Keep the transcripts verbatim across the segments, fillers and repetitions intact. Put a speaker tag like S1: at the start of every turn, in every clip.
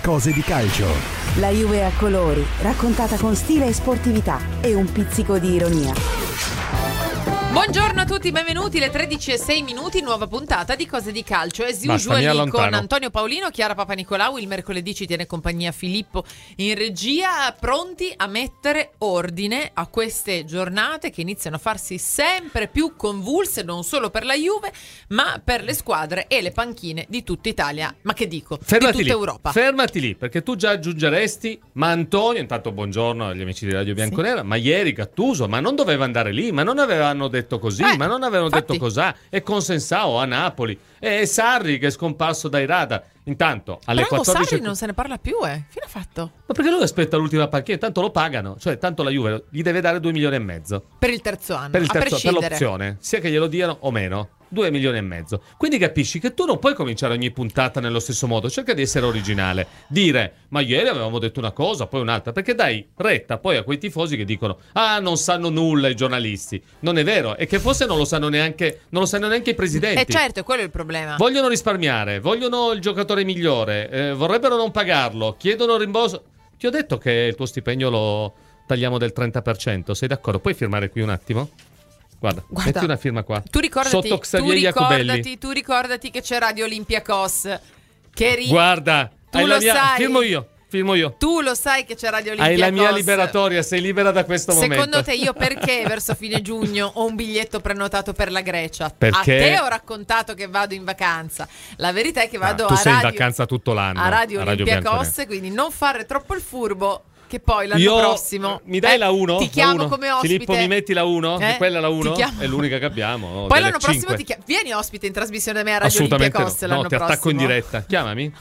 S1: Cose di calcio.
S2: La Juve a colori, raccontata con stile e sportività e un pizzico di ironia.
S3: Buongiorno a tutti, benvenuti, le tredici e sei minuti, nuova puntata di Cose di Calcio. As
S4: Basta,
S3: usual con Antonio Paolino, Chiara Papanicolau. Il mercoledì ci tiene compagnia Filippo in regia, pronti a mettere ordine a queste giornate che iniziano a farsi sempre più convulse, non solo per la Juve, ma per le squadre e le panchine di tutta Italia, ma che dico,
S4: fermati
S3: di tutta
S4: lì,
S3: Europa.
S4: Fermati lì, perché tu già aggiungeresti, ma Antonio, intanto buongiorno agli amici di Radio Bianconera, sì. Ma ieri Gattuso, ma non doveva andare lì, ma non avevano detto detto così, eh, ma non avevano infatti. detto cos'ha, e con Sensao a Napoli, e Sarri che è scomparso dai radar. Intanto alle
S3: però
S4: quattordici
S3: Sarri non se ne parla più, eh. Fine ha fatto?
S4: Ma perché lui aspetta l'ultima panchina, tanto lo pagano, cioè tanto la Juve gli deve dare due milioni e mezzo
S3: per il terzo anno,
S4: per il terzo,
S3: a prescindere,
S4: per l'opzione, sia che glielo diano o meno. Due milioni e mezzo. Quindi capisci che tu non puoi cominciare ogni puntata nello stesso modo. Cerca di essere originale. Dire, ma ieri avevamo detto una cosa, poi un'altra. Perché dai retta poi a quei tifosi che dicono, ah, non sanno nulla i giornalisti. Non è vero. E che forse non lo sanno neanche, non lo sanno neanche i presidenti.
S3: E eh certo, quello è il problema.
S4: Vogliono risparmiare, vogliono il giocatore migliore, eh, vorrebbero non pagarlo, chiedono rimborso. Ti ho detto che il tuo stipendio lo tagliamo del trenta per cento. Sei d'accordo? Puoi firmare qui un attimo? Guarda,
S3: Guarda,
S4: metti una firma qua.
S3: Tu ricordati,
S4: sotto Xavier
S3: tu
S4: Jacobelli.
S3: ricordati, tu ricordati che c'è Radio Olympiacos. Che ri...
S4: Guarda,
S3: tu
S4: hai
S3: lo
S4: la mia...
S3: sai.
S4: firmo io, firmo io.
S3: Tu lo sai che c'è Radio Olympiacos.
S4: Hai la mia liberatoria, sei libera da questo
S3: Secondo
S4: momento.
S3: Secondo te io perché verso fine giugno ho un biglietto prenotato per la Grecia?
S4: Perché?
S3: A te ho raccontato che vado in vacanza. La verità è che vado
S4: ah, tu
S3: a
S4: sei
S3: Radio...
S4: in vacanza tutto l'anno.
S3: A Radio,
S4: a Radio
S3: Olympiacos, quindi non fare troppo il furbo. Che poi l'anno
S4: Io,
S3: prossimo
S4: mi dai
S3: eh,
S4: la uno?
S3: Ti chiamo
S4: la uno.
S3: come ospite.
S4: Filippo, mi metti la uno?
S3: Eh?
S4: Quella è la uno?
S3: È
S4: l'unica che abbiamo. No?
S3: Poi l'anno prossimo
S4: cinque.
S3: ti chiamo. Vieni ospite in trasmissione da me a Radio
S4: Assolutamente
S3: Olympiacos
S4: no.
S3: l'anno
S4: No, ti
S3: prossimo.
S4: attacco in diretta. Chiamami.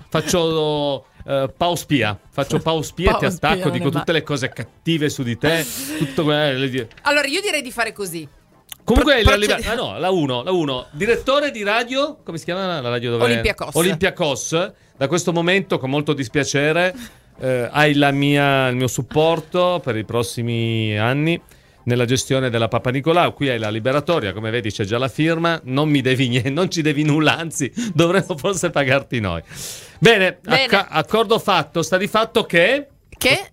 S4: Faccio uh, pauspia. Faccio pauspia,
S3: Pau
S4: ti attacco,
S3: spia,
S4: dico
S3: ma...
S4: tutte le cose cattive su di te. Tutto quello.
S3: Allora io direi di fare così.
S4: Comunque
S3: Pro-
S4: la, liber- ah, no, la uno, la uno. Direttore di radio, come si chiama la radio dove
S3: Olympiacos.
S4: Olympiacos. Da questo momento con molto dispiacere eh, hai la mia, il mio supporto per i prossimi anni nella gestione della Papanicolau. Qui hai la liberatoria, come vedi c'è già la firma, non mi devi niente, non ci devi nulla, anzi dovremmo forse pagarti noi. Bene,
S3: Bene.
S4: acc- accordo fatto, sta di fatto che
S3: Che?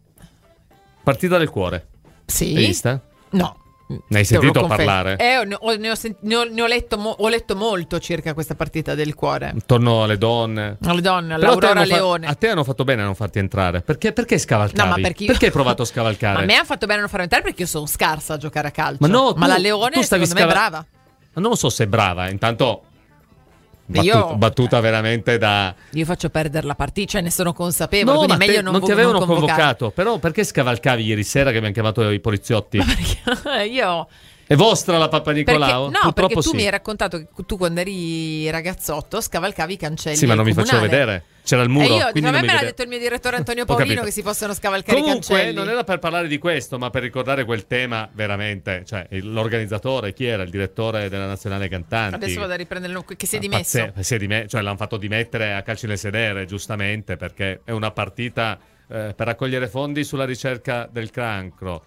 S4: partita del cuore.
S3: Sì.
S4: L'hai vista?
S3: No.
S4: Ne hai sentito parlare?
S3: Eh, ne ho, ne ho, sent- ne ho, ne ho, letto mo- ho letto molto circa questa partita del cuore.
S4: Intorno alle donne.
S3: Alle donne,
S4: Però
S3: all'Aurora
S4: a te hanno
S3: Leone.
S4: Fa- a te hanno fatto bene a non farti entrare. Perché, perché scavalcavi?
S3: No, ma perché, io...
S4: perché hai provato a scavalcare?
S3: Ma a me ha fatto bene a non farmi entrare perché io sono scarsa a giocare a calcio.
S4: Ma no,
S3: ma
S4: tu,
S3: la Leone
S4: tu stavi
S3: secondo
S4: scava-
S3: me è brava.
S4: Ma non so se è brava. Intanto battuta,
S3: Io...
S4: battuta veramente da...
S3: Io faccio perdere la partita, cioè ne sono consapevole.
S4: No,
S3: quindi
S4: ma
S3: è meglio
S4: te,
S3: non,
S4: non ti
S3: vo-
S4: avevano
S3: non convocare.
S4: convocato. Però perché scavalcavi ieri sera che abbiamo chiamato i poliziotti?
S3: Ma perché io...
S4: È vostra la Papanicolau?
S3: Perché, no, perché tu
S4: sì.
S3: mi hai raccontato che tu quando eri ragazzotto scavalcavi i cancelli.
S4: Sì, ma non mi
S3: comunale.
S4: facevo vedere. C'era il muro.
S3: E io,
S4: quindi
S3: a me
S4: non mi
S3: me l'ha
S4: vede-
S3: detto il mio direttore Antonio
S4: Ho
S3: Paolino
S4: capito.
S3: che si possono scavalcare
S4: Comunque,
S3: i cancelli.
S4: non era per parlare di questo, ma per ricordare quel tema veramente. Cioè, l'organizzatore, chi era? Il direttore della Nazionale Cantanti.
S3: Adesso vado a riprendere il- che si è
S4: Ah,
S3: dimesso.
S4: pazze- si è dime- cioè l'hanno fatto dimettere a calci nel sedere, giustamente, perché è una partita eh, per raccogliere fondi sulla ricerca del cancro.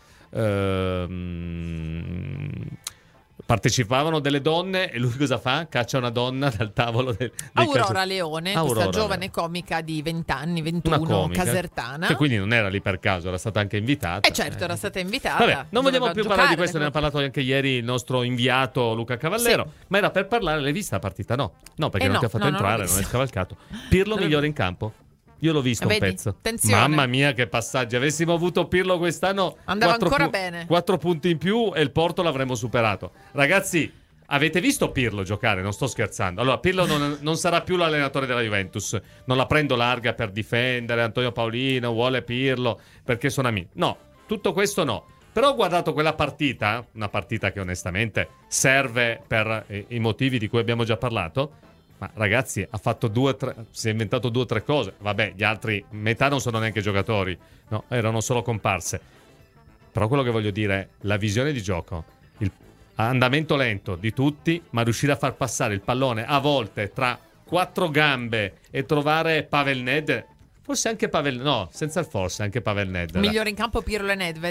S4: Ehm, partecipavano delle donne e lui cosa fa? Caccia una donna dal tavolo del, del
S3: Aurora
S4: calcio-
S3: Leone,
S4: Aurora
S3: questa giovane
S4: Leone.
S3: comica di venti anni,
S4: Una
S3: ventuno,
S4: comica,
S3: casertana.
S4: che quindi non era lì per caso, era stata anche invitata.
S3: E certo, era stata invitata.
S4: Vabbè, non vogliamo
S3: doveva
S4: più
S3: giocare,
S4: parlare di questo, ne ha
S3: come-
S4: parlato anche ieri il nostro inviato Luca Cavallero,
S3: Sì.
S4: ma era per parlare, l'hai vista la partita? No, no perché
S3: Eh
S4: non
S3: no,
S4: ti ha fatto
S3: no, non l'ho
S4: entrare, non, è
S3: vista.
S4: scavalcato. Pirlo
S3: Non l'ho
S4: migliore in campo? Io l'ho visto
S3: Vedi?
S4: un pezzo.
S3: Attenzione.
S4: Mamma mia che passaggi, avessimo avuto Pirlo quest'anno
S3: Andava
S4: quattro
S3: ancora
S4: pu-
S3: bene.
S4: quattro punti in più e il Porto l'avremmo superato. Ragazzi, avete visto Pirlo giocare? Non sto scherzando. Allora, Pirlo non, non sarà più l'allenatore della Juventus. Non la prendo larga per difendere Antonio Paolino, vuole Pirlo perché sono amici. No, tutto questo no. Però ho guardato quella partita, una partita che onestamente serve per eh, i motivi di cui abbiamo già parlato. Ma ragazzi, ha fatto due tre, si è inventato due o tre cose. Vabbè, gli altri, metà non sono neanche giocatori, no, erano solo comparse. Però quello che voglio dire è la visione di gioco, il andamento lento di tutti, ma riuscire a far passare il pallone a volte tra quattro gambe e trovare Pavel Nedved. Forse anche Pavel, no, senza il forse, anche Pavel Nedved.
S3: Migliore in campo Pirlo e Nedved.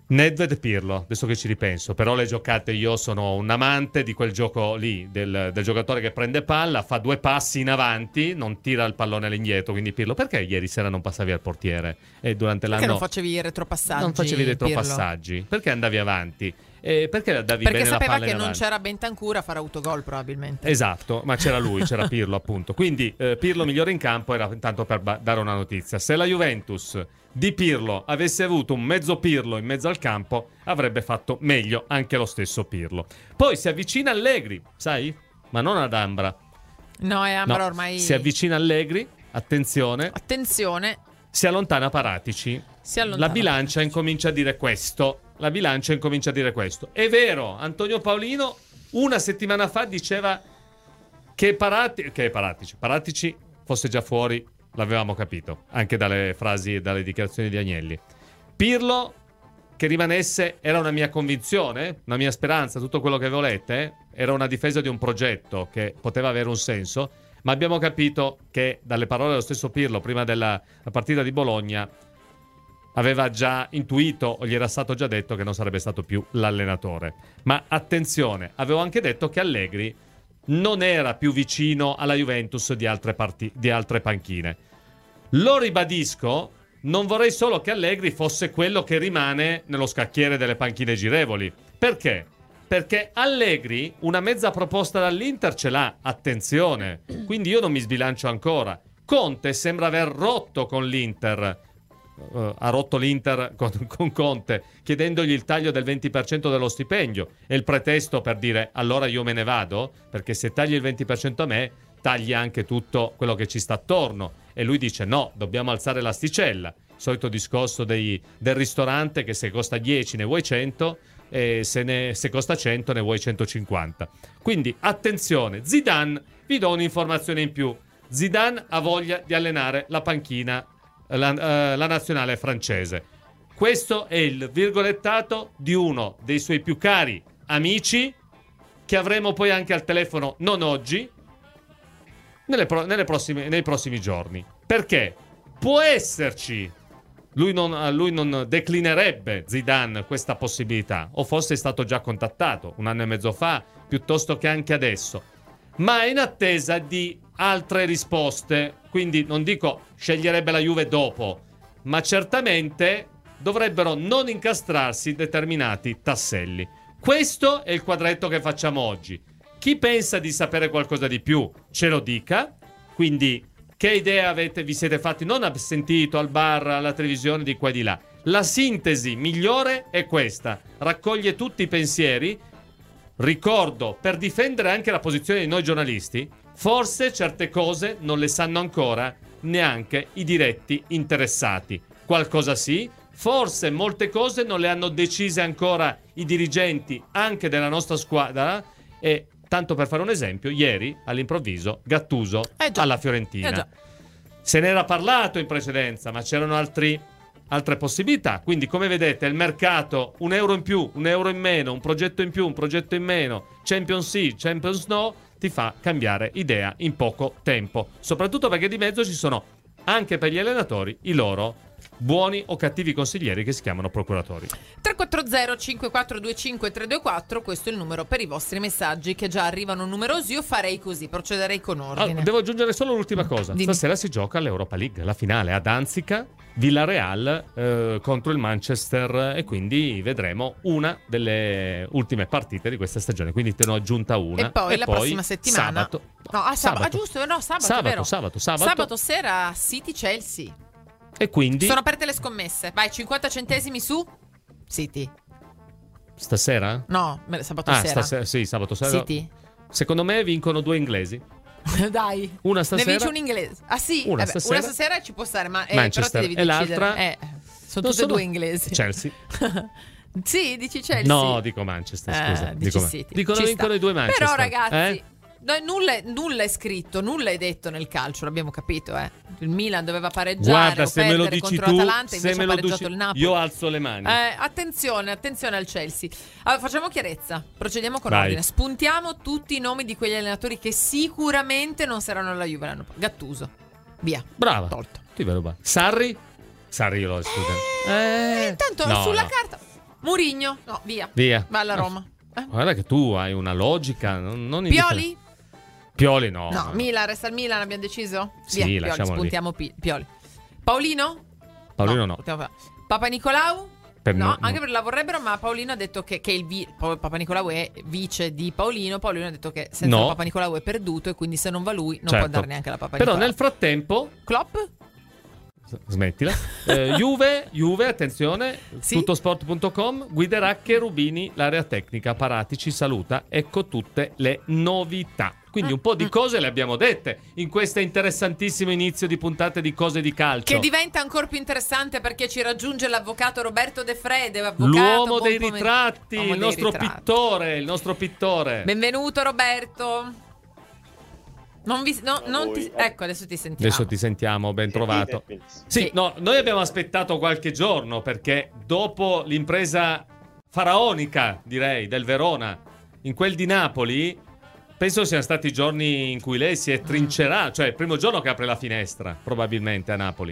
S4: Nedved Pirlo, adesso che ci ripenso, però le giocate, io sono un amante di quel gioco lì, del, del giocatore che prende palla, fa due passi in avanti, non tira il pallone all'indietro, quindi Pirlo, perché ieri sera non passavi al portiere? E durante
S3: Perché
S4: l'anno
S3: non facevi i retropassaggi?
S4: Non facevi i
S3: Pirlo?
S4: retropassaggi, perché andavi avanti? E perché davi
S3: Perché
S4: bene la
S3: sapeva
S4: palla
S3: che
S4: in
S3: non
S4: avanti?
S3: c'era Bentancur a fare autogol probabilmente.
S4: Esatto, ma c'era lui, c'era Pirlo appunto. Quindi eh, Pirlo migliore in campo era intanto per ba- dare una notizia. Se la Juventus di Pirlo avesse avuto un mezzo Pirlo in mezzo al campo, avrebbe fatto meglio anche lo stesso Pirlo. Poi si avvicina Allegri, sai? Ma non ad Ambra.
S3: No, è Ambra
S4: No,
S3: ormai...
S4: si avvicina Allegri, attenzione,
S3: Attenzione,
S4: si allontana Paratici.
S3: si allontana.
S4: La bilancia incomincia a dire questo. La bilancia incomincia a dire questo. È vero, Antonio Paolino una settimana fa diceva che Paratici, che Paratici, Paratici fosse già fuori, l'avevamo capito, anche dalle frasi e dalle dichiarazioni di Agnelli. Pirlo che rimanesse era una mia convinzione, una mia speranza, tutto quello che volete, era una difesa di un progetto che poteva avere un senso, ma abbiamo capito che dalle parole dello stesso Pirlo prima della partita di Bologna aveva già intuito o gli era stato già detto che non sarebbe stato più l'allenatore. Ma attenzione, avevo anche detto che Allegri non era più vicino alla Juventus di altre, parti- di altre panchine. Lo ribadisco, non vorrei solo che Allegri fosse quello che rimane nello scacchiere delle panchine girevoli. Perché? Perché Allegri una mezza proposta dall'Inter ce l'ha, attenzione, quindi io non mi sbilancio ancora. Conte sembra aver rotto con l'Inter. Uh, ha rotto l'Inter con, con Conte chiedendogli il taglio del venti per cento dello stipendio e il pretesto per dire allora io me ne vado, perché se tagli il venti per cento a me tagli anche tutto quello che ci sta attorno, e lui dice no, dobbiamo alzare l'asticella, solito discorso dei, del ristorante che se costa dieci ne vuoi cento e se, ne, se costa cento ne vuoi centocinquanta. Quindi attenzione, Zidane, vi do un'informazione in più, Zidane ha voglia di allenare la panchina La, uh, la nazionale francese. Questo è il virgolettato di uno dei suoi più cari amici, che avremo poi anche al telefono non oggi, nelle pro- nelle prossime, nei prossimi giorni. Perché può esserci, lui non, lui non declinerebbe, Zidane, questa possibilità, o forse è stato già contattato un anno e mezzo fa, piuttosto che anche adesso, ma è in attesa di altre risposte. Quindi non dico sceglierebbe la Juve dopo, ma certamente dovrebbero non incastrarsi determinati tasselli. Questo è il quadretto che facciamo oggi. Chi pensa di sapere qualcosa di più ce lo dica. Quindi che idee avete, vi siete fatti? Non avete sentito al bar, alla televisione, di qua e di là. La sintesi migliore è questa, raccoglie tutti i pensieri. Ricordo, per difendere anche la posizione di noi giornalisti, forse certe cose non le sanno ancora neanche i diretti interessati. Qualcosa sì, forse molte cose non le hanno decise ancora i dirigenti anche della nostra squadra. E tanto per fare un esempio, ieri all'improvviso Gattuso
S3: eh già,
S4: alla Fiorentina.
S3: Eh già.
S4: Se n'era parlato in precedenza, ma c'erano altri, altre possibilità. Quindi, come vedete, il mercato, un euro in più, un euro in meno, un progetto in più, un progetto in meno, Champions sì, Champions no, ti fa cambiare idea in poco tempo. Soprattutto perché di mezzo ci sono, anche per gli allenatori, i loro buoni o cattivi consiglieri che si chiamano procuratori.
S3: tre quattro zero cinque quattro due cinque tre due quattro, questo è il numero per i vostri messaggi, che già arrivano numerosi. Io farei così, procederei con ordine.
S4: Allora, devo aggiungere solo l'ultima cosa.
S3: Dimmi.
S4: Stasera si gioca l'Europa League, la finale a Danzica, Villarreal eh, contro il Manchester, e quindi vedremo una delle ultime partite di questa stagione. Quindi te ne ho aggiunta una.
S3: E poi la prossima settimana
S4: sabato,
S3: no, ah, sabato.
S4: sabato.
S3: Ah, giusto, no, sabato,
S4: Sabato,
S3: vero?
S4: sabato, sabato.
S3: Sabato sera City Chelsea.
S4: E quindi
S3: Sono aperte le scommesse. Vai, cinquanta centesimi su City.
S4: Stasera?
S3: No, sabato
S4: Ah,
S3: sera.
S4: stasera, sì, sabato sera.
S3: City.
S4: Secondo me vincono due inglesi.
S3: Dai.
S4: Una stasera.
S3: Ne vince un inglese. Ah sì,
S4: Una,
S3: eh beh,
S4: stasera.
S3: una stasera ci può stare, ma eh,
S4: Manchester.
S3: però ti devi
S4: E
S3: decidere.
S4: l'altra?
S3: Eh, sono
S4: Non
S3: tutte e
S4: sono-
S3: due inglesi.
S4: Chelsea.
S3: Sì, dici Chelsea.
S4: No, dico Manchester, scusa.
S3: Eh, dici
S4: dico,
S3: City.
S4: dicono
S3: Ci
S4: vincono
S3: sta.
S4: i due Manchester.
S3: Però ragazzi,
S4: Eh?
S3: no, nulla, è- nulla è scritto, nulla è detto nel calcio, l'abbiamo capito, eh. Il Milan doveva pareggiare
S4: Guarda,
S3: o
S4: se me lo
S3: perdere
S4: dici
S3: contro
S4: tu,
S3: l'Atalanta,
S4: se
S3: invece
S4: me
S3: ha
S4: lo
S3: pareggiato
S4: dici,
S3: il Napoli.
S4: io alzo le mani.
S3: Eh, attenzione, attenzione al Chelsea. Allora, facciamo chiarezza, procediamo con
S4: Vai.
S3: ordine. Spuntiamo tutti i nomi di quegli allenatori che sicuramente non saranno alla Juve l'anno prossimo. Gattuso, via.
S4: Brava.
S3: Tolto.
S4: Ti vedo bene. Sarri? Sarri io lo escludo. Eh,
S3: Intanto
S4: no,
S3: sulla
S4: no.
S3: carta Mourinho, no, via.
S4: Via.
S3: Va alla Roma. Eh?
S4: Guarda che tu hai una logica. Non, non
S3: Pioli?
S4: Pioli no.
S3: No, Milan, resta il Milan, abbiamo deciso?
S4: Sì,
S3: Via, Pioli,
S4: lasciamolo lì.
S3: spuntiamo Pi- Pioli. Paolino?
S4: Paolino no.
S3: no. Papa Nicolau?
S4: Per
S3: no,
S4: no,
S3: anche
S4: no.
S3: perché la vorrebbero, ma Paolino ha detto che, che il vi- Papa Nicolau è vice di Paolino. Paolino ha detto che senza
S4: No.
S3: il Papa Nicolau è perduto e quindi se non va lui non
S4: Certo.
S3: può andare neanche la Papa
S4: Però
S3: Nicolau.
S4: nel frattempo
S3: Klopp?
S4: Smettila. Eh, Juve, Juve, attenzione,
S3: Sì?
S4: tuttosport punto com guiderà Cherubini, l'area tecnica. Parati ci saluta. Ecco tutte le novità. Quindi un po' di cose le abbiamo dette in questo interessantissimo inizio di puntate di Cose di Calcio.
S3: Che diventa ancora più interessante perché ci raggiunge l'avvocato Roberto De Frede, avvocato,
S4: L'uomo
S3: buon
S4: dei
S3: pomer-
S4: ritratti,
S3: Uomo
S4: il
S3: dei
S4: nostro
S3: ritratti.
S4: pittore, il nostro pittore.
S3: Benvenuto Roberto. Non vi, no,
S1: A
S3: non
S1: voi.
S3: ti, ecco, adesso ti sentiamo.
S4: Adesso ti sentiamo, ben trovato.
S1: Benissimo.
S4: Sì,
S3: Sì.
S4: no, noi abbiamo aspettato qualche giorno perché dopo l'impresa faraonica, direi, del Verona, in quel di Napoli, penso siano stati i giorni in cui lei si è trincerato, cioè il primo giorno che apre la finestra, probabilmente a Napoli.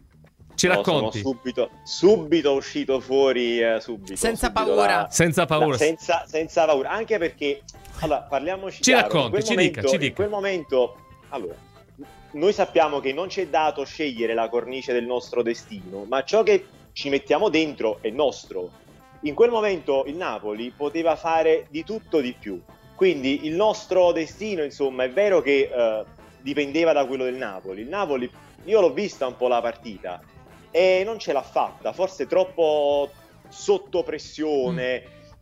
S4: Ci
S1: No,
S4: racconti?
S1: sono subito, subito uscito fuori, eh, subito.
S3: Senza
S1: subito
S3: paura.
S1: da-
S4: Senza paura.
S1: da- senza, senza paura, anche perché, allora, parliamoci
S4: Ci
S1: chiaro,
S4: racconti,
S1: in quel
S4: ci
S1: momento,
S4: dica, ci
S1: In
S4: dica.
S1: quel momento, allora, noi sappiamo che non ci è dato scegliere la cornice del nostro destino, ma ciò che ci mettiamo dentro è nostro. In quel momento il Napoli poteva fare di tutto di più. Quindi il nostro destino, insomma, è vero che eh, dipendeva da quello del Napoli. Il Napoli, io l'ho vista un po' la partita e non ce l'ha fatta, forse troppo sotto pressione,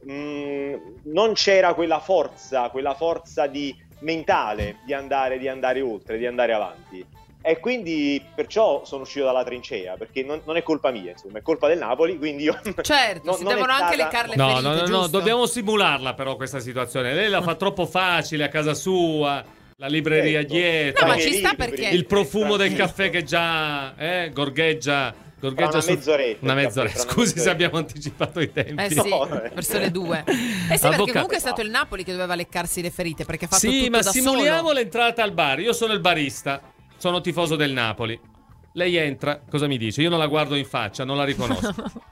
S1: mm, non c'era quella forza, quella forza di mentale di andare, di andare oltre, di andare avanti. E quindi perciò sono uscito dalla trincea, perché non, non è colpa mia, insomma, è colpa del Napoli, quindi io...
S3: Certo,
S1: No,
S3: si
S1: non è
S3: devono anche
S1: stata-
S3: leccare le
S4: No,
S3: ferite,
S4: no, no, no,
S3: giusto?
S4: dobbiamo simularla però questa situazione. Lei la fa troppo facile a casa sua, la libreria
S1: Certo.
S4: dietro,
S3: No, ma
S1: Dai,
S3: ci sta
S1: libri,
S3: perché-
S4: il profumo del
S1: tranquillo.
S4: caffè che già eh, gorgheggia, gorgheggia
S1: Fra una
S4: su-
S1: mezz'oretta,
S4: una
S1: il caffè,
S4: mezz'oretta.
S1: fra una
S4: Scusi se
S1: mezz'oretta.
S4: abbiamo anticipato i tempi.
S3: Eh sì,
S1: No, eh.
S3: verso le due. Eh sì, perché
S4: Avvocato.
S3: comunque è stato il Napoli che doveva leccarsi le ferite perché ha fatto
S4: Sì,
S3: tutto
S4: ma
S3: da
S4: simuliamo
S3: solo.
S4: l'entrata al bar. Io sono il barista, sono tifoso del Napoli. Lei entra, cosa mi dice? Io non la guardo in faccia, non la riconosco.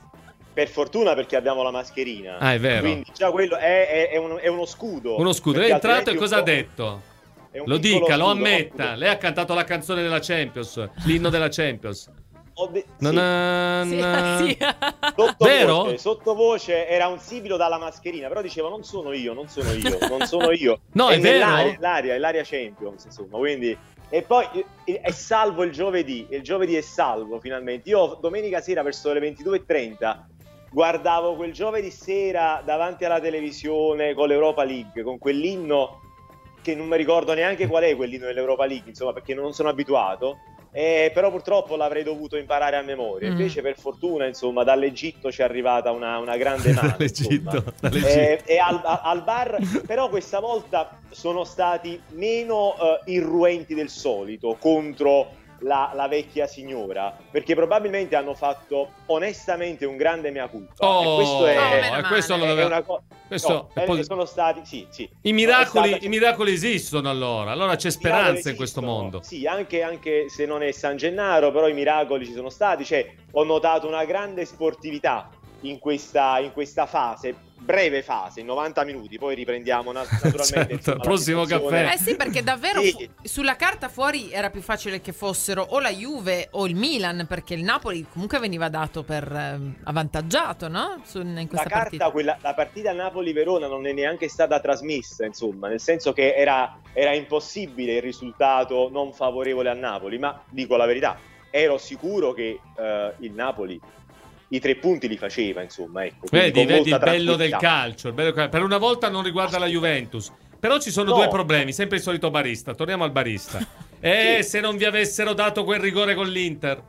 S1: Per fortuna perché abbiamo la mascherina.
S4: Ah, è vero.
S1: Quindi già quello è, è- è uno, è uno scudo.
S4: Uno scudo. Lei è
S1: Perché
S4: entrato e
S1: altrimenti
S4: cosa ha
S1: un po'-
S4: detto?
S1: è un
S4: Lo
S1: piccolo
S4: dica, lo
S1: scudo,
S4: ammetta.
S1: no?
S4: Lei ha cantato la canzone della Champions, l'inno della Champions.
S1: Ho de-
S4: Non
S1: sì.
S4: ha-
S3: Sì,
S4: na-
S3: sì.
S1: Sottovoce,
S4: Vero?
S1: sottovoce era un sibilo dalla mascherina, però dicevo non sono io, non sono io, non sono io.
S4: No, è vero?
S1: nell'aria, l'aria, è l'aria Champions, insomma, quindi e poi eh, è salvo il giovedì, il giovedì è salvo finalmente. Io domenica sera verso le ventidue e trenta guardavo quel giovedì sera davanti alla televisione con l'Europa League, con quell'inno che non mi ricordo neanche qual è quell'inno dell'Europa League, insomma, perché non sono abituato. Eh, però purtroppo l'avrei dovuto imparare a memoria.
S3: Mm.
S1: Invece, per fortuna, insomma, dall'Egitto ci è arrivata una, una grande mano.
S4: Dall'Egitto,
S1: insomma.
S4: dall'Egitto.
S1: Eh, e al, a- al bar, però, questa volta sono stati meno eh, irruenti del solito contro la, la vecchia signora, perché probabilmente hanno fatto onestamente un grande mea culpa.
S4: Oh,
S1: e questo è,
S3: Oh,
S1: è
S3: meno
S4: e questo lo
S3: male.
S4: doveva-
S1: una cosa.
S4: questo
S1: No,
S4: è
S1: eh,
S4: posi-
S1: sono stati, sì, sì.
S4: I miracoli,
S1: È stata-
S4: i miracoli esistono allora. Allora c'è
S1: I miracoli
S4: speranza in questo
S1: esistono.
S4: mondo.
S1: Sì, anche, anche se non è San Gennaro, però i miracoli ci sono stati. Cioè, ho notato una grande sportività in questa, in questa fase, breve fase, novanta minuti, poi riprendiamo na- naturalmente.
S4: Certo,
S1: insomma, la
S4: prossimo
S1: situazione.
S4: caffè.
S3: Eh sì, perché davvero
S1: Sì.
S3: fu- sulla carta fuori era più facile che fossero o la Juve o il Milan, perché il Napoli comunque veniva dato per ehm, avvantaggiato, no? Su- in
S1: La
S3: questa
S1: carta,
S3: partita.
S1: quella, la partita Napoli-Verona non è neanche stata trasmessa, insomma, nel senso che era, era impossibile il risultato non favorevole a Napoli, ma dico la verità, ero sicuro che eh, il Napoli i tre punti li faceva, insomma, ecco. quindi
S4: Vedi,
S1: con
S4: vedi il
S1: molta
S4: bello del
S1: tranquillità.
S4: calcio, il bello- Per una volta non riguarda la Juventus. Però ci sono
S1: No.
S4: due problemi, sempre il solito barista. Torniamo al barista. E
S1: Sì.
S4: se non vi avessero dato quel rigore con l'Inter?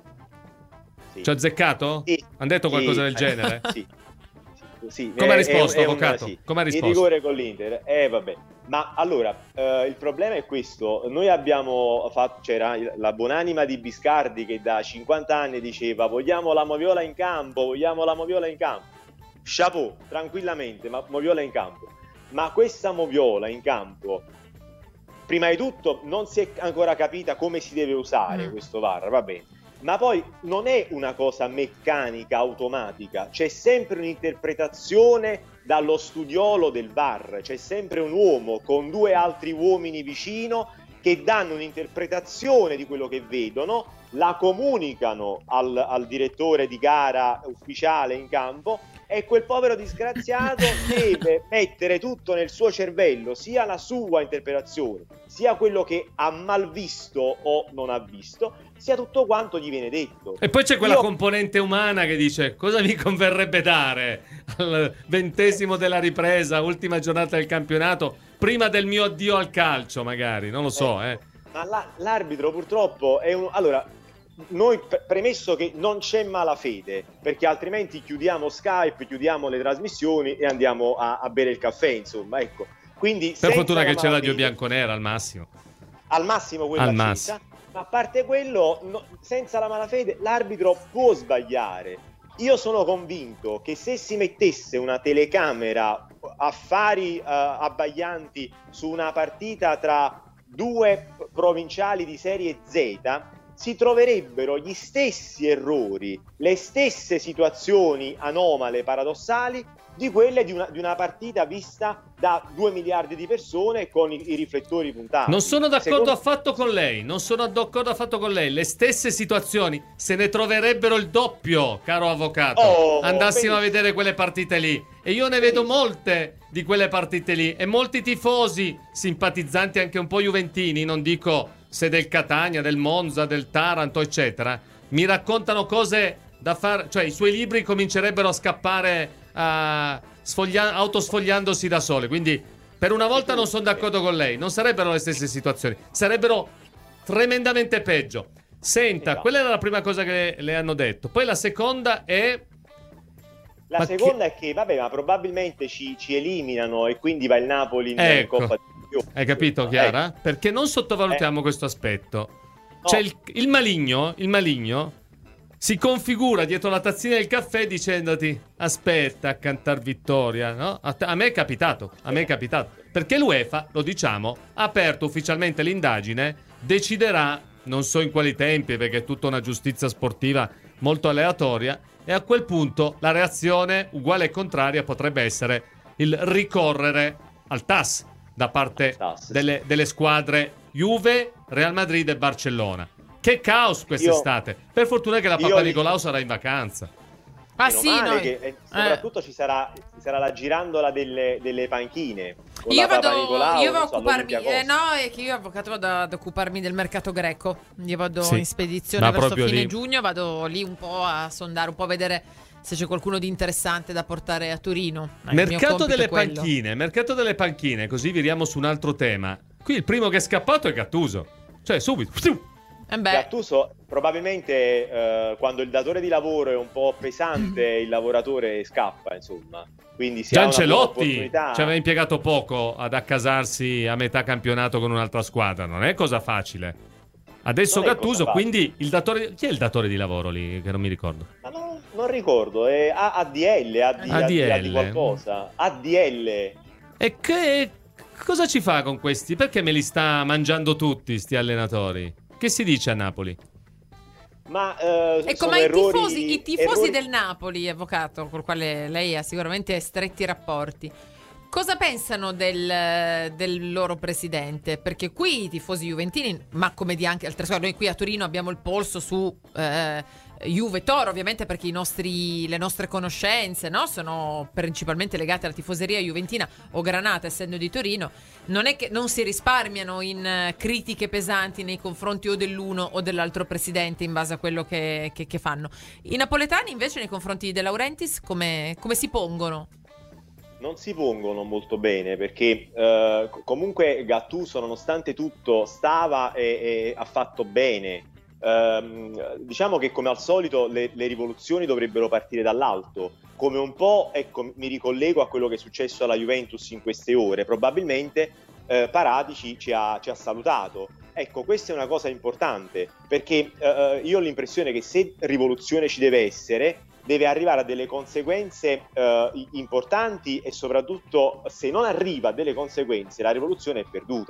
S1: Sì.
S4: Ci ha azzeccato?
S1: Sì.
S4: Hanno detto qualcosa
S1: Sì.
S4: del genere?
S1: Sì. Sì.
S4: Come ha
S1: È-
S4: risposto,
S1: è un-
S4: avvocato?
S1: sì.
S4: Come ha
S1: Il
S4: risposto?
S1: rigore con l'Inter, eh vabbè. Ma allora, eh, il problema è questo. Noi abbiamo fatto, c'era il- la buonanima di Biscardi che da cinquanta anni diceva vogliamo la Moviola in campo, vogliamo la Moviola in campo. Chapeau, tranquillamente, ma Moviola in campo. Ma questa Moviola in campo, prima di tutto, non si è ancora capita come si deve usare
S3: Mm.
S1: questo V A R, va bene. ma poi non è una cosa meccanica, automatica, c'è sempre un'interpretazione dallo studiolo del V A R, c'è sempre un uomo con due altri uomini vicino che danno un'interpretazione di quello che vedono, la comunicano al, al direttore di gara ufficiale in campo, e quel povero disgraziato deve mettere tutto nel suo cervello, sia la sua interpretazione, sia quello che ha mal visto o non ha visto, sia tutto quanto gli viene detto.
S4: E poi c'è quella
S1: Io...
S4: componente umana che dice: cosa mi converrebbe dare al ventesimo della ripresa, ultima giornata del campionato, prima del mio addio al calcio, magari, non lo so. Eh.
S1: Ma la, l'arbitro purtroppo è un... Allora, noi pre- premesso che non c'è malafede, perché altrimenti chiudiamo Skype, chiudiamo le trasmissioni e andiamo a, a bere il caffè, insomma, ecco. Quindi
S4: per fortuna che c'è
S1: malafede,
S4: Radio Bianconera al massimo.
S1: Al massimo quella
S4: al
S1: accesa,
S4: massimo.
S1: Ma a parte quello, no, senza la malafede l'arbitro può sbagliare. Io sono convinto che se si mettesse una telecamera, affari uh, abbaglianti su una partita tra due provinciali di serie Z, si troverebbero gli stessi errori, le stesse situazioni anomale, paradossali, di quelle di una, di una partita vista da due miliardi di persone con i, i riflettori puntati.
S4: Non sono d'accordo
S1: Secondo...
S4: affatto con lei, non sono d'accordo affatto con lei. Le stesse situazioni se ne troverebbero il doppio, caro avvocato.
S1: Oh,
S4: Andassimo
S1: benissimo.
S4: a vedere quelle partite lì. E io ne vedo molte di quelle partite lì. E molti tifosi, simpatizzanti anche un po' juventini, non dico se del Catania, del Monza, del Taranto, eccetera, mi raccontano cose da fare. Cioè i suoi libri comincerebbero a scappare Uh, sfoglia- autosfogliandosi da sole. Quindi per una volta non sono d'accordo con lei. Non sarebbero le stesse situazioni, sarebbero tremendamente peggio. Senta,
S1: Esatto.
S4: quella era la prima cosa che le hanno detto. Poi la seconda è
S1: La
S4: ma
S1: seconda
S4: che...
S1: è che, vabbè, ma probabilmente ci, ci eliminano e quindi va il Napoli in
S4: ecco.
S1: Coppa di Campioni.
S4: Hai capito, Chiara?
S1: Ecco.
S4: Perché non sottovalutiamo
S1: Eh.
S4: questo aspetto.
S1: No.
S4: Cioè il, il maligno, il maligno si configura dietro la tazzina del caffè dicendoti: aspetta a cantar vittoria, no? A, te, a me è capitato, a me è capitato. Perché l'UEFA, lo diciamo, ha aperto ufficialmente l'indagine, deciderà, non so in quali tempi, perché è tutta una giustizia sportiva molto aleatoria, e a quel punto la reazione uguale e contraria potrebbe essere il ricorrere al T A S da parte
S1: T A S,
S4: delle,
S1: sì.
S4: delle squadre Juve, Real Madrid e Barcellona. Che caos quest'estate.
S1: Io,
S4: per fortuna che la
S1: io
S4: Papa
S1: li-
S4: Nicolau sarà in vacanza.
S3: Ah
S1: Meno
S3: sì,
S1: male
S3: noi...
S1: che, e soprattutto ci, sarà, ci sarà la girandola delle, delle panchine con
S3: Io
S1: la Papa
S3: vado,
S1: Nicolau,
S3: io vado a
S1: non so,
S3: occuparmi,
S1: all'Olympiakos.
S3: eh, no, è che io avvocato vado ad occuparmi del mercato greco. Io vado
S4: Sì,
S3: in spedizione
S4: ma
S3: verso
S4: proprio
S3: fine
S4: lì.
S3: giugno, vado lì un po' a sondare, un po' a vedere se c'è qualcuno di interessante da portare a Torino. Eh, il mio
S4: Mercato
S3: compito
S4: delle
S3: è quello.
S4: panchine, mercato delle panchine, così viriamo su un altro tema. Qui il primo che è scappato è Gattuso. Cioè, subito.
S3: Eh beh,
S1: Gattuso probabilmente eh, quando il datore di lavoro è un po' pesante il lavoratore scappa, insomma, quindi si ha una buona
S4: Giancelotti
S1: opportunità.
S4: ci aveva impiegato poco ad accasarsi a metà campionato con un'altra squadra. Non è cosa facile. Adesso
S1: Non è
S4: Gattuso,
S1: cosa facile.
S4: quindi il datore... Chi è il datore di lavoro lì? Che non mi ricordo.
S1: Ma no, non ricordo, è A- ADL, AD,
S4: A D L.
S1: AD qualcosa, A D L.
S4: E che cosa ci fa con questi? Perché me li sta mangiando tutti sti allenatori? Che si dice a Napoli?
S1: Ma eh,
S3: ecco,
S1: sono
S3: ma i
S1: errori-
S3: tifosi, i tifosi
S1: errori-
S3: del Napoli, avvocato, col quale lei ha sicuramente stretti rapporti, cosa pensano del, del loro presidente? Perché qui i tifosi juventini, ma come di anche altre squadre, noi qui a Torino abbiamo il polso su eh, Juve Toro, ovviamente perché i nostri, le nostre conoscenze, no, sono principalmente legate alla tifoseria juventina o granata, essendo di Torino. Non è che non si risparmiano in eh, critiche pesanti nei confronti o dell'uno o dell'altro presidente in base a quello che, che, che fanno. I napoletani invece nei confronti di De Laurentiis come, come si pongono?
S1: Non si pongono molto bene perché eh, comunque Gattuso nonostante tutto stava e, e ha fatto bene. Um, diciamo che come al solito le, le rivoluzioni dovrebbero partire dall'alto, come un po', ecco, mi ricollego a quello che è successo alla Juventus in queste ore. Probabilmente eh, Paratici ci ha, ci ha salutato. Ecco, questa è una cosa importante perché eh, io ho l'impressione che se rivoluzione ci deve essere deve arrivare a delle conseguenze eh, importanti e soprattutto se non arriva a delle conseguenze la rivoluzione è perduta.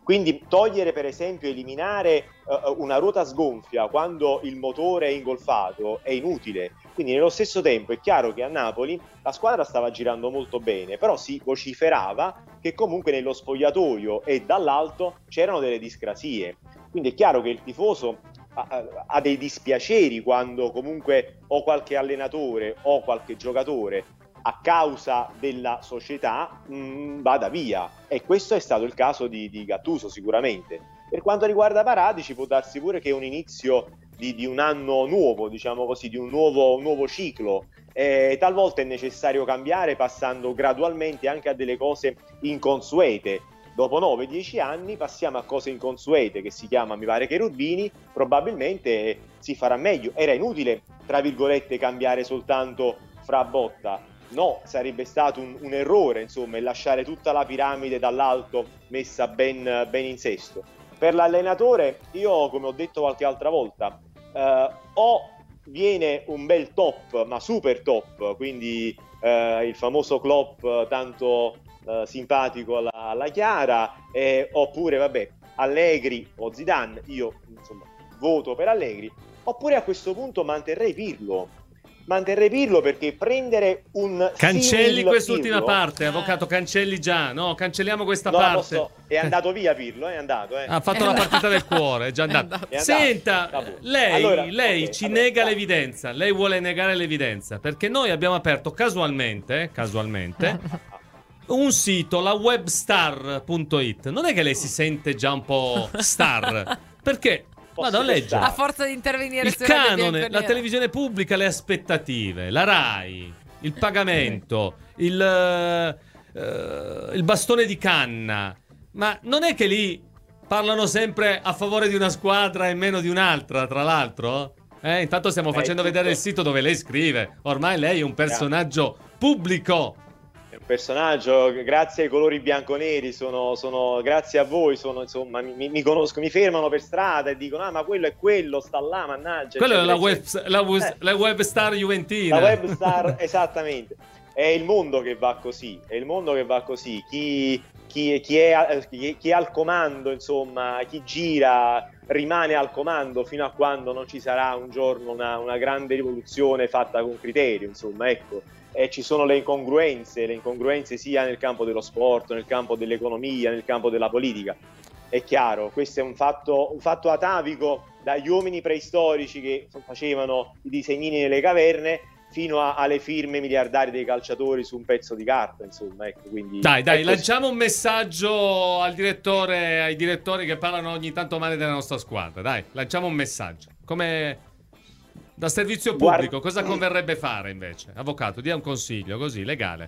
S1: Quindi togliere, per esempio, eliminare uh, una ruota sgonfia quando il motore è ingolfato è inutile. Quindi nello stesso tempo è chiaro che a Napoli la squadra stava girando molto bene, però si vociferava che comunque nello spogliatoio e dall'alto c'erano delle discrasie. Quindi è chiaro che il tifoso ha, ha dei dispiaceri quando comunque o qualche allenatore o qualche giocatore a causa della società mh, vada via, e questo è stato il caso di, di Gattuso sicuramente. Per quanto riguarda Paratici, può darsi pure che è un inizio di, di un anno nuovo, diciamo così, di un nuovo, un nuovo ciclo. Eh, talvolta è necessario cambiare passando gradualmente anche a delle cose inconsuete. Dopo nove dieci anni passiamo a cose inconsuete, che si chiama, mi pare, Cherubini, probabilmente si farà meglio. Era inutile, tra virgolette, cambiare soltanto Fra Botta. No, sarebbe stato un, un errore, insomma, e lasciare tutta la piramide dall'alto messa ben, ben in sesto. Per l'allenatore, io, come ho detto qualche altra volta, eh, o viene un bel top, ma super top, quindi eh, il famoso Klopp tanto eh, simpatico alla, alla Chiara, eh, oppure, vabbè, Allegri o Zidane, io, insomma, voto per Allegri, oppure a questo punto manterrei Pirlo. Manterrei Pirlo perché prendere un
S4: cancelli quest'ultima
S1: Pirlo,
S4: parte, avvocato, cancelli già, no, cancelliamo questa
S1: no,
S4: parte.
S1: So, è andato via Pirlo, è andato, eh.
S4: Ha fatto
S3: è
S4: la
S3: andato.
S4: partita del cuore, è già andato.
S3: È andato.
S4: Senta,
S1: È andato.
S4: lei,
S1: Allora,
S4: lei
S1: okay,
S4: ci
S1: vabbè,
S4: nega
S1: dai.
S4: l'evidenza, lei vuole negare l'evidenza, perché noi abbiamo aperto casualmente, casualmente un sito, la webstar punto it. Non è che lei si sente già un po' star, perché vado a leggere
S3: A forza di intervenire
S4: il
S3: su Radio
S4: canone,
S3: Bianconera.
S4: la televisione pubblica, le aspettative, la Rai, il pagamento, il, uh, il bastone di canna. Ma non è che lì parlano sempre a favore di una squadra e meno di un'altra, tra l'altro? Eh, intanto stiamo
S1: Eh,
S4: facendo
S1: tutto.
S4: vedere il sito dove lei scrive. Ormai lei è un personaggio pubblico.
S1: È un personaggio, grazie ai colori bianconeri, sono, sono grazie a voi, sono, insomma, mi, mi conosco, mi fermano per strada e dicono: ah, ma quello è quello, sta là, mannaggia.
S4: Quella è la,
S1: eccetera,
S4: web,
S1: eccetera.
S4: la, web,
S1: Eh.
S4: la webstar juventina.
S1: La webstar, esattamente. È il mondo che va così, è il mondo che va così. Chi, chi, chi, è, chi, chi è al comando, insomma, chi gira rimane al comando fino a quando non ci sarà un giorno una, una grande rivoluzione fatta con criterio, insomma, ecco. E ci sono le incongruenze, le incongruenze sia nel campo dello sport, nel campo dell'economia, nel campo della politica. È chiaro, questo è un fatto, un fatto atavico dagli uomini preistorici che facevano i disegnini nelle caverne fino a, alle firme miliardarie dei calciatori su un pezzo di carta, insomma, ecco, quindi
S4: Dai, dai,
S1: è così.
S4: lanciamo un messaggio al direttore, ai direttori che parlano ogni tanto male della nostra squadra. Dai, lanciamo un messaggio. Come da servizio pubblico,
S1: Guarda-
S4: cosa converrebbe fare invece? Avvocato, dia un consiglio, così, legale.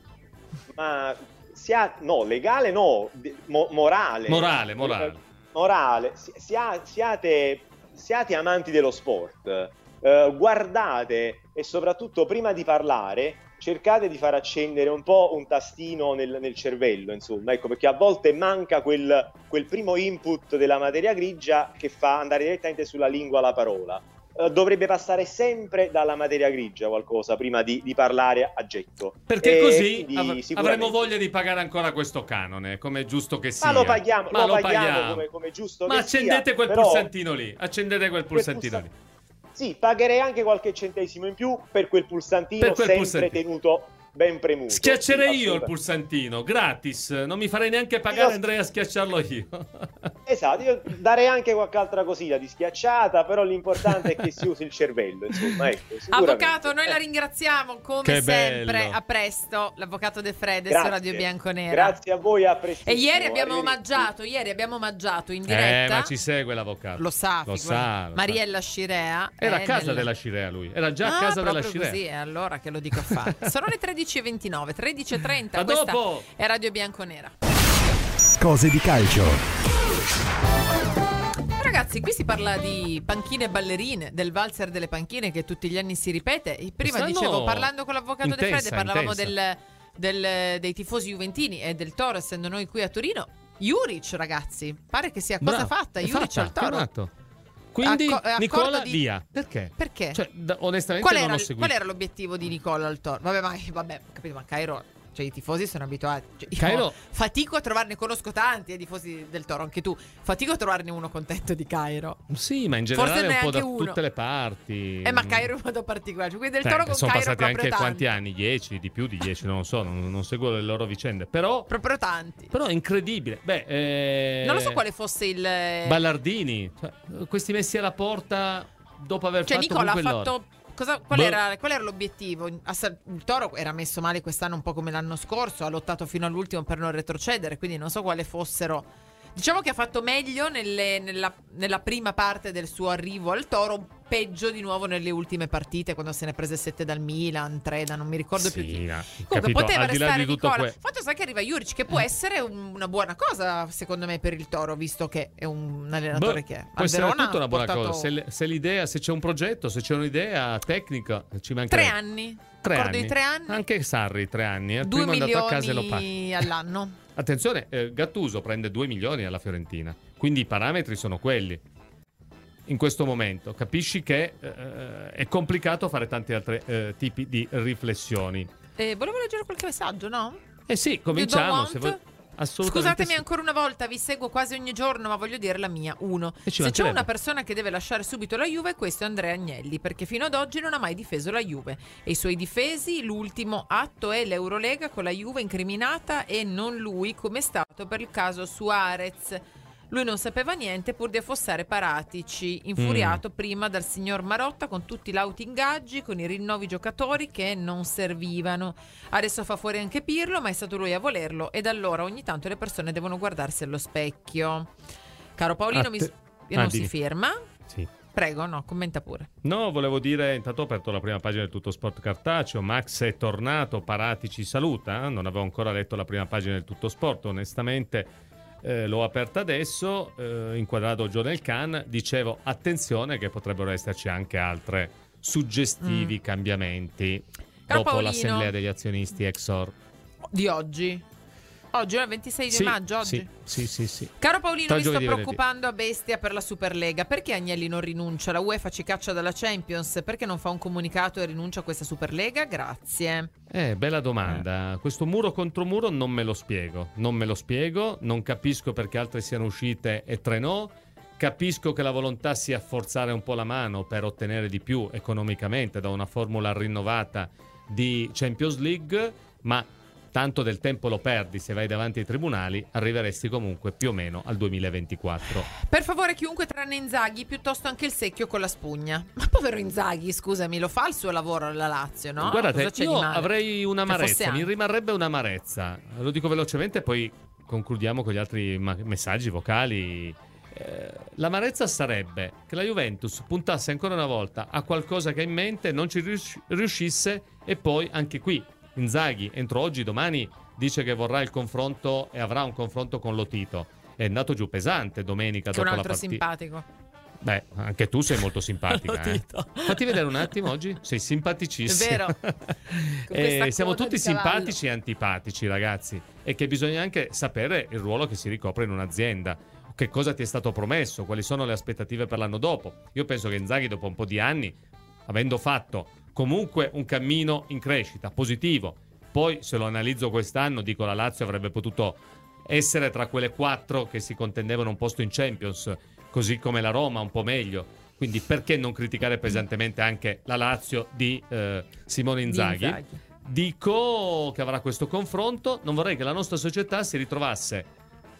S1: Ma sia, no, legale no, de- mo- morale.
S4: Morale, morale.
S1: Morale. Si- sia- siate, siate amanti dello sport. Eh, guardate e soprattutto prima di parlare cercate di far accendere un po' un tastino nel, nel cervello, insomma, ecco, perché a volte manca quel, quel primo input della materia grigia che fa andare direttamente sulla lingua la parola. Eh, dovrebbe passare sempre dalla materia grigia qualcosa prima di, di parlare a getto.
S4: Perché
S1: E
S4: così
S1: quindi
S4: av-
S1: sicuramente-
S4: avremo voglia di pagare ancora questo canone, come è giusto che sia.
S1: Ma lo paghiamo,
S4: Ma
S1: lo paghiamo come, come giusto
S4: Ma
S1: che sia,
S4: accendete quel
S1: però-
S4: pulsantino lì, accendete quel pulsantino
S1: pulsa-
S4: lì.
S1: Sì, pagherei anche qualche centesimo in più per quel pulsantino
S4: Per quel
S1: sempre
S4: pulsantino.
S1: tenuto ben premuto.
S4: Schiaccerei
S1: Sì,
S4: io il
S1: assolutamente.
S4: pulsantino, gratis, non mi farei neanche pagare,
S1: Io-
S4: andrei a schiacciarlo io.
S1: Esatto, io darei anche qualche altra cosina di schiacciata, però l'importante è che si usi il cervello, insomma, ecco, sicuramente.
S3: Avvocato, noi la
S1: Eh,
S3: ringraziamo come
S4: Che
S3: sempre.
S4: bello.
S3: A presto, l'avvocato De Fede
S1: grazie.
S3: su Radio Bianconera.
S1: Grazie a voi, a prestissimo.
S3: E ieri abbiamo
S1: arrivederci.
S3: omaggiato, ieri abbiamo omaggiato in
S4: Eh,
S3: diretta.
S4: ma ci segue l'avvocato.
S3: Lo sa,
S4: lo
S3: figurati.
S4: sa, lo sa.
S3: Mariella Scirea.
S4: Era a
S3: è
S4: casa
S3: nel-
S4: della Scirea lui, era già a
S3: Ah,
S4: casa della
S3: proprio
S4: Scirea.
S3: così, è allora che lo dico a fare. Sono le tredici e ventinove, tredici e trenta.
S4: A
S3: Questa
S4: dopo.
S3: è Radio Bianconera.
S5: Cose di calcio.
S3: Ragazzi, qui si parla di panchine e ballerine, del valzer delle panchine che tutti gli anni si ripete. E prima
S4: Quest'anno
S3: dicevo, parlando con l'avvocato De
S4: intensa,
S3: Fede, parlavamo
S4: intensa.
S3: del, del- dei tifosi juventini e del Toro, essendo noi qui a Torino. Juric, ragazzi, pare che sia cosa
S4: Bravo,
S3: fatta.
S4: è
S3: Juric
S4: fatta,
S3: al Toro.
S4: chiamato. Quindi
S3: Acco- eh,
S4: Nicola
S3: accordo di-
S4: via. Perché?
S3: Perché?
S4: Cioè, da- onestamente
S3: Qual
S4: non
S3: era,
S4: ho
S3: il-
S4: seguito.
S3: qual era l'obiettivo di Nicola al Toro? Vabbè, ma vabbè, ho capito, ma Cairo Cioè i tifosi sono abituati, cioè, io
S4: Cairo-
S3: fatico a trovarne, conosco tanti eh, tifosi del Toro, anche tu, fatico a trovarne uno contento di Cairo.
S4: Sì, ma in
S3: Forse
S4: generale un po' da
S3: neanche uno.
S4: tutte le parti.
S3: Eh, ma Cairo in modo particolare, cioè, quelli del
S4: Cioè,
S3: Toro con
S4: sono
S3: Cairo
S4: passati
S3: proprio
S4: anche
S3: tanti.
S4: quanti anni? dieci, di più di dieci, non lo so, non, non seguo le loro vicende. Però,
S3: Proprio tanti.
S4: però è incredibile. Beh, eh,
S3: Non lo so quale fosse il...
S4: Ballardini, cioè, questi messi alla porta dopo aver
S3: Cioè
S4: fatto
S3: Nicola ha
S4: comunque il loro.
S3: fatto... Cosa, qual,
S4: Boh.
S3: era, qual era l'obiettivo? Assa- Il Toro era messo male quest'anno un po' come l'anno scorso, ha lottato fino all'ultimo per non retrocedere, quindi non so quale fossero... Diciamo che ha fatto meglio nelle- nella, nella prima parte del suo arrivo al Toro, peggio di nuovo nelle ultime partite, quando se ne prese sette dal Milan, tre da non mi ricordo più
S4: Sì,
S3: chi.
S4: no,
S3: Comunque
S4: capito,
S3: poteva
S4: al di là
S3: restare
S4: di tutto
S3: Nicola.
S4: que-
S3: Fatto sta che arriva Juric, che può essere un- una buona cosa secondo me per il Toro, visto che è un allenatore
S4: Boh,
S3: che è.
S4: può
S3: Al
S4: essere
S3: Verona
S4: tutta una
S3: ha
S4: buona
S3: portato
S4: cosa. Se, le- se l'idea, se c'è un progetto, se c'è un'idea tecnica, ci manca
S3: tre anni.
S4: Tre
S3: Ricordo
S4: anni.
S3: i tre anni.
S4: Anche Sarri, tre anni. Eh.
S3: Due
S4: Prima è andato a casa e lo paga.
S3: milioni all'anno.
S4: Attenzione, eh, Gattuso prende due milioni alla Fiorentina, quindi i parametri sono quelli. In questo momento capisci che eh, è complicato fare tanti altri eh, tipi di riflessioni.
S3: Eh, volevo leggere qualche messaggio, no?
S4: Eh sì,
S3: You
S4: cominciamo.
S3: don't
S4: Se
S3: want?
S4: vuoi- assolutamente
S3: Scusatemi
S4: sì.
S3: ancora una volta, vi seguo quasi ogni giorno, ma voglio dire la mia. Uno,
S4: E ci
S3: se c'è
S4: mancherebbe.
S3: una persona che deve lasciare subito la Juve, questo è Andrea Agnelli, perché fino ad oggi non ha mai difeso la Juve. E i suoi difesi, l'ultimo atto è l'Eurolega con la Juve incriminata e non lui, come è stato per il caso Suarez. Lui non sapeva niente pur di affossare Paratici, infuriato
S4: Mm.
S3: prima dal signor Marotta con tutti i lauti ingaggi, con i rinnovi giocatori che non servivano. Adesso fa fuori anche Pirlo, ma è stato lui a volerlo e da allora ogni tanto le persone devono guardarsi allo specchio. Caro Paolino, mi...
S4: Atte-
S3: e non
S4: Ah,
S3: si
S4: dimmi.
S3: ferma.
S4: Sì.
S3: Prego, no, commenta pure.
S4: No, volevo dire, intanto ho aperto la prima pagina del Tutto Sport cartaceo, Max è tornato, Parati ci saluta, eh? Non avevo ancora letto la prima pagina del Tutto Sport, onestamente eh, l'ho aperta adesso, eh, inquadrato giù nel can, dicevo attenzione che potrebbero esserci anche altre suggestivi
S3: Mm.
S4: cambiamenti
S3: Caro
S4: dopo
S3: Paolino.
S4: l'assemblea degli azionisti Exor.
S3: Di oggi. Oggi è il ventisei di
S4: Sì,
S3: maggio, oggi.
S4: sì, sì, sì, sì.
S3: Caro Paolino,
S4: Tra
S3: mi sto
S4: giovedì e venerdì.
S3: preoccupando a bestia per la Superlega. Perché Agnelli non rinuncia? La UEFA ci caccia dalla Champions. Perché non fa un comunicato e rinuncia a questa Superlega? Grazie.
S4: Eh, bella domanda. Questo muro contro muro non me lo spiego. Non me lo spiego. Non capisco perché altre siano uscite e tre no. Capisco che la volontà sia forzare un po' la mano per ottenere di più economicamente da una formula rinnovata di Champions League, ma tanto del tempo lo perdi se vai davanti ai tribunali, arriveresti comunque più o meno al duemilaventiquattro.
S3: Per favore, chiunque tranne Inzaghi, piuttosto anche il secchio con la spugna. Ma povero Inzaghi, scusami, lo fa il suo lavoro alla Lazio, no?
S4: Guardate,
S3: Cosa c'è
S4: io
S3: di male?
S4: avrei un'amarezza,
S3: Che fosse
S4: mi rimarrebbe un'amarezza. Lo dico velocemente, poi concludiamo con gli altri ma- messaggi vocali. Eh, l'amarezza sarebbe che la Juventus puntasse ancora una volta a qualcosa che ha in mente, non ci rius- riuscisse e poi anche qui Inzaghi entro oggi, domani dice che vorrà il confronto e avrà un confronto con Lotito. È andato giù pesante domenica
S3: Che è un
S4: dopo la
S3: altro
S4: partita.
S3: simpatico.
S4: Beh, anche tu sei molto simpatica. eh.
S3: Lotito.
S4: Fatti vedere un attimo oggi, sei simpaticissima.
S3: È vero. Con
S4: Eh,
S3: questa
S4: siamo
S3: coda
S4: tutti
S3: di cavallo.
S4: simpatici e antipatici, ragazzi. E che bisogna anche sapere il ruolo che si ricopre in un'azienda. Che cosa ti è stato promesso? Quali sono le aspettative per l'anno dopo? Io penso che Inzaghi, dopo un po' di anni, avendo fatto comunque un cammino in crescita positivo, poi se lo analizzo quest'anno, dico la Lazio avrebbe potuto essere tra quelle quattro che si contendevano un posto in Champions, così come la Roma un po' meglio. Quindi perché non criticare pesantemente anche la Lazio di eh, Simone Inzaghi?
S3: Di Inzaghi.
S4: Dico che avrà questo confronto. Non vorrei che la nostra società si ritrovasse,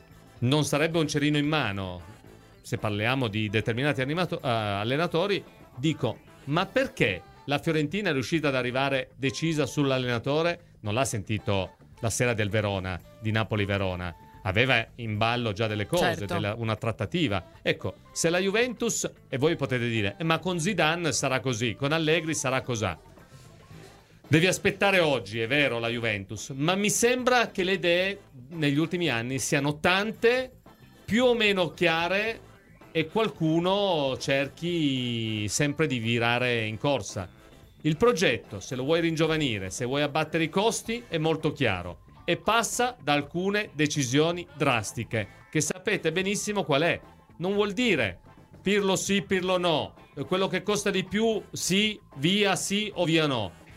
S4: non sarebbe un cerino in mano se parliamo di determinati animato- uh, allenatori. Dico, ma perché la Fiorentina è riuscita ad arrivare decisa sull'allenatore? Non l'ha sentito la sera del Verona, di Napoli-Verona. Aveva in ballo già delle cose,
S3: Certo.
S4: della- una trattativa. Ecco, se la Juventus, e voi potete dire, eh, ma con Zidane sarà così, con Allegri sarà così. Devi aspettare oggi, è vero, la Juventus, ma mi sembra che le idee negli ultimi anni siano tante, più o meno chiare, e qualcuno cerchi sempre di virare in corsa. Il progetto, se lo vuoi ringiovanire, se vuoi abbattere i costi, è molto chiaro e passa da alcune decisioni drastiche, che sapete benissimo qual è. Non vuol dire Pirlo sì, Pirlo no, quello che costa di più sì, via sì o via no.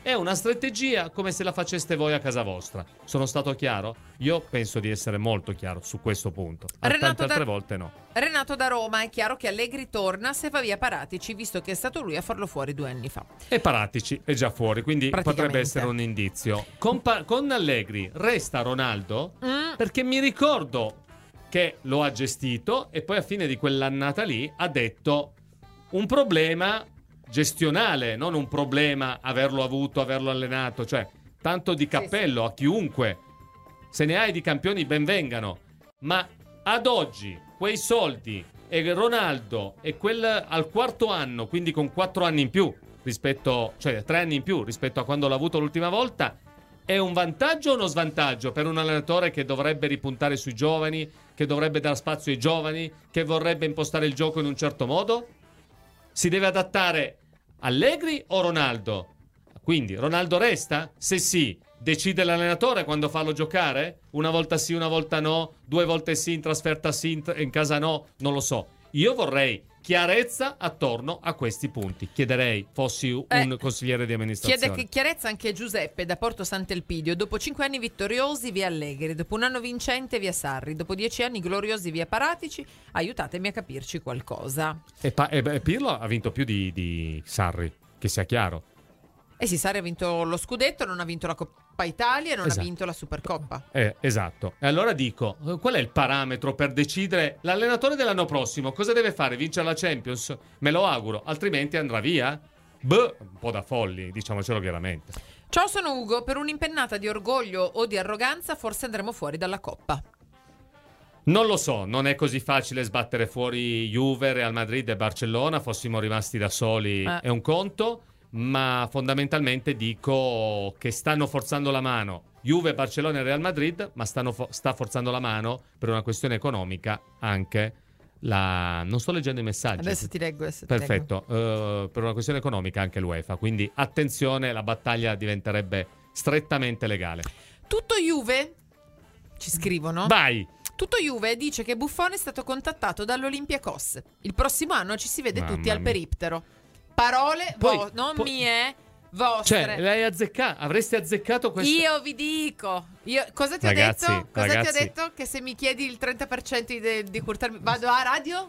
S4: È una strategia come se la faceste voi a casa vostra. Sono stato chiaro? Io penso di essere molto chiaro su questo punto. A
S3: Renato
S4: tante altre
S3: da-
S4: volte no.
S3: Renato da Roma, è chiaro che Allegri torna se va via Paratici, visto che è stato lui a farlo fuori due anni fa.
S4: E Paratici è già fuori, quindi
S3: Praticamente.
S4: potrebbe essere un indizio. Con, Pa- con Allegri resta Ronaldo,
S3: Mm.
S4: perché mi ricordo che lo ha gestito e poi a fine di quell'annata lì ha detto un problema gestionale, non un problema averlo avuto, averlo allenato, cioè tanto di cappello a chiunque. Se ne hai di campioni ben vengano, ma ad oggi quei soldi e Ronaldo e quel al quarto anno, quindi con quattro anni in più rispetto, cioè tre anni in più rispetto a quando l'ha avuto l'ultima volta, è un vantaggio o uno svantaggio per un allenatore che dovrebbe ripuntare sui giovani, che dovrebbe dar spazio ai giovani, che vorrebbe impostare il gioco in un certo modo? Si deve adattare Allegri o Ronaldo? Quindi Ronaldo resta? Se sì, decide l'allenatore quando farlo giocare? Una volta sì, una volta no, due volte sì, in trasferta sì, in, in casa no, non lo so. Io vorrei chiarezza attorno a questi punti. Chiederei, fossi un
S3: Eh,
S4: consigliere di amministrazione.
S3: Chiede chiarezza anche Giuseppe da Porto Sant'Elpidio. Dopo cinque anni vittoriosi via Allegri, dopo un anno vincente via Sarri, dopo dieci anni gloriosi via Paratici, aiutatemi a capirci qualcosa.
S4: E, pa- e beh, Pirlo ha vinto più di, di Sarri, che sia chiaro.
S3: Eh sì, Sarri ha vinto lo scudetto, non ha vinto la Coppa Italia e non
S4: Esatto.
S3: ha vinto la Supercoppa.
S4: Eh, esatto. E allora dico, eh, qual è il parametro per decidere l'allenatore dell'anno prossimo? Cosa deve fare? Vincere la Champions? Me lo auguro, altrimenti andrà via? Beh, un po' da folli, diciamocelo chiaramente.
S3: Ciao, sono Ugo. Per un'impennata di orgoglio o di arroganza forse andremo fuori dalla Coppa.
S4: Non lo so, non è così facile sbattere fuori Juve, Real Madrid e Barcellona. Fossimo rimasti da soli
S3: Eh.
S4: è un conto, ma fondamentalmente dico che stanno forzando la mano Juve, Barcellona e Real Madrid, ma stanno fo- sta forzando la mano per una questione economica anche la... Non sto leggendo i messaggi.
S3: Adesso ti leggo. Adesso ti leggo.
S4: Perfetto, eh, per una questione economica anche l'UEFA, quindi attenzione, la battaglia diventerebbe strettamente legale.
S3: Tutto Juve? Ci scrivono.
S4: Vai!
S3: Tutto Juve dice che Buffon è stato contattato dall'Olympiakos. Il prossimo anno ci si vede
S4: Mamma
S3: tutti al
S4: mia.
S3: periptero. Parole
S4: Poi-
S3: vo- non
S4: poi-
S3: mie, vostre.
S4: Cioè, l'hai azzeccato, avresti azzeccato questo...
S3: Io vi dico, io, cosa ti
S4: Ragazzi,
S3: ho detto? Cosa
S4: ragazzi.
S3: ti ho detto? Che se mi chiedi il trenta per cento di, di curtarmi, vado a radio?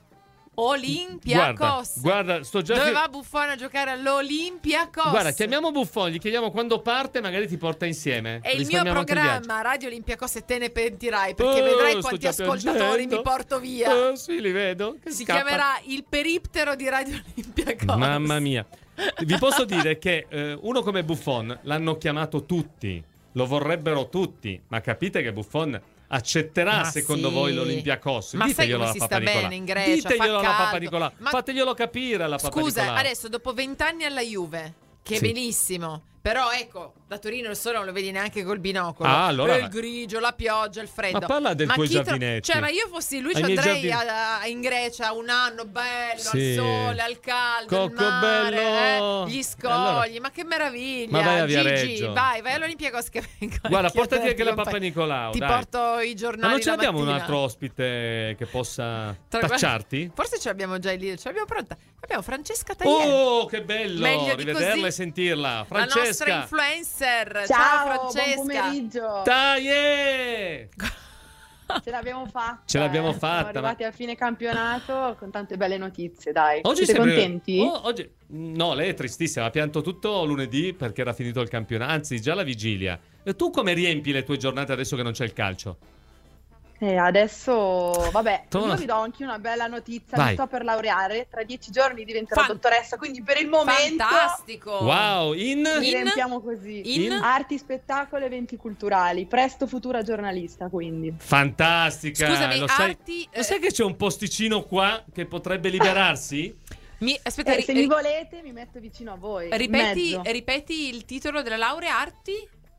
S3: Olympiakos.
S4: Guarda, guarda, sto già...
S3: Dove
S4: fi-
S3: va Buffon a giocare all'Olympiakos?
S4: Guarda, chiamiamo Buffon, gli chiediamo quando parte, magari ti porta insieme.
S3: È il mio
S4: Risparmiamo anche il viaggio.
S3: programma Radio Olympiakos e te ne pentirai, perché
S4: Oh,
S3: vedrai
S4: sto
S3: quanti
S4: già
S3: ascoltatori
S4: piangendo.
S3: mi porto via.
S4: Oh, sì, li vedo. Che
S3: Si
S4: scappa.
S3: chiamerà il periptero di Radio Olympiakos.
S4: Mamma mia. Vi posso dire che eh, uno come Buffon l'hanno chiamato tutti, lo vorrebbero tutti, ma capite che Buffon accetterà
S3: Ma
S4: secondo
S3: sì.
S4: voi l'Olympiakos?
S3: Ma sai
S4: Diteglielo
S3: come
S4: alla
S3: si
S4: Papa
S3: sta
S4: Nicolà.
S3: bene in Grecia,
S4: Diteglielo
S3: fa
S4: alla Papa
S3: caldo.
S4: Nicolà.
S3: Ma-
S4: Fateglielo capire alla Papa
S3: Scusa,
S4: Nicolà.
S3: adesso dopo vent'anni alla Juve, che è
S4: Sì.
S3: benissimo, però ecco, da Torino il sole non lo vedi neanche col binocolo.
S4: Ah, allora-
S3: E il grigio, la pioggia, il freddo.
S4: Ma parla del tuoi
S3: chi tro-
S4: giardinetti.
S3: Cioè, ma io fossi lui, ci
S4: Ai miei
S3: andrei
S4: giardini-
S3: a- a- in Grecia un anno bello,
S4: Sì.
S3: al sole, al caldo, al
S4: Cocco
S3: mare,
S4: bello.
S3: eh, gli scogli,
S4: Allora-
S3: ma che meraviglia.
S4: Ma vai a
S3: Gigi,
S4: Viareggio.
S3: vai, vai all'Olimpiakos che vengo a
S4: Guarda, portati
S3: chiederti
S4: anche la
S3: compagnia.
S4: Papa Nicolau,
S3: Ti
S4: dai.
S3: porto i giornali
S4: Ma non ce
S3: la
S4: l'abbiamo un
S3: mattina.
S4: altro ospite che possa
S3: Tra-
S4: tacciarti?
S3: Forse ce l'abbiamo già lì, ce l'abbiamo pronta. Abbiamo Francesca Taglier.
S4: Oh, che bello!
S3: Meglio di
S4: Rivederla
S3: così.
S4: e sentirla.
S3: La nostra
S4: Francesca!
S3: influencer. Ciao,
S6: Ciao,
S3: Francesca.
S6: buon pomeriggio.
S4: Taie!
S6: Ce l'abbiamo fatta.
S4: Ce l'abbiamo
S6: eh.
S4: fatta,
S6: Siamo arrivati a fine campionato con tante belle notizie, dai.
S4: Oggi
S6: Siete
S4: sembra-
S6: contenti?
S4: Oh, oggi... No, lei è tristissima. Ha pianto tutto lunedì perché era finito il campionato. Anzi, già la vigilia. E tu come riempi le tue giornate adesso che non c'è il calcio?
S6: E adesso, vabbè,
S4: Tu-
S6: io vi do anche una bella notizia.
S4: Vai.
S6: Mi sto per laureare. Tra dieci giorni diventerò
S3: Fan-
S6: dottoressa, quindi per il momento
S3: Fantastico.
S4: Wow, in...
S6: ci
S3: In-
S6: riempiamo così.
S3: In?
S6: Arti, spettacolo, eventi culturali. Presto futura giornalista, quindi.
S4: Fantastica.
S3: Scusami,
S4: lo sai...
S3: arti.
S4: Lo sai che c'è un posticino qua che potrebbe liberarsi?
S3: Mi, aspetta,
S6: Eh,
S3: ri-
S6: se
S3: ri-
S6: mi volete, mi metto vicino a voi. in
S3: ripeti,
S6: mezzo.
S3: ripeti il titolo della laurea arti?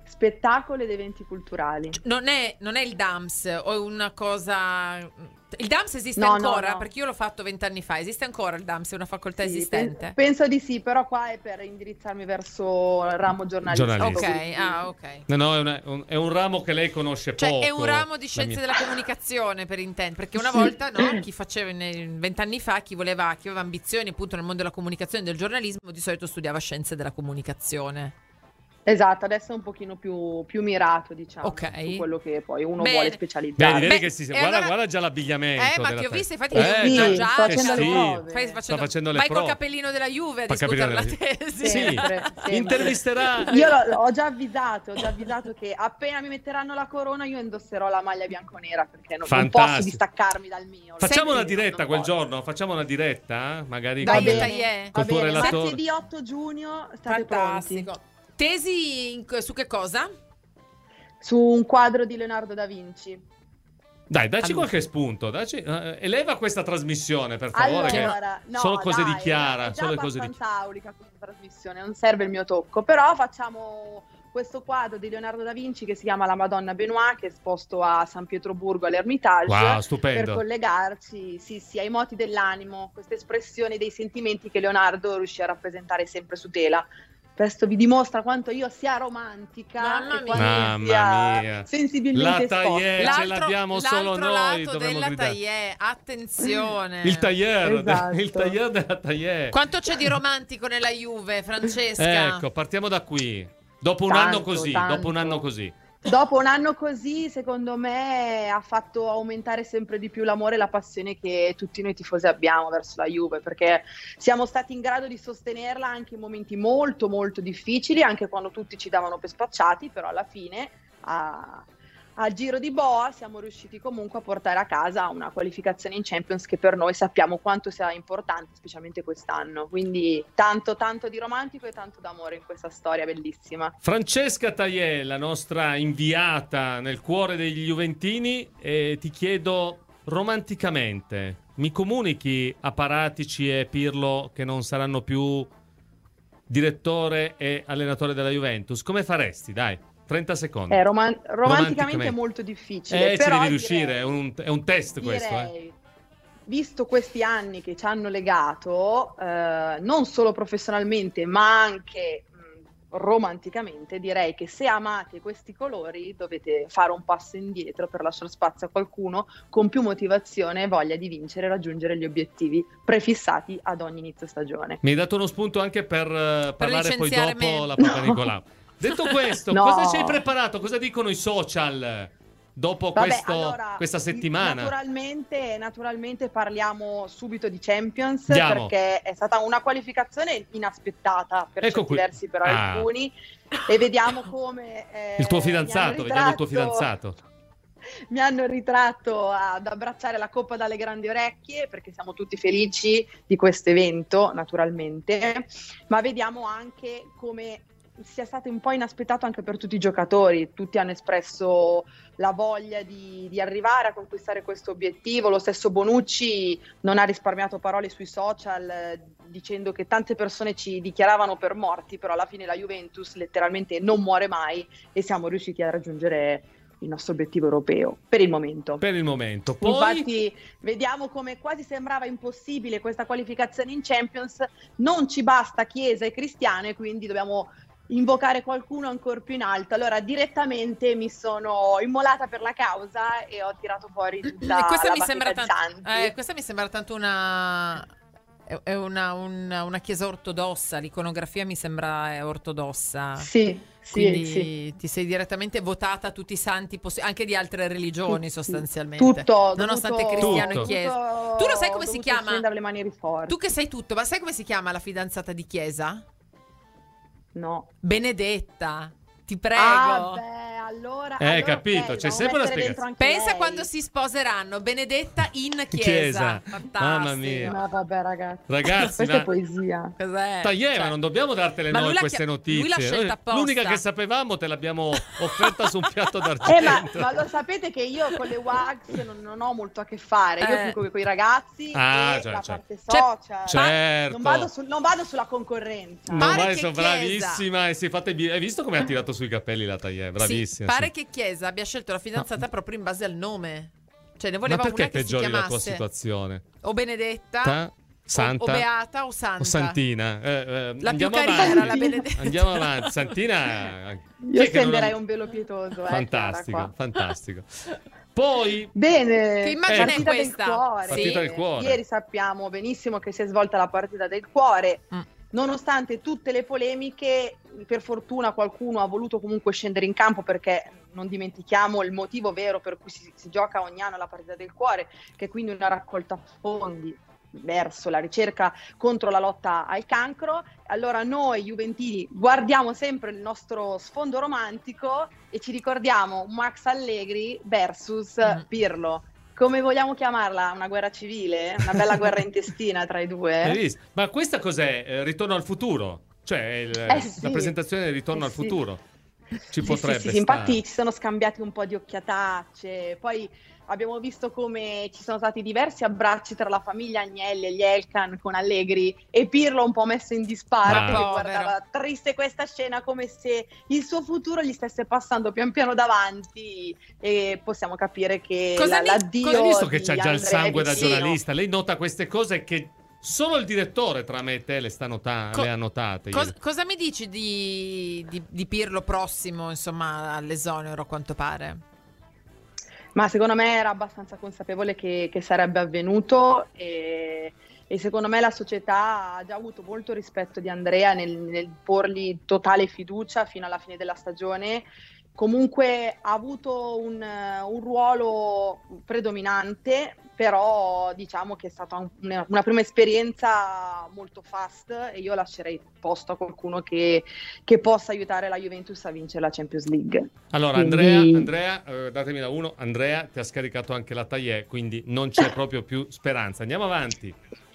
S6: spettacolo ed eventi culturali.
S3: Non è, non è il D A M S o è una cosa... Il D A M S esiste
S6: No,
S3: ancora?
S6: no, no.
S3: Perché io l'ho fatto vent'anni fa. Esiste ancora il D A M S? È una facoltà
S6: Sì,
S3: esistente?
S6: pen- penso di sì, però qua è per indirizzarmi verso il ramo giornalistico.
S4: Giornalistico.
S3: Ok,
S6: quindi-
S3: ah, ok.
S4: No, no, è, una- un, è un ramo che lei conosce
S3: Cioè
S4: poco.
S3: è un ramo di
S4: La
S3: scienze
S4: mia-
S3: della comunicazione per intendere, perché una
S6: Sì.
S3: volta no, chi faceva nei- vent'anni fa, chi voleva, chi aveva ambizioni appunto nel mondo della comunicazione e del giornalismo, di solito studiava scienze della comunicazione.
S6: Esatto, adesso è un pochino più, più mirato, diciamo,
S3: Ok.
S6: su quello che poi uno
S3: Bene.
S6: vuole specializzare.
S4: Vedi, vedi
S3: Beh,
S4: che si
S3: e
S4: guarda,
S3: allora-
S4: guarda già l'abbigliamento.
S3: Eh, ma
S4: della
S3: ti ho
S4: te-
S3: visto, infatti,
S4: Eh,
S6: sì,
S3: già,
S6: sto
S3: già,
S6: facendo
S4: che
S6: le
S4: sì.
S6: prove.
S3: Fai- facendo-
S4: Sta facendo le
S3: vai
S4: prove.
S3: col cappellino della Juve a
S4: Fa capire
S3: discutere la
S4: delle-
S3: tesi.
S4: Sì.
S6: Sempre, sempre.
S4: Intervisterà.
S6: Io l'ho, ho già avvisato, ho già avvisato che appena mi metteranno la corona io indosserò la maglia bianconera perché non, non
S4: Fantastico.
S6: posso distaccarmi dal mio.
S4: Facciamo
S6: Senti,
S4: una diretta
S6: non
S4: quel
S6: posso.
S4: giorno, facciamo una diretta, magari
S3: Dai,
S4: con,
S3: dai, eh.
S4: col
S6: Va
S4: tuo
S6: bene,
S4: relatore.
S6: martedì otto giugno state
S3: Fantastico.
S6: pronti.
S3: Tesi in- su che cosa?
S6: Su un quadro di Leonardo da Vinci.
S4: Dai, dacci
S3: Allora.
S4: qualche spunto, dacci, eh, eleva questa trasmissione, per favore,
S6: Allora,
S4: che
S6: no,
S4: solo cose
S6: dai,
S4: di Chiara,
S6: è già
S4: solo cose di
S6: abbastanza aulica questa trasmissione, non serve il mio tocco, però facciamo questo quadro di Leonardo da Vinci che si chiama La Madonna Benoît, che è esposto a San Pietroburgo all'Ermitage.
S4: Wow,
S6: Per
S4: stupendo.
S6: collegarci, sì, sì, ai moti dell'animo, questa espressione dei sentimenti che Leonardo riuscì a rappresentare sempre su tela. Questo vi dimostra quanto io sia romantica
S3: Mamma
S6: e
S3: mia.
S6: quanto
S4: Mamma
S6: sia
S4: mia.
S6: sensibilmente
S4: La tailleur,
S6: esposta.
S4: ce l'abbiamo solo
S3: l'altro
S4: noi,
S3: lato
S4: dovremmo
S3: della
S4: gridare.
S3: tailleur, attenzione.
S4: Il tailleur,
S6: Esatto.
S4: il tailleur della tailleur.
S3: Quanto c'è di romantico nella Juve, Francesca?
S4: Ecco, partiamo da qui. Dopo un
S6: Tanto,
S4: anno così,
S6: tanto.
S4: dopo un anno così.
S6: Dopo un anno così, secondo me, ha fatto aumentare sempre di più l'amore e la passione che tutti noi tifosi abbiamo verso la Juve, perché siamo stati in grado di sostenerla anche in momenti molto molto difficili, anche quando tutti ci davano per spacciati, però alla fine a, al giro di boa siamo riusciti comunque a portare a casa una qualificazione in Champions che per noi sappiamo quanto sia importante, specialmente quest'anno. Quindi tanto tanto di romantico e tanto d'amore in questa storia bellissima.
S4: Francesca Tailleur, la nostra inviata nel cuore degli Juventini, e ti chiedo romanticamente, mi comunichi a Paratici e Pirlo che non saranno più direttore e allenatore della Juventus? Come faresti? Dai, trenta secondi.
S6: È roman- romanticamente,
S4: Romanticamente.
S6: è molto difficile.
S4: Eh, ci
S6: però
S4: devi riuscire,
S6: direi-
S4: è un, è un test questo. Eh.
S6: direi, visto questi anni che ci hanno legato, eh, non solo professionalmente, ma anche mh, romanticamente, direi che se amate questi colori dovete fare un passo indietro per lasciare spazio a qualcuno con più motivazione e voglia di vincere e raggiungere gli obiettivi prefissati ad ogni inizio stagione.
S4: Mi hai dato uno spunto anche per eh, parlare poi
S3: licenziare
S4: dopo
S3: me.
S4: la Papa Nicolau. Detto questo,
S6: No.
S4: cosa ci hai preparato? Cosa dicono i social dopo
S6: Vabbè,
S4: questo-
S6: allora,
S4: questa settimana?
S6: Naturalmente, naturalmente parliamo subito di Champions,
S4: Andiamo.
S6: perché è stata una qualificazione inaspettata per
S4: Ecco
S6: certi
S4: qui.
S6: versi per
S4: Ah.
S6: alcuni, e vediamo come eh,
S4: Il tuo
S6: mi
S4: fidanzato,
S6: hanno
S4: vediamo il tuo
S6: ritratto-
S4: fidanzato.
S6: Mi hanno ritratto ad abbracciare la coppa dalle grandi orecchie, perché siamo tutti felici di questo evento, naturalmente, ma vediamo anche come sia stato un po' inaspettato anche per tutti i giocatori. Tutti hanno espresso la voglia di, di arrivare a conquistare questo obiettivo. Lo stesso Bonucci non ha risparmiato parole sui social, eh, dicendo che tante persone ci dichiaravano per morti, però alla fine la Juventus letteralmente non muore mai e siamo riusciti a raggiungere il nostro obiettivo europeo per il momento.
S4: Per il momento. Poi
S6: Infatti vediamo come quasi sembrava impossibile questa qualificazione in Champions. Non ci basta Chiesa e Cristiano e quindi dobbiamo invocare qualcuno ancora più in alto. Allora direttamente mi sono immolata per la causa e ho tirato fuori tutta
S3: E questa
S6: la
S3: mi sembra
S6: bacheca
S3: tanto,
S6: Zanti.
S3: eh, questa mi sembra tanto una è- è una, una, una chiesa ortodossa, l'iconografia mi sembra è ortodossa.
S6: Sì, sì,
S3: Quindi
S6: sì.
S3: ti sei direttamente votata a tutti i santi possi- anche di altre religioni,
S6: Tutti.
S3: sostanzialmente.
S6: Tutto,
S3: nonostante
S6: dovuto-
S3: cristiano
S4: Tutto.
S3: e chiesa.
S6: dovuto-
S3: Tu lo sai come si
S6: dovuto
S3: chiama?
S6: scendere le mani forti.
S3: Tu che sai tutto, ma sai come si chiama la fidanzata di Chiesa?
S6: No.
S3: Benedetta. Ti prego.
S6: Ah, beh, allora,
S4: Eh,
S6: allora
S4: capito,
S6: ok,
S4: c'è
S6: dobbiamo
S4: sempre una
S6: mettere dentro anche
S3: Pensa
S6: lei.
S3: quando si sposeranno, Benedetta in chiesa.
S4: Chiesa.
S3: Fantastico.
S4: Mamma mia.
S6: No, vabbè, ragazzi.
S4: Ragazzi,
S6: questa
S4: ma-
S6: è poesia.
S3: Cos'è?
S4: Taglieva,
S3: Cioè,
S4: non dobbiamo dartele
S3: ma lui
S4: noi
S3: l'ha
S4: queste
S3: chia-
S4: notizie.
S3: lui l'ha scelta apposta.
S4: L'unica che sapevamo te l'abbiamo offerta su un piatto
S6: Eh, ma,
S4: d'argento.
S6: ma lo sapete che io con le wax non, non ho molto a che fare. Io
S3: Eh.
S6: più con i ragazzi
S4: Ah,
S6: e
S4: cioè,
S6: la
S4: cioè.
S6: parte
S3: Cioè,
S6: social.
S4: certo.
S6: Non vado, sul- non vado sulla concorrenza.
S4: No,
S3: Pare
S4: vai,
S3: che
S4: sono
S3: Chiesa-
S4: bravissima. E si fate bi- Hai visto come ha tirato sui capelli la Tagliè? Bravissima.
S3: Sì, pare
S4: sì.
S3: che Chiesa abbia scelto la fidanzata proprio in base al nome. Cioè, ne
S4: Ma
S3: voleva
S4: perché
S3: una che si
S4: peggiori la tua
S3: chiamasse
S4: situazione?
S3: o Benedetta
S4: Ta- Santa
S3: o, o Beata o Santa.
S4: o Santina? Eh, eh,
S3: La più
S4: andiamo
S3: carina
S4: avanti.
S3: era la Benedetta.
S4: Andiamo avanti. Santina. chi
S6: Io
S4: è che non-
S6: stenderei un velo pietoso. eh,
S4: Fantastico,
S6: Chiara, qua.
S4: fantastico. Poi
S6: Bene,
S3: Che immagine
S6: partita
S3: è questa?
S6: del cuore.
S4: Partita del cuore.
S6: Ieri sappiamo benissimo che si è svolta la partita del cuore.
S3: Mm.
S6: Nonostante tutte le polemiche, per fortuna qualcuno ha voluto comunque scendere in campo, perché non dimentichiamo il motivo vero per cui si, si gioca ogni anno la partita del cuore, che è quindi una raccolta fondi verso la ricerca contro la lotta al cancro. Allora noi juventini guardiamo sempre il nostro sfondo romantico e ci ricordiamo Max Allegri versus
S3: Mm.
S6: Pirlo. Come vogliamo chiamarla? Una guerra civile? Una bella guerra intestina tra i
S4: hai
S6: due?
S4: visto? Ma questa cos'è? Eh, Ritorno al futuro? Cioè il-
S6: Eh sì.
S4: la presentazione del Ritorno
S6: Eh
S4: al
S6: sì.
S4: futuro? Ci
S6: Sì,
S4: potrebbe
S6: sì, sì, sì.
S4: stare.
S6: Infatti ci sono scambiati un po' di occhiatacce, poi abbiamo visto come ci sono stati diversi abbracci tra la famiglia Agnelli e gli Elkan con Allegri e Pirlo un po' messo in disparte,
S4: Ma-
S6: che
S3: Povero.
S6: guardava triste questa scena come se il suo futuro gli stesse passando pian piano davanti, e possiamo capire che
S3: Cosa
S6: la,
S3: mi-
S6: l'addio
S3: cosa-
S4: Hai visto
S6: di
S4: che c'ha già il
S6: Andrea
S4: sangue da
S6: Vicino.
S4: giornalista? Lei nota queste cose che solo il direttore tra me e te le, sta nota-
S3: Co-
S4: le ha notate.
S3: Cos-
S4: ieri.
S3: cosa mi dici di, di, di Pirlo prossimo, insomma, all'esonero, a quanto pare?
S6: Ma secondo me era abbastanza consapevole che, che sarebbe avvenuto, e, e secondo me la società ha già avuto molto rispetto di Andrea nel, nel porgli totale fiducia fino alla fine della stagione. Comunque ha avuto un, un ruolo predominante, però diciamo che è stata un- una, una prima esperienza molto fast, e io lascerei posto a qualcuno che, che possa aiutare la Juventus a vincere la Champions League.
S4: Allora,
S6: Quindi-
S4: Andrea, Andrea eh, datemi da uno. Andrea ti ha scaricato anche la Tagliè, quindi non c'è proprio più speranza. Andiamo avanti.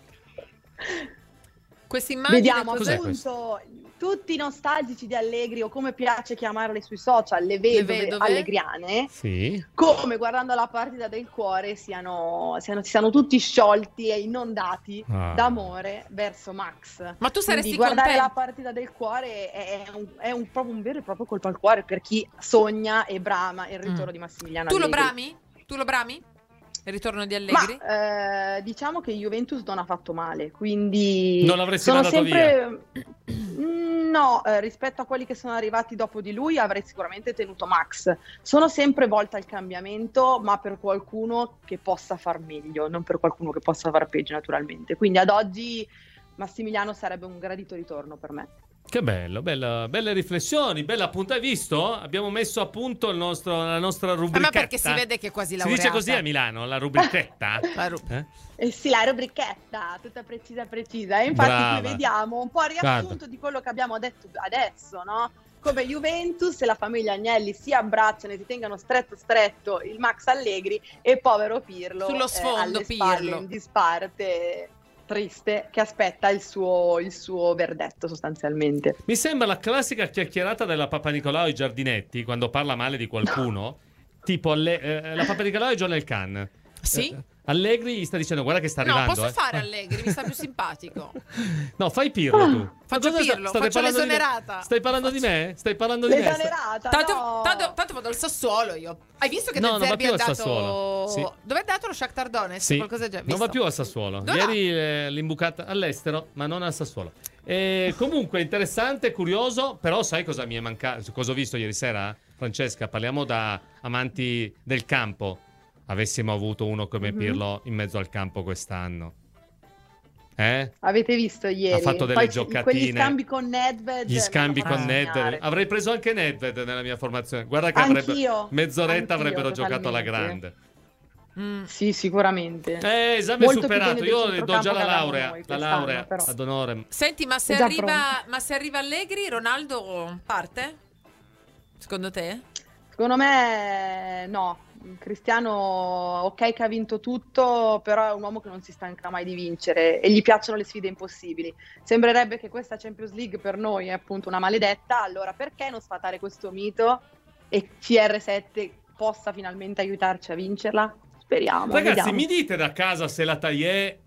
S3: Questa immagine
S6: Vediamo
S3: cos'è?
S6: appunto tutti nostalgici di Allegri, o come piace chiamarle sui social, le vedove,
S3: vedove?
S6: allegriane,
S4: Sì.
S6: come guardando la partita del cuore siano, siano, si siano tutti sciolti e inondati
S4: Ah.
S6: d'amore verso Max.
S3: Ma tu saresti
S6: Quindi guardare
S3: contento?
S6: la partita del cuore è, è un, è un- proprio un vero e proprio colpo al cuore per chi sogna e brama il ritorno
S3: Mm.
S6: di Massimiliano
S3: Tu lo
S6: Allegri.
S3: brami? Tu lo brami? Il ritorno di Allegri?
S6: Ma eh, diciamo che Juventus non ha fatto male, quindi
S4: Non l'avresti
S6: sono
S4: mandato
S6: sempre Mm, no, eh, rispetto a quelli che sono arrivati dopo di lui avrei sicuramente tenuto Max. Sono sempre volta al cambiamento, ma per qualcuno che possa far meglio, non per qualcuno che possa far peggio, naturalmente. Quindi ad oggi Massimiliano sarebbe un gradito ritorno per me.
S4: Che bello, bella- belle riflessioni, bella appunto. Hai visto? Abbiamo messo a punto il nostro- la nostra
S3: Ah,
S4: rubrichetta.
S3: ma perché si vede che è quasi
S4: Si
S3: laureata.
S4: dice così a Milano, la rubrichetta?
S3: La ru-
S4: Eh?
S6: Eh sì, la rubrichetta, tutta precisa precisa. E infatti
S4: Brava.
S6: qui vediamo un po' il riassunto
S4: Guarda.
S6: di quello che abbiamo detto adesso, no? Come Juventus e la famiglia Agnelli si abbracciano e si tengano stretto stretto il Max Allegri e povero Pirlo
S3: Sullo sfondo,
S6: alle spalle,
S3: Pirlo.
S6: in disparte, triste, che aspetta il suo, il suo verdetto sostanzialmente.
S4: Mi sembra la classica chiacchierata della Papa Nicolau ai giardinetti quando parla male di qualcuno. Tipo alle- eh, la Papa Nicolau e John Elkann.
S3: Sì?
S4: Eh, Allegri gli sta dicendo guarda che sta
S3: No,
S4: arrivando.
S3: posso
S4: eh.
S3: fare Allegri, mi sta più simpatico.
S4: No, fai Pirlo tu.
S3: Faccio
S4: Ma cosa
S3: Pirlo,
S4: state
S3: faccio
S4: parlando di me?
S3: l'esonerata.
S4: Stai parlando di me? Stai parlando di me?
S6: L'esonerata,
S3: Tanto,
S6: no!
S3: tanto, tanto vado al Sassuolo io. Hai visto che
S4: No,
S3: De
S4: non va
S3: Zerbi
S4: più
S3: ha
S4: al
S3: dato...
S4: Sassuolo. Sì.
S3: Dove è dato lo Shakhtar Donetsk?
S4: Sì,
S3: Qualcosa del genere.
S4: non va
S3: Visto?
S4: più al Sassuolo.
S3: Dove
S4: Ieri eh, l'imbucata all'estero, ma non al Sassuolo. E comunque interessante, curioso, però sai cosa mi è mancato? Cosa ho visto ieri sera? Francesca, parliamo da amanti del campo. Avessimo avuto uno come
S6: Mhm.
S4: Pirlo in mezzo al campo quest'anno. Eh?
S6: Avete visto ieri?
S4: Ha fatto delle
S6: Poi
S4: giocatine.
S6: Quegli scambi con Nedved.
S4: Gli scambi
S6: mi hanno
S4: con
S6: fatto
S4: Nedved.
S6: sognare.
S4: Avrei preso anche Nedved nella mia formazione. Guarda che
S6: Anch'io,
S4: avrebbe mezz'oretta
S6: anch'io,
S4: avrebbero giocato alla
S6: totalmente.
S4: grande.
S3: Mm.
S6: Sì, sicuramente.
S4: Eh, esame
S6: Molto più
S4: superato.
S6: bene
S4: Io
S6: del
S4: le do già la
S6: centrocampo che avevamo
S4: laurea.
S6: noi
S4: La
S6: quest'anno,
S4: laurea
S6: però.
S4: ad onore.
S3: Senti, ma se,
S6: È già
S3: arriva,
S6: pronto.
S3: ma se arriva Allegri, Ronaldo parte? Secondo te?
S6: Secondo me no, Cristiano ok che ha vinto tutto, però è un uomo che non si stanca mai di vincere e gli piacciono le sfide impossibili. Sembrerebbe che questa Champions League per noi è appunto una maledetta, allora perché non sfatare questo mito e C R sette possa finalmente aiutarci a vincerla? Speriamo.
S4: Ragazzi,
S6: vediamo.
S4: mi dite da casa se la Taillé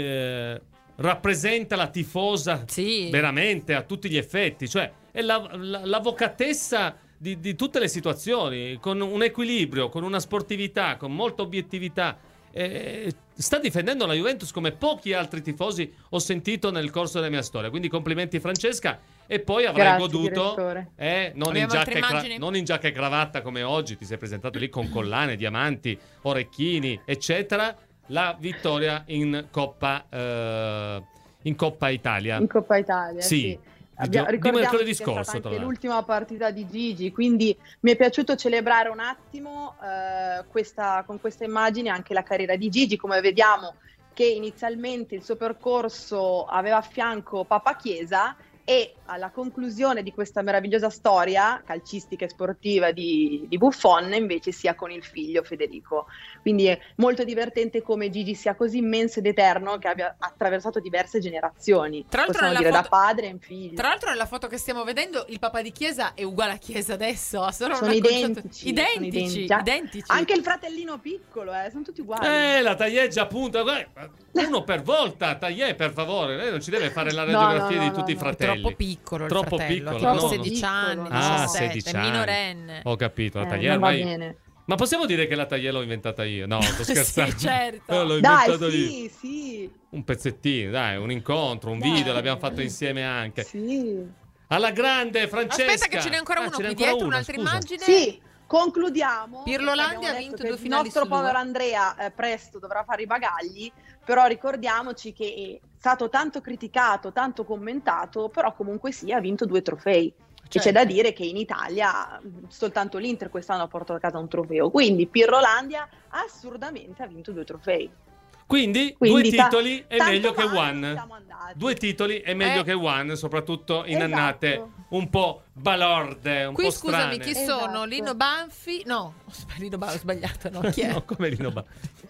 S4: eh, rappresenta la tifosa
S3: Sì.
S4: veramente a tutti gli effetti, cioè è la, la, l'avvocatessa di, di tutte le situazioni, con un equilibrio, con una sportività, con molta obiettività. Eh, sta difendendo la Juventus come pochi altri tifosi ho sentito nel corso della mia storia, quindi complimenti Francesca. E poi avrai
S6: Grazie,
S4: goduto
S6: direttore.
S4: eh, non, in
S3: Abbiamo
S4: giacca
S3: altre
S4: e cra-
S3: immagini?
S4: non in giacca e cravatta come oggi, ti sei presentato lì con collane, diamanti, orecchini eccetera, la vittoria in Coppa eh, in Coppa Italia.
S6: In Coppa Italia,
S4: Sì.
S6: sì.
S4: Di,
S6: Abbiamo,
S4: di
S6: ricordiamo
S4: mercoledì
S6: che è
S4: scorso,
S6: stata
S4: tra
S6: anche
S4: l'altro.
S6: l'ultima partita di Gigi, quindi mi è piaciuto celebrare un attimo eh, questa, con questa immagine anche la carriera di Gigi, come vediamo che inizialmente il suo percorso aveva a fianco Papa Chiesa e alla conclusione di questa meravigliosa storia calcistica e sportiva di, di Buffon invece sia con il figlio Federico. Quindi è molto divertente come Gigi sia così immenso ed eterno che abbia attraversato diverse generazioni,
S3: Tra l'altro
S6: possiamo
S3: nella
S6: dire
S3: foto-
S6: da padre in figlio.
S3: Tra l'altro nella foto che stiamo vedendo il papà di Chiesa è uguale a Chiesa adesso, ha solo
S6: Sono
S3: una
S6: identici,
S3: identici,
S6: sono
S3: identici,
S6: identici.
S3: identici.
S6: Anche il fratellino piccolo, eh, sono tutti uguali.
S4: Eh, la Taillé già punta, guarda, uno per volta, Taillé, per favore, lei non ci deve fare la
S6: No,
S4: radiografia
S6: no,
S4: di
S6: no,
S4: tutti
S6: no,
S4: i
S6: no.
S4: fratelli.
S3: Troppo piccolo il
S4: Troppo
S3: fratello,
S4: piccolo,
S3: tipo
S4: no.
S3: sedici anni,
S6: Piccolo, no.
S4: Ah,
S3: diciassette,
S4: sedici anni.
S3: minorenne.
S4: Ho capito, la
S6: Eh,
S4: Taillé
S6: non va
S4: ormai...
S6: bene.
S4: Ma possiamo dire che la Taillé l'ho inventata io? No, sto scherzando.
S3: Sì, certo.
S4: Eh, l'ho
S6: Dai,
S4: inventato io.
S6: sì, sì,
S4: Un pezzettino, dai, un incontro, un
S6: Dai.
S4: video, l'abbiamo fatto insieme anche.
S6: sì.
S4: Alla grande Francesca.
S3: Aspetta che ce n'è ancora
S4: Ah,
S3: uno
S4: ce n'è
S3: qui
S4: ancora
S3: dietro,
S4: una,
S3: un'altra
S4: scusa.
S3: immagine.
S6: Sì, concludiamo.
S3: Pirlo
S6: perché
S3: Landi
S6: abbiamo
S3: ha
S6: detto
S3: vinto
S6: che
S3: due finali
S6: il nostro
S3: su due.
S6: povero Andrea eh, presto dovrà fare i bagagli, però ricordiamoci che è stato tanto criticato, tanto commentato, però comunque sì, ha vinto due trofei. E
S3: Certo.
S6: c'è da dire che in Italia mh, soltanto l'Inter quest'anno ha portato a casa un trofeo, quindi Pirlolandia assurdamente ha vinto due trofei.
S4: Quindi,
S6: Quindi
S4: due
S6: ta-
S4: titoli è
S6: tanto
S4: meglio che
S6: male
S4: one.
S6: non siamo andati.
S4: Due titoli è meglio
S3: Eh.
S4: che one, soprattutto in
S6: Esatto.
S4: annate un po' balorde, un
S3: Qui
S4: po'
S3: scusami,
S4: strane.
S3: chi
S6: Esatto.
S3: sono? Lino Banfi? No, Lino Banfi, ho sbagliato, no, chi è?
S4: No, come Lino Ba-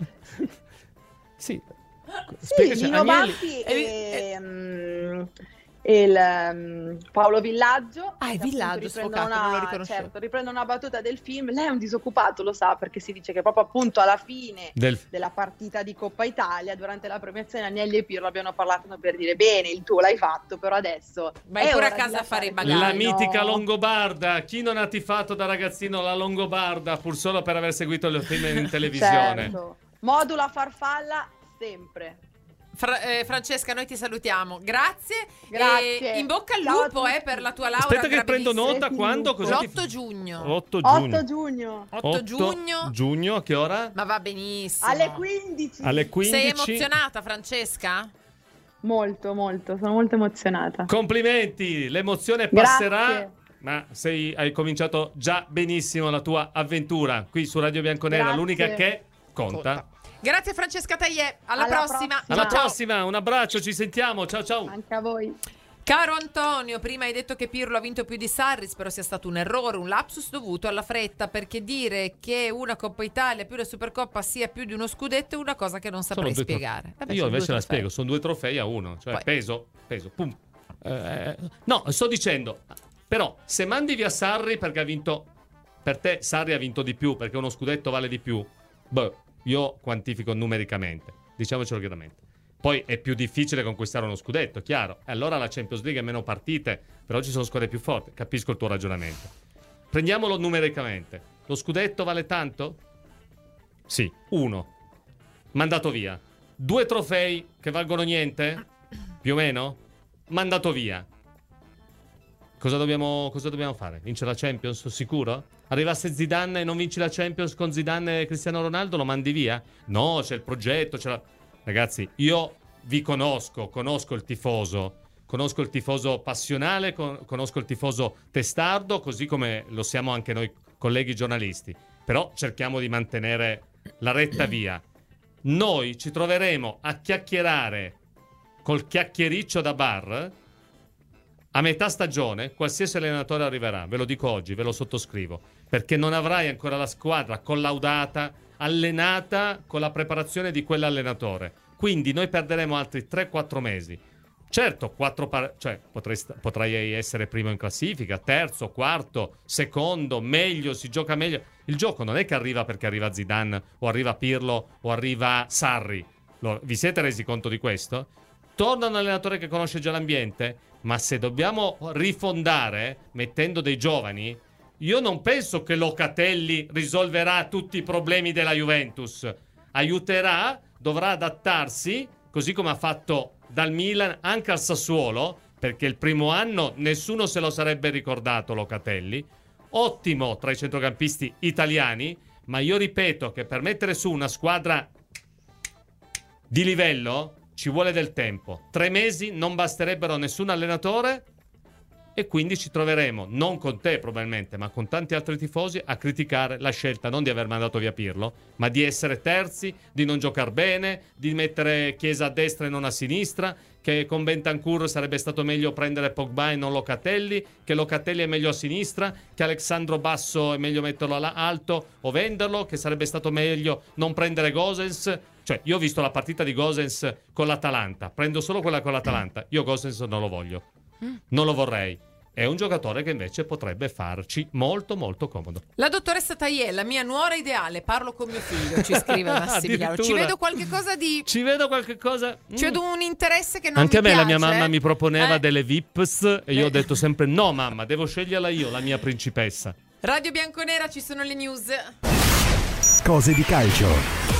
S4: Sì.
S6: Sì,
S4: Spiegaci,
S6: Lino
S4: Agnelli-
S6: Banfi
S3: e-
S6: e, mm, e il mm, Paolo Villaggio.
S3: Ah, è
S6: che appunto
S3: Villaggio,
S6: riprendono
S3: sfocato, non lo
S6: una-
S3: riconoscevo.
S6: certo, riprendono una battuta del film. Lei è un disoccupato, lo sa, perché si dice che proprio appunto alla fine
S4: Del-
S6: della partita di Coppa Italia, durante la premiazione Agnelli e Pirlo abbiano parlato per dire bene, il tuo l'hai fatto, però adesso
S3: Vai
S6: è
S3: pure a
S6: ora di
S3: casa a fare i
S6: lasciare
S3: bagagli.
S4: La
S6: Pirlo.
S4: mitica Longobarda. Chi non ha tifato da ragazzino la Longobarda pur solo per aver seguito il film in televisione?
S6: Certo. Modula farfalla sempre.
S3: Fra- eh, Francesca, noi ti salutiamo. Grazie.
S6: Grazie.
S3: E in bocca al
S6: Ciao a
S3: lupo
S6: tutti.
S3: eh, per la tua laurea.
S4: Aspetta che
S3: andrà
S4: prendo
S3: benissimo.
S4: nota
S6: Sì,
S4: quando
S6: sì,
S4: così ti-
S3: l'otto giugno.
S4: otto giugno.
S6: otto giugno
S3: otto giugno.
S4: giugno, a che ora?
S3: Ma va benissimo.
S6: alle quindici.
S4: Alle
S3: Sei
S4: quindici.
S3: emozionata, Francesca?
S6: Molto, molto, sono molto emozionata.
S4: Complimenti, l'emozione
S6: Grazie.
S4: passerà. Ma sei, hai cominciato già benissimo la tua avventura qui su Radio Bianconera,
S6: Grazie.
S4: l'unica che conta.
S3: Grazie Francesca Taillé, alla,
S6: Alla
S3: prossima.
S6: prossima.
S4: Alla
S3: Ciao.
S4: prossima, un abbraccio, ci sentiamo. Ciao ciao.
S6: Anche a voi.
S3: Caro Antonio, prima hai detto che Pirlo ha vinto più di Sarri, spero sia stato un errore, un lapsus dovuto alla fretta, perché dire che una Coppa Italia più la Supercoppa sia più di uno scudetto è una cosa che non saprei
S4: Sono due
S3: spiegare.
S4: trofei.
S3: Vabbè,
S4: Io
S3: sono
S4: invece
S3: due
S4: la
S3: trofei.
S4: spiego, sono due trofei a uno, cioè
S3: Poi-
S4: peso, peso, pum. Eh, no, sto dicendo, però se mandi via Sarri perché ha vinto, per te Sarri ha vinto di più perché uno scudetto vale di più, beh, io quantifico numericamente, diciamocelo chiaramente. Poi è più difficile conquistare uno scudetto, chiaro. E allora la Champions League è meno partite, però ci sono squadre più forti. Capisco il tuo ragionamento. Prendiamolo numericamente. Lo scudetto vale tanto? Sì, uno. Mandato via. Due trofei che valgono niente? Più o meno? Mandato via. Cosa dobbiamo, cosa dobbiamo fare? Vincere la Champions? Sicuro? Arrivasse Zidane e non vinci la Champions con Zidane e Cristiano Ronaldo, lo mandi via? No, c'è il progetto, c'è la... Ragazzi, io vi conosco, conosco il tifoso, conosco il tifoso passionale, con- conosco il tifoso testardo, così come lo siamo anche noi colleghi giornalisti. Però cerchiamo di mantenere la retta via. Noi ci troveremo a chiacchierare col chiacchiericcio da bar a metà stagione qualsiasi allenatore arriverà, ve lo dico oggi, ve lo sottoscrivo, perché non avrai ancora la squadra collaudata, allenata con la preparazione di quell'allenatore. Quindi noi perderemo altri tre quattro mesi. Certo, quattro par- cioè, potrei, st- potrei essere primo in classifica, terzo, quarto, secondo, meglio, si gioca meglio. Il gioco non è che arriva perché arriva Zidane, o arriva Pirlo, o arriva Sarri. Lo, vi siete resi conto di questo? Torna un allenatore che conosce già l'ambiente, ma se dobbiamo rifondare mettendo dei giovani, io non penso che Locatelli risolverà tutti i problemi della Juventus. Aiuterà, dovrà adattarsi, così come ha fatto dal Milan anche al Sassuolo, perché il primo anno nessuno se lo sarebbe ricordato Locatelli. Ottimo tra i centrocampisti italiani, ma io ripeto che per mettere su una squadra di livello ci vuole del tempo. Tre mesi non basterebbero a nessun allenatore, e quindi ci troveremo, non con te probabilmente, ma con tanti altri tifosi, a criticare la scelta non di aver mandato via Pirlo, ma di essere terzi, di non giocare bene, di mettere Chiesa a destra e non a sinistra, che con Bentancur sarebbe stato meglio prendere Pogba e non Locatelli, che Locatelli è meglio a sinistra, che Alexandro Basso è meglio metterlo alto o venderlo, che sarebbe stato meglio non prendere Gosens. Cioè, io ho visto la partita di Gosens con l'Atalanta, prendo solo quella con l'Atalanta, io Gosens non lo voglio, non lo vorrei. È un giocatore che invece potrebbe farci molto molto comodo.
S3: La dottoressa Taiè, la mia nuora ideale, parlo con mio figlio, ci scrive Massimiliano. Ci vedo qualche cosa di...
S4: Ci vedo qualche cosa...
S3: Ci vedo un interesse che non
S4: Anche
S3: mi
S4: a me
S3: piace.
S4: la mia mamma mi proponeva
S3: eh.
S4: delle V I Ps e io ho detto sempre no mamma, devo sceglierla io, la mia principessa.
S3: Radio Bianconera, ci sono le news.
S5: Cose di calcio.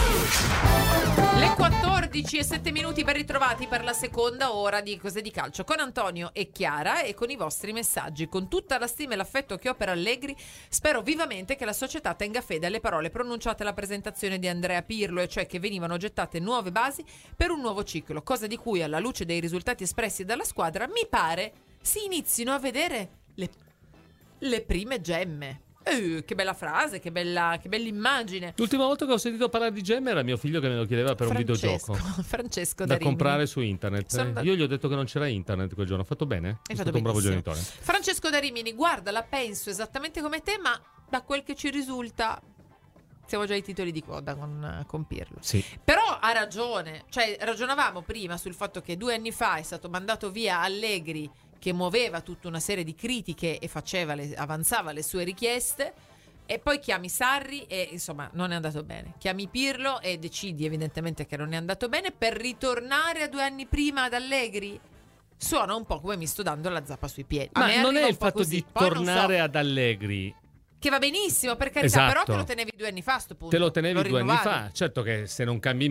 S3: Le quattordici e sette minuti ben ritrovati per la seconda ora di Cose di Calcio con Antonio e Chiara e con i vostri messaggi. Con tutta la stima e l'affetto che ho per Allegri, spero vivamente che la società tenga fede alle parole pronunciate alla presentazione di Andrea Pirlo, e cioè che venivano gettate nuove basi per un nuovo ciclo, cosa di cui alla luce dei risultati espressi dalla squadra mi pare si inizino a vedere le, le prime gemme. Uh, che bella frase, che bella, che bella immagine.
S4: L'ultima volta che ho sentito parlare di gemme era mio figlio che me lo chiedeva per
S3: Francesco,
S4: un videogioco
S3: Francesco
S4: da
S3: da
S4: comprare su internet.
S3: Da...
S4: Io gli ho detto che non c'era internet quel giorno. Ho fatto bene?
S3: Hai
S4: È
S3: fatto
S4: stato un bravo
S3: benissimo.
S4: genitore.
S3: Francesco da Rimini, guarda, la penso esattamente come te, ma da quel che ci risulta siamo già ai titoli di coda con, con Pirlo.
S4: Sì.
S3: Però ha ragione, cioè ragionavamo prima sul fatto che due anni fa è stato mandato via Allegri, che muoveva tutta una serie di critiche e faceva le, avanzava le sue richieste. E poi chiami Sarri e insomma non è andato bene. Chiami Pirlo e decidi evidentemente che non è andato bene per ritornare a due anni prima ad Allegri. Suona un po' come mi sto dando la zappa sui piedi.
S4: Ma non è il fatto
S3: così.
S4: di
S3: Poi
S4: tornare
S3: so,
S4: ad Allegri.
S3: che va benissimo per carità,
S4: Esatto.
S3: però te lo tenevi due anni fa a sto punto.
S4: Te lo tenevi
S3: Lo
S4: due anni
S3: rinnovavi.
S4: fa. Certo che se non cambi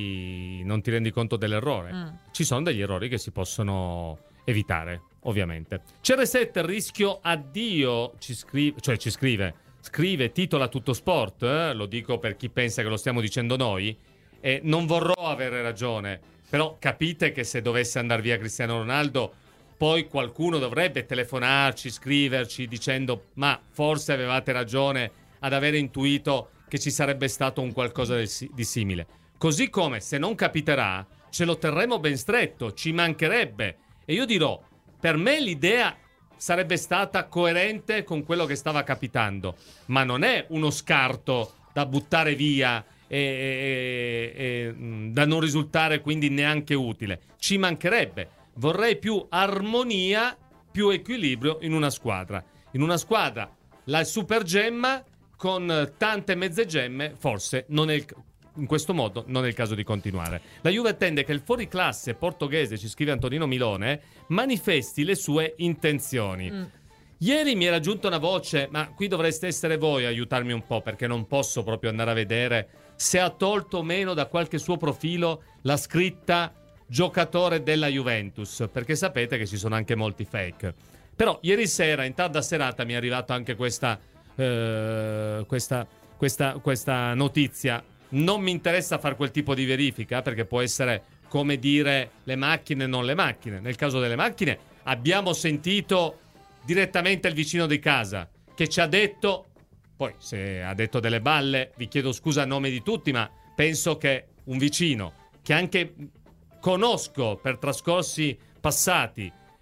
S4: mai non ti rendi conto dell'errore.
S3: Mm.
S4: Ci sono degli errori che si possono evitare, ovviamente. C R sette, rischio addio, ci scrive, cioè ci scrive. Scrive, titola Tutto Sport, eh? Lo dico per chi pensa che lo stiamo dicendo noi, e non vorrò avere ragione, però capite che se dovesse andare via Cristiano Ronaldo, poi qualcuno dovrebbe telefonarci, scriverci dicendo ma forse avevate ragione ad aver intuito che ci sarebbe stato un qualcosa del, di simile. Così come se non capiterà, ce lo terremo ben stretto, ci mancherebbe, e io dirò, per me l'idea sarebbe stata coerente con quello che stava capitando, ma non è uno scarto da buttare via e, e, e da non risultare quindi neanche utile. Ci mancherebbe. Vorrei più armonia, più equilibrio in una squadra. In una squadra la super gemma con tante mezze gemme, forse non è il, in questo modo non è il caso di continuare. La Juve attende che il fuoriclasse portoghese, ci scrive Antonino Milone, manifesti le sue intenzioni. Mm. Ieri mi era giunta una voce, ma qui dovreste essere voi a aiutarmi un po', perché non posso proprio andare a vedere se ha tolto o meno da qualche suo profilo la scritta giocatore della Juventus, perché sapete che ci sono anche molti fake. Però ieri sera, in tarda serata, mi è arrivata anche questa, eh, questa, questa, questa notizia. Non mi interessa fare quel tipo di verifica, perché può essere come dire le macchine non le macchine. Nel caso delle macchine abbiamo sentito direttamente il vicino di casa che ci ha detto, poi se ha detto delle balle vi chiedo scusa a nome di tutti, ma penso che un vicino che anche conosco per trascorsi passati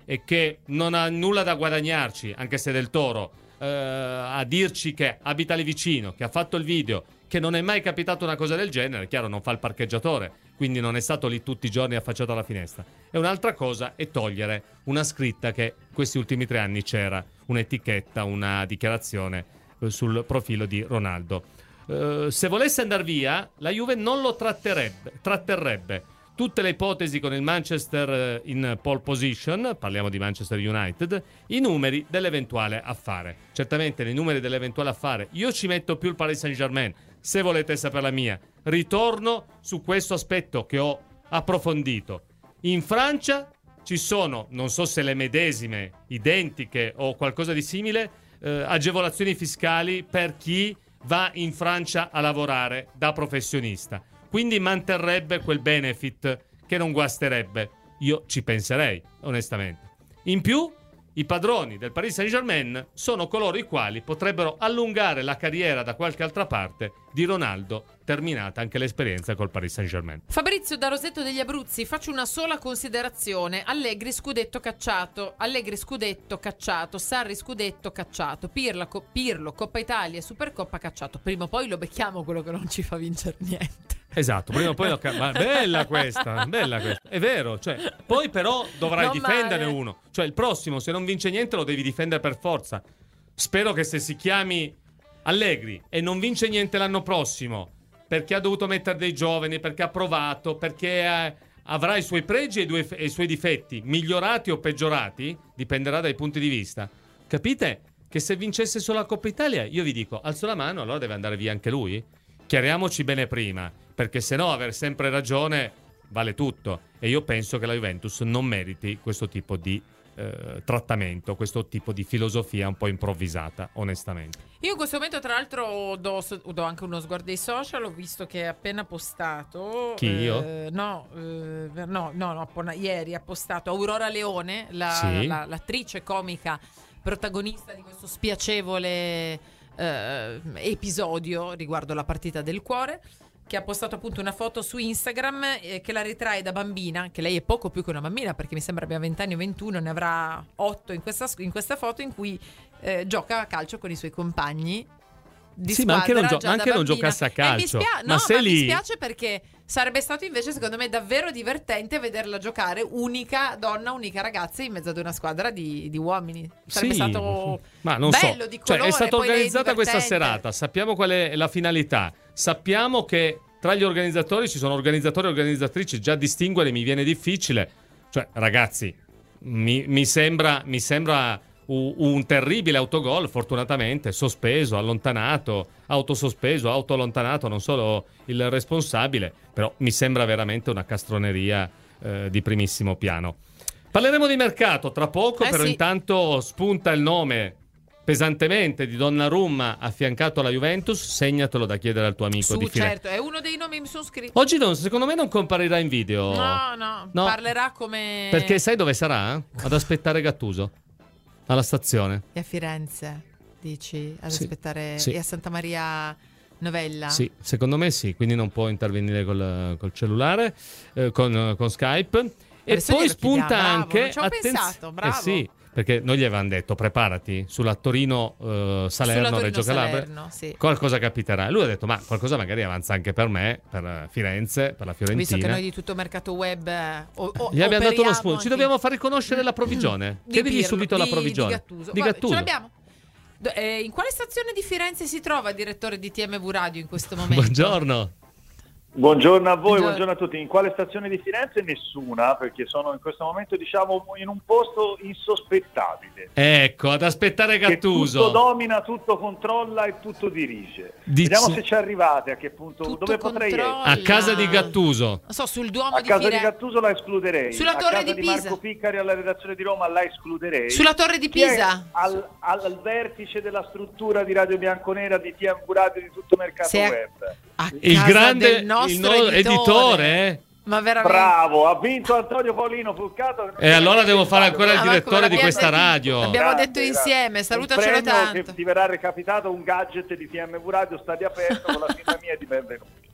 S4: e che non ha nulla da guadagnarci, anche se Del Toro, eh, a dirci che abita lì vicino, che ha fatto il video, che non è mai capitato una cosa del genere, chiaro, non fa il parcheggiatore, quindi non è stato lì tutti i giorni affacciato alla finestra. E un'altra cosa è togliere una scritta che questi ultimi tre anni c'era, un'etichetta, una dichiarazione eh, sul profilo di Ronaldo. Uh, se volesse andare via, la Juve non lo tratterebbe, tratterrebbe. Tutte le ipotesi con il Manchester in pole position, parliamo di Manchester United, i numeri dell'eventuale affare. Certamente nei numeri dell'eventuale affare io ci metto più il Paris Saint-Germain. Se volete sapere la mia, ritorno su questo aspetto che ho approfondito. In Francia ci sono, non so se le medesime, identiche o qualcosa di simile, eh, agevolazioni fiscali per chi va in Francia a lavorare da professionista, quindi manterrebbe quel benefit che non guasterebbe. Io ci penserei, onestamente. In più, i padroni del Paris Saint-Germain sono coloro i quali potrebbero allungare la carriera da qualche altra parte di Ronaldo, terminata anche l'esperienza col Paris Saint-Germain.
S3: Fabrizio da Rosetto degli Abruzzi, faccio una sola considerazione. Allegri scudetto cacciato, Allegri scudetto cacciato, Sarri scudetto cacciato, Pirlo, Co- Pirlo Coppa Italia, Supercoppa cacciato. Prima o poi lo becchiamo quello che non ci fa vincere niente.
S4: Esatto, prima o poi lo ca- ma bella questa, bella questa. È vero, cioè, poi però dovrai
S3: Non
S4: difenderne
S3: male.
S4: uno. Cioè il prossimo, se non vince niente, lo devi difendere per forza. Spero che se si chiami Allegri e non vince niente l'anno prossimo, perché ha dovuto mettere dei giovani, perché ha provato, perché eh, avrà i suoi pregi e i, due, e i suoi difetti, migliorati o peggiorati, dipenderà dai punti di vista. Capite che se vincesse solo la Coppa Italia, io vi dico, alzo la mano, allora deve andare via anche lui? Chiariamoci bene prima, perché se no aver sempre ragione vale tutto. E io penso che la Juventus non meriti questo tipo di eh, trattamento, questo tipo di filosofia un po' improvvisata, onestamente.
S3: Io in questo momento tra l'altro do, do anche uno sguardo ai social, ho visto che ha appena postato
S4: Chi, io?
S3: eh, no, eh, no, no, no appena, ieri ha postato Aurora Leone, la,
S4: Sì.
S3: la, l'attrice comica protagonista di questo spiacevole eh, episodio riguardo la partita del cuore, che ha postato appunto una foto su Instagram eh, che la ritrae da bambina, che lei è poco più che una bambina perché mi sembra abbia venti anni o ventuno, ne avrà otto in questa, in questa foto in cui eh, gioca a calcio con i suoi compagni di
S4: Sì, ma anche
S3: squadra,
S4: non, gio-
S3: già da
S4: anche non
S3: bambina.
S4: giocasse a
S3: E mi
S4: calcio.
S3: spia-
S4: ma
S3: no,
S4: se
S3: ma
S4: lì
S3: mi spiace perché sarebbe stato invece secondo me davvero divertente vederla giocare, unica donna, unica ragazza in mezzo ad una squadra di, di uomini. Sarebbe
S4: Sì,
S3: stato
S4: ma non
S3: bello,
S4: so.
S3: di
S4: Cioè,
S3: colore,
S4: è stata
S3: poi lei
S4: organizzata questa
S3: divertente.
S4: serata, sappiamo qual è la finalità, sappiamo che tra gli organizzatori ci sono organizzatori e organizzatrici, già distinguere mi viene difficile. Cioè, ragazzi, mi, mi sembra mi sembra un, un terribile autogol, fortunatamente sospeso, allontanato, autosospeso, autoallontanato, non solo il responsabile, però mi sembra veramente una castroneria eh, di primissimo piano. Parleremo di mercato tra poco,
S3: Eh
S4: però
S3: sì.
S4: intanto spunta il nome pesantemente di Donnarumma affiancato alla Juventus. Segnatelo da chiedere al tuo amico
S3: Su,
S4: di Firenze.
S3: certo, è uno dei nomi mi sono scritto.
S4: Oggi non, secondo me non comparirà in video.
S3: No, no,
S4: No.
S3: parlerà come
S4: Perché sai dove sarà? Ad aspettare Gattuso alla stazione.
S3: E a Firenze, dici, ad
S4: Sì,
S3: aspettare
S4: sì.
S3: e a Santa Maria Novella.
S4: Sì, secondo me sì, quindi non può intervenire col, col cellulare, eh, con, con Skype. E
S3: Adesso
S4: poi
S3: glielo
S4: spunta
S3: chiediamo, bravo,
S4: anche
S3: non ci ho
S4: attenz-
S3: pensato, bravo.
S4: Eh sì, perché noi gli avevamo detto preparati sulla Torino eh, Salerno
S3: Sulla
S4: Reggio Calabria.
S3: Torino-Salerno, sì.
S4: Qualcosa capiterà. Lui ha detto ma qualcosa magari avanza anche per me, per eh, Firenze, per la Fiorentina.
S3: Visto che noi di tutto mercato web eh, o, o,
S4: Gli abbiamo dato uno
S3: operiamo
S4: spunto. Ci
S3: anche-
S4: dobbiamo far riconoscere la provvigione.
S3: Di
S4: Chiedigli
S3: Pirlo,
S4: subito la
S3: di-
S4: provvigione.
S3: Di Gattuso.
S4: Di
S3: Guarda,
S4: Gattuso.
S3: ce l'abbiamo. Do- eh, in quale stazione di Firenze si trova il direttore di T M V Radio in questo momento?
S4: Buongiorno.
S7: Buongiorno a voi,
S3: Buongiorno.
S7: buongiorno a tutti. In quale stazione di Firenze? Nessuna, perché sono in questo momento, diciamo, in un posto insospettabile.
S4: Ecco, ad aspettare
S7: Che
S4: Gattuso.
S7: tutto domina, tutto controlla e tutto dirige.
S4: Dice-
S7: Vediamo se ci arrivate, a che punto,
S3: Tutto
S7: dove potrei
S3: controlla.
S7: essere.
S4: A casa di Gattuso.
S3: Non so, sul Duomo
S7: A
S3: di
S7: casa di
S3: Firenze.
S7: Gattuso la escluderei.
S3: Sulla
S7: a
S3: Torre
S7: casa
S3: di
S7: di
S3: Pisa.
S7: Marco Piccari alla redazione di Roma la escluderei.
S3: Sulla Torre di
S7: Chi è
S3: Pisa.
S7: Al, al, al vertice della struttura di Radio Bianconera, di T M V Radio, di tutto mercato
S3: Se-
S7: web.
S3: A
S4: Il
S3: casa
S4: grande
S3: del nostro
S4: il no- editore, eh?
S3: Ma veramente.
S7: Bravo, ha vinto Antonio Paolino Fulcato.
S4: E allora devo fare ancora il
S3: Ah, ma
S4: direttore
S3: come
S4: di
S3: l'abbiamo
S4: questa
S3: detto-
S4: radio.
S3: L'abbiamo
S7: Grande,
S3: detto insieme,
S7: grande.
S3: salutacelo
S7: Un premio
S3: tanto.
S7: che ti verrà recapitato, un gadget di T M V Radio, Stadio Aperto con la sintonia di benvenuti.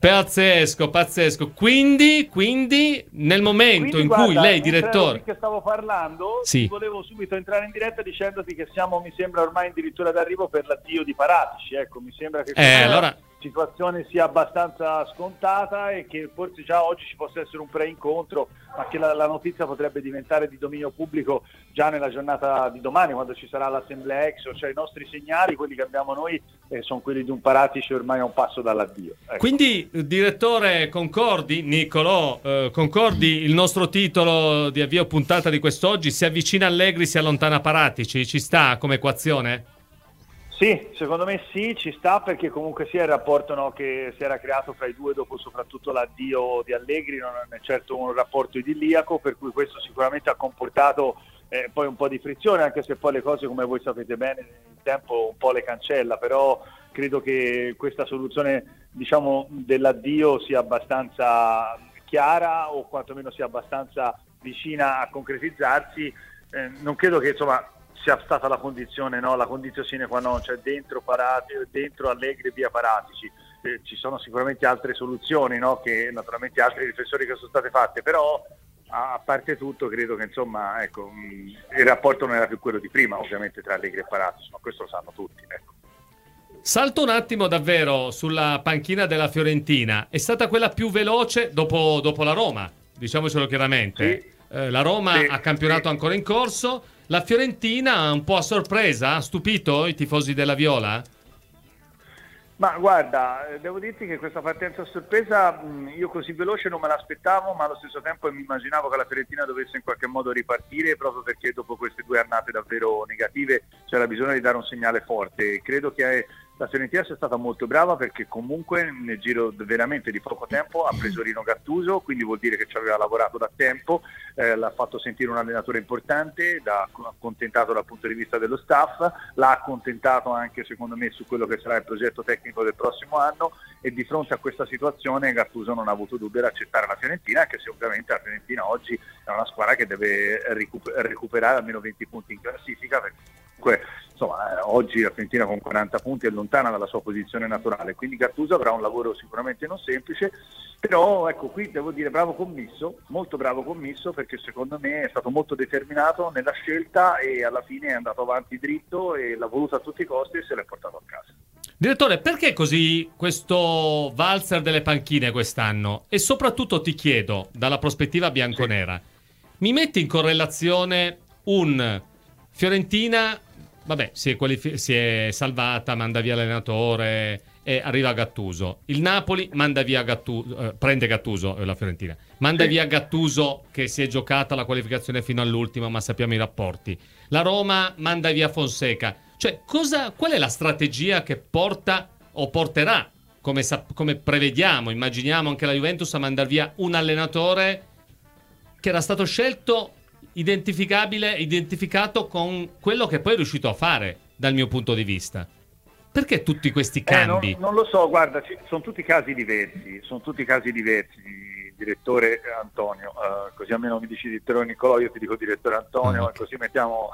S4: Pazzesco, pazzesco. Quindi, quindi nel momento
S7: Quindi,
S4: in
S7: guarda,
S4: cui lei,
S7: mentre
S4: direttore...
S7: ero qui che stavo parlando,
S4: Sì.
S7: volevo subito entrare in diretta dicendoti che siamo, mi sembra, ormai addirittura d'arrivo per l'addio di Paratici. Ecco, mi sembra che
S4: Eh,
S7: questa
S4: allora...
S7: situazione sia abbastanza scontata e che forse già oggi ci possa essere un pre-incontro, ma che la, la notizia potrebbe diventare di dominio pubblico già nella giornata di domani, quando ci sarà l'assemblea Exo. Cioè i nostri segnali, quelli che abbiamo noi, eh, sono quelli di un Paratici ormai a un passo dall'addio. Ecco.
S4: Quindi, direttore, concordi, Niccolò, eh, concordi il nostro titolo di avvio puntata di quest'oggi? Si avvicina Allegri, si allontana Paratici? Ci sta come equazione?
S7: Sì, secondo me sì, ci sta, perché comunque sia il rapporto, no, che si era creato fra i due dopo soprattutto l'addio di Allegri non è certo un rapporto idilliaco, per cui questo sicuramente ha comportato eh, poi un po' di frizione, anche se poi le cose, come voi sapete bene, il tempo un po' le cancella, però credo che questa soluzione, diciamo, dell'addio sia abbastanza chiara, o quantomeno sia abbastanza vicina a concretizzarsi. Eh, non credo che, insomma, sia stata la condizione, no? La condizione sine qua non, cioè dentro, Parati, dentro Allegri via Paratici. Eh, ci sono sicuramente altre soluzioni, no? Che naturalmente altre riflessioni che sono state fatte, però a parte tutto credo che, insomma, ecco, mh, il rapporto non era più quello di prima, ovviamente, tra Allegri e Paratici, ma questo lo sanno tutti, ecco.
S4: Salto un attimo davvero sulla panchina della Fiorentina. È stata quella più veloce dopo, dopo la Roma, diciamocelo chiaramente.
S7: Sì.
S4: Eh, la Roma
S7: Sì,
S4: ha campionato
S7: sì.
S4: ancora in corso. La Fiorentina un po' a sorpresa, ha stupito i tifosi della Viola?
S7: Ma guarda, devo dirti che questa partenza a sorpresa mh, io così veloce non me l'aspettavo, ma allo stesso tempo mi immaginavo che la Fiorentina dovesse in qualche modo ripartire, proprio perché dopo queste due annate davvero negative c'era bisogno di dare un segnale forte. Credo che la Fiorentina sia stata molto brava, perché comunque nel giro veramente di poco tempo ha preso Rino Gattuso, quindi vuol dire che ci aveva lavorato da tempo, eh, l'ha fatto sentire un allenatore importante, l'ha accontentato dal punto di vista dello staff, l'ha accontentato anche secondo me su quello che sarà il progetto tecnico del prossimo anno, e di fronte a questa situazione Gattuso non ha avuto dubbio ad accettare la Fiorentina, anche se ovviamente la Fiorentina oggi è una squadra che deve recuper- recuperare almeno venti punti in classifica, perché comunque, insomma, eh, oggi la Fiorentina con quaranta punti è lontana dalla sua posizione naturale, quindi Gattuso avrà un lavoro sicuramente non semplice, però ecco, qui devo dire bravo commisso, molto bravo commisso, perché secondo me è stato molto determinato nella scelta e alla fine è andato avanti dritto e l'ha voluto a tutti i costi e se l'è portato a casa.
S4: Direttore, perché così questo valzer delle panchine quest'anno? E soprattutto ti chiedo, dalla prospettiva bianconera, sì. mi metti in correlazione un Fiorentina, vabbè, si è, qualif- si è salvata, manda via l'allenatore e arriva Gattuso. Il Napoli manda via Gattuso, eh, prende Gattuso, eh, la Fiorentina. Manda sì. via Gattuso, che si è giocata la qualificazione fino all'ultimo, ma sappiamo i rapporti. La Roma manda via Fonseca. Cioè, cosa, qual è la strategia che porta o porterà, come, sa- come prevediamo, immaginiamo anche la Juventus, a mandare via un allenatore che era stato scelto identificabile, identificato con quello che poi è riuscito a fare, dal mio punto di vista? Perché tutti questi cambi?
S7: Eh, non, non lo so, guarda, ci, sono tutti casi diversi, sono tutti casi diversi, direttore Antonio, uh, così almeno mi dici direttore Niccolò, io ti dico direttore Antonio, mm. e così mettiamo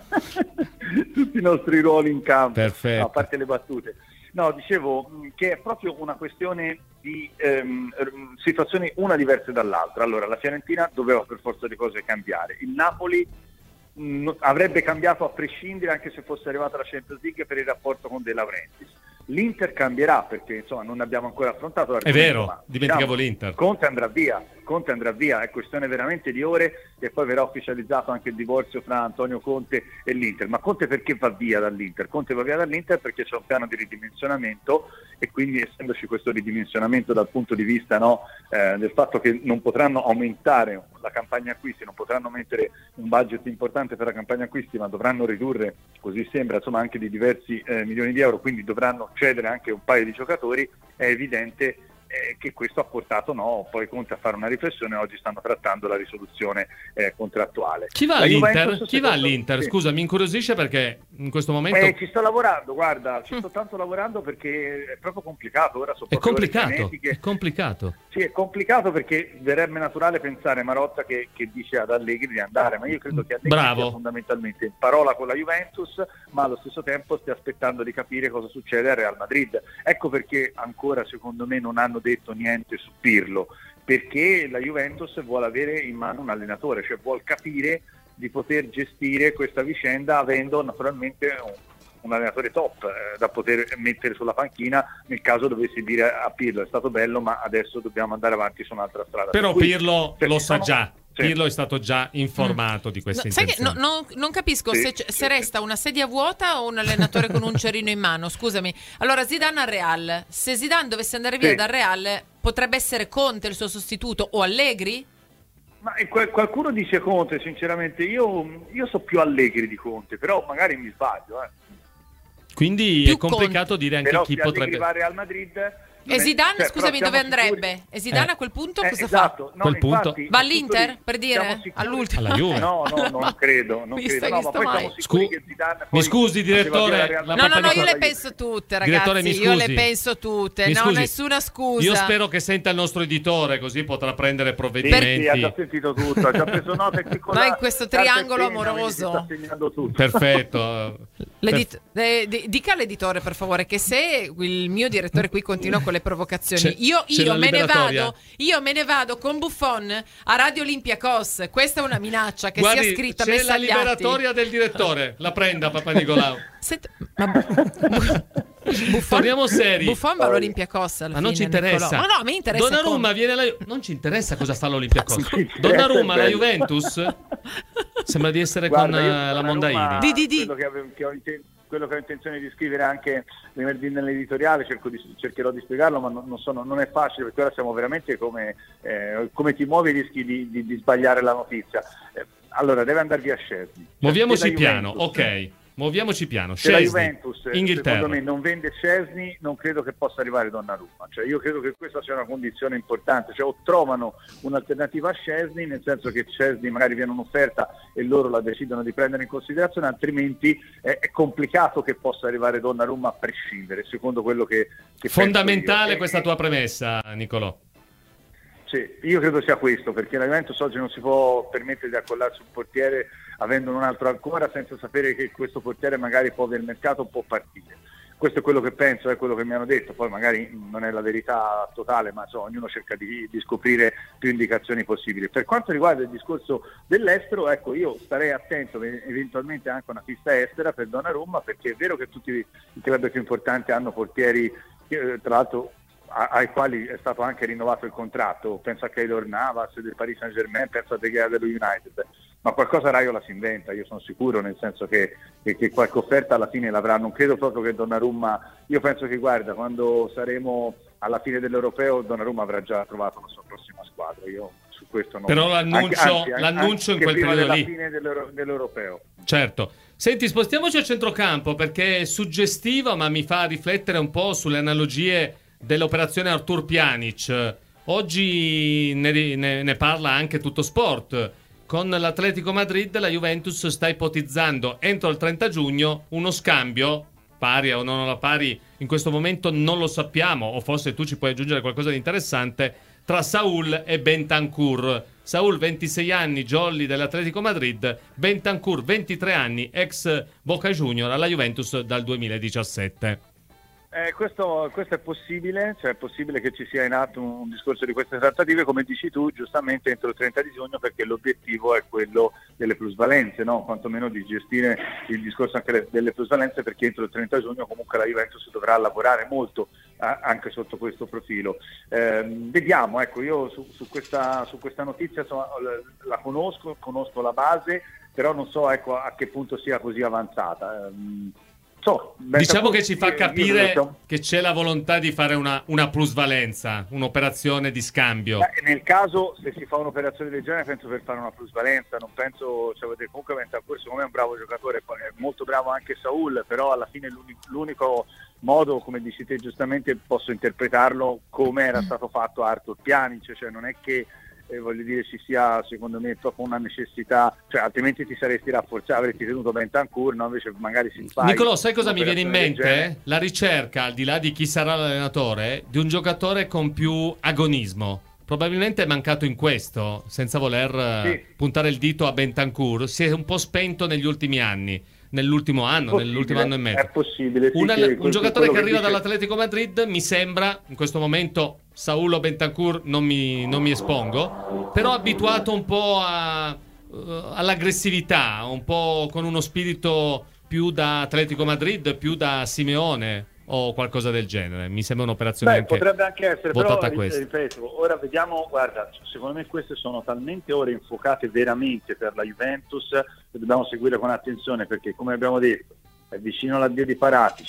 S7: tutti i nostri ruoli in campo.
S4: Perfetto.
S7: No, a parte le battute. No, dicevo che è proprio una questione di ehm, situazioni una diverse dall'altra. Allora, la Fiorentina doveva per forza di cose cambiare, il Napoli mh, avrebbe cambiato a prescindere, anche se fosse arrivata la Champions League, per il rapporto con De Laurentiis. L'Inter cambierà, perché insomma non abbiamo ancora affrontato
S4: è vero,
S7: ma,
S4: dimenticavo
S7: diciamo,
S4: l'Inter.
S7: Conte andrà via, Conte andrà via, è questione veramente di ore, e poi verrà ufficializzato anche il divorzio fra Antonio Conte e l'Inter. Ma Conte perché va via dall'Inter? Conte va via dall'Inter perché c'è un piano di ridimensionamento, e quindi essendoci questo ridimensionamento dal punto di vista, no, eh, del fatto che non potranno aumentare la campagna acquisti, non potranno mettere un budget importante per la campagna acquisti, ma dovranno ridurre, così sembra, insomma, anche di diversi eh, milioni di euro, quindi dovranno cedere anche un paio di giocatori. È evidente eh, che questo ha portato, no, poi Conte a fare una riflessione. Oggi stanno trattando la risoluzione eh, contrattuale.
S4: Chi va
S7: la
S4: all'Inter?
S7: Juventus,
S4: Chi va
S7: secondo...
S4: all'Inter?
S7: Sì.
S4: Scusa, mi incuriosisce perché in questo momento?
S7: Eh, ci sto lavorando, guarda, ci sto tanto lavorando perché è proprio complicato. Ora so
S4: È complicato, è complicato.
S7: Sì, è complicato perché verrebbe naturale pensare Marotta che, che dice ad Allegri di andare, ma io credo che Allegri
S4: Bravo.
S7: sia fondamentalmente in parola con la Juventus, ma allo stesso tempo stia aspettando di capire cosa succede al Real Madrid. Ecco perché ancora secondo me non hanno detto niente su Pirlo, perché la Juventus vuole avere in mano un allenatore, cioè vuol capire di poter gestire questa vicenda avendo naturalmente un, un allenatore top eh, da poter mettere sulla panchina nel caso dovessi dire a Pirlo è stato bello ma adesso dobbiamo andare avanti su un'altra strada.
S4: Però
S7: Cui,
S4: Pirlo lo sa
S7: sono...
S4: già.
S7: Sì.
S4: Pirlo è stato già informato
S3: mm.
S4: di queste
S3: no, sai
S4: intenzioni.
S3: che no, no, non capisco
S7: sì,
S3: se,
S7: sì,
S3: se
S7: sì.
S3: resta una sedia vuota o un allenatore con un cerino in mano. Scusami. Allora Zidane al Real. Se Zidane dovesse andare via
S7: sì.
S3: dal Real, potrebbe essere Conte il suo sostituto o Allegri?
S7: Ma qualcuno dice Conte, sinceramente io, io so più Allegri di Conte, però magari mi sbaglio. Eh.
S4: Quindi
S3: Più
S4: è complicato
S3: Conte.
S4: dire anche
S7: Però
S4: chi
S7: se
S4: potrebbe...
S7: Allegri va al Real Madrid...
S3: E Zidane,
S7: cioè,
S3: scusami,
S7: però
S3: dove
S7: siamo
S3: andrebbe?
S7: sicuri-
S3: E Zidane
S4: Eh.
S3: a quel punto
S7: Eh,
S3: cosa
S7: esatto, no,
S4: Quel punto?
S7: infatti,
S3: fa? Va
S7: è tutto
S3: all'Inter,
S7: lì.
S3: per
S7: Siamo
S3: dire?
S7: sicuri-
S3: All'ultimo.
S4: Alla Juve.
S7: No, no, non credo, non
S3: Visto
S7: credo. No,
S3: che
S7: ma
S3: sto
S7: poi
S3: mai.
S7: siamo sicuri
S4: Scu-
S7: che Zidane
S4: mi
S7: poi
S4: scusi,
S7: faceva
S4: direttore,
S7: via la Real
S4: la
S3: No, no, no,
S7: Madrid.
S3: io le penso tutte, ragazzi.
S4: Direttore, mi
S3: Io le
S4: scusi.
S3: penso tutte.
S4: Mi
S3: No,
S4: scusi.
S3: nessuna scusa.
S4: Io spero che senta il nostro editore, così potrà prendere
S7: Sì,
S4: provvedimenti.
S7: sì, ha già sentito tutto, ha già preso nota e con
S3: No,
S7: la
S3: in questo
S7: carta e
S3: triangolo
S7: penna, vedi, si
S3: amoroso.
S7: sta segnando tutto.
S4: Perfetto.
S3: L'edit- eh, di- dica all'editore per favore che se il mio direttore qui continua con le provocazioni
S4: C'è-
S3: io,
S4: c'è
S3: io
S4: la
S3: me ne
S4: liberatoria.
S3: vado io me ne vado con Buffon a Radio Olympiacos. Questa è una minaccia che
S4: Guardi,
S3: sia scritta,
S4: c'è
S3: messa
S4: la
S3: agli atti.
S4: liberatoria del direttore. La prenda, Papa Nicolau.
S3: Senta- ma Buffon,
S4: Torniamo seri.
S3: Buffon va all'Olympiacos alla
S4: Ma non ci
S3: fine,
S4: interessa.
S3: Niccolò. Ma no, mi interessa
S4: Donnarumma
S3: come.
S4: viene alla Ju- non ci interessa cosa fa l'Olympiacos.
S7: Ci interessa,
S4: Donnarumma
S7: è
S4: alla
S7: bello.
S4: Juventus sembra di essere
S7: Guarda,
S4: con
S7: io
S4: eh, la
S7: Donnarumma,
S4: Mondaini.
S3: Di, di, di.
S7: Quello, che avevo- che ho inten- quello che ho intenzione di scrivere anche venerdì nell'editoriale, cerco di, cercherò di spiegarlo, ma non, non, sono, non è facile perché ora siamo veramente come, eh, come ti muovi rischi di, di, di sbagliare la notizia. Eh, allora, deve andare via Szczesny.
S4: Muoviamoci
S7: Se la
S4: piano,
S7: Juventus-
S4: ok. Muoviamoci piano.
S7: Se la
S4: Szczesny,
S7: Juventus,
S4: Inghilterra.
S7: secondo me, non vende Szczesny, non credo che possa arrivare Donnarumma. Cioè, io credo che questa sia una condizione importante. Cioè, o trovano un'alternativa a Szczesny, nel senso che Szczesny magari viene un'offerta e loro la decidono di prendere in considerazione, altrimenti è, è complicato che possa arrivare Donnarumma a prescindere, secondo quello che, che
S4: Fondamentale
S7: penso io.
S4: questa
S7: E-
S4: tua premessa, Nicolò.
S7: Sì, io credo sia questo, perché la Juventus oggi non si può permettere di accollarsi un portiere avendone un altro ancora senza sapere che questo portiere magari può del mercato può partire. Questo è quello che penso, è quello che mi hanno detto, poi magari non è la verità totale, ma so, ognuno cerca di, di scoprire più indicazioni possibili. Per quanto riguarda il discorso dell'estero, ecco, io starei attento eventualmente anche a una pista estera per Donnarumma, perché è vero che tutti i club più importanti hanno portieri, eh, tra l'altro ai quali è stato anche rinnovato il contratto, penso a Keylor Navas del Paris Saint-Germain, penso a De Gea dello United, ma qualcosa Raiola si inventa, io sono sicuro, nel senso che, che, che qualche offerta alla fine l'avrà. Non credo proprio che Donnarumma, io penso che guarda, quando saremo alla fine dell'Europeo Donnarumma avrà già trovato la sua prossima squadra, io su questo non...
S4: Però l'annuncio,
S7: anche- anche-
S4: l'annuncio in
S7: anche
S4: quel
S7: prima
S4: periodo
S7: della
S4: lì.
S7: fine dell'Euro- dell'Europeo.
S4: Certo. Senti, spostiamoci al centrocampo perché è suggestivo, ma mi fa riflettere un po' sulle analogie dell'operazione Artur Pjanic. Oggi ne, ne, ne parla anche Tutto Sport. Con l'Atletico Madrid la Juventus sta ipotizzando entro il trenta giugno uno scambio, pari o non alla pari, in questo momento non lo sappiamo, o forse tu ci puoi aggiungere qualcosa di interessante, tra Saul e Bentancur. Saul ventisei anni, jolly dell'Atletico Madrid, Bentancur ventitré anni, ex Boca Junior alla Juventus dal duemiladiciassette.
S7: Eh, questo, questo è possibile, cioè è possibile che ci sia in atto un, un discorso di queste trattative, come dici tu, giustamente entro il trenta di giugno, perché l'obiettivo è quello delle plusvalenze, no? Quantomeno di gestire il discorso anche le, delle plusvalenze, perché entro il trenta giugno comunque la Juventus dovrà lavorare molto a, anche sotto questo profilo. Eh, vediamo, ecco, io su, su, questa, su questa notizia insomma, la, la conosco, conosco la base, però non so ecco, a che punto sia così avanzata. Eh, So,
S4: diciamo che ci fa capire
S7: siamo...
S4: che c'è la volontà di fare una, una plusvalenza, un'operazione di scambio.
S7: Beh, nel caso, se si fa un'operazione del genere, penso per fare una plusvalenza, non penso, cioè, comunque Bentancur secondo me è un bravo giocatore, è molto bravo anche Saul, però alla fine l'unico, l'unico modo, come dici te giustamente, posso interpretarlo come era stato fatto Artur Pjanic, cioè non è che eh, voglio dire ci sia secondo me proprio una necessità, cioè altrimenti ti saresti rafforzato, avresti tenuto Bentancur, no? Invece magari si fa.
S4: Nicolò, sai cosa mi viene in mente? La ricerca, al di là di chi sarà l'allenatore, di un giocatore con più agonismo. Probabilmente è mancato in questo, senza voler
S7: Sì.
S4: puntare il dito a Bentancur. Si è un po' spento negli ultimi anni, nell'ultimo anno,
S7: Possibile,
S4: nell'ultimo anno e mezzo.
S7: È possibile. Sì,
S4: Un,
S7: che-
S4: un
S7: quel-
S4: giocatore
S7: quello
S4: che arriva
S7: dice-
S4: dall'Atletico Madrid mi sembra, in questo momento Saulo Bentancur non mi, non mi espongo, però abituato un po' a, eh, all'aggressività, un po' con uno spirito più da Atletico Madrid, più da Simeone o qualcosa del genere. Mi sembra un'operazione
S7: Beh,
S4: anche
S7: potrebbe anche essere,
S4: votata
S7: però
S4: a questo.
S7: ripeto, ora vediamo, guarda, secondo me queste sono talmente ore infuocate veramente per la Juventus che dobbiamo seguire con attenzione, perché come abbiamo detto è vicino l'addio di Paratici,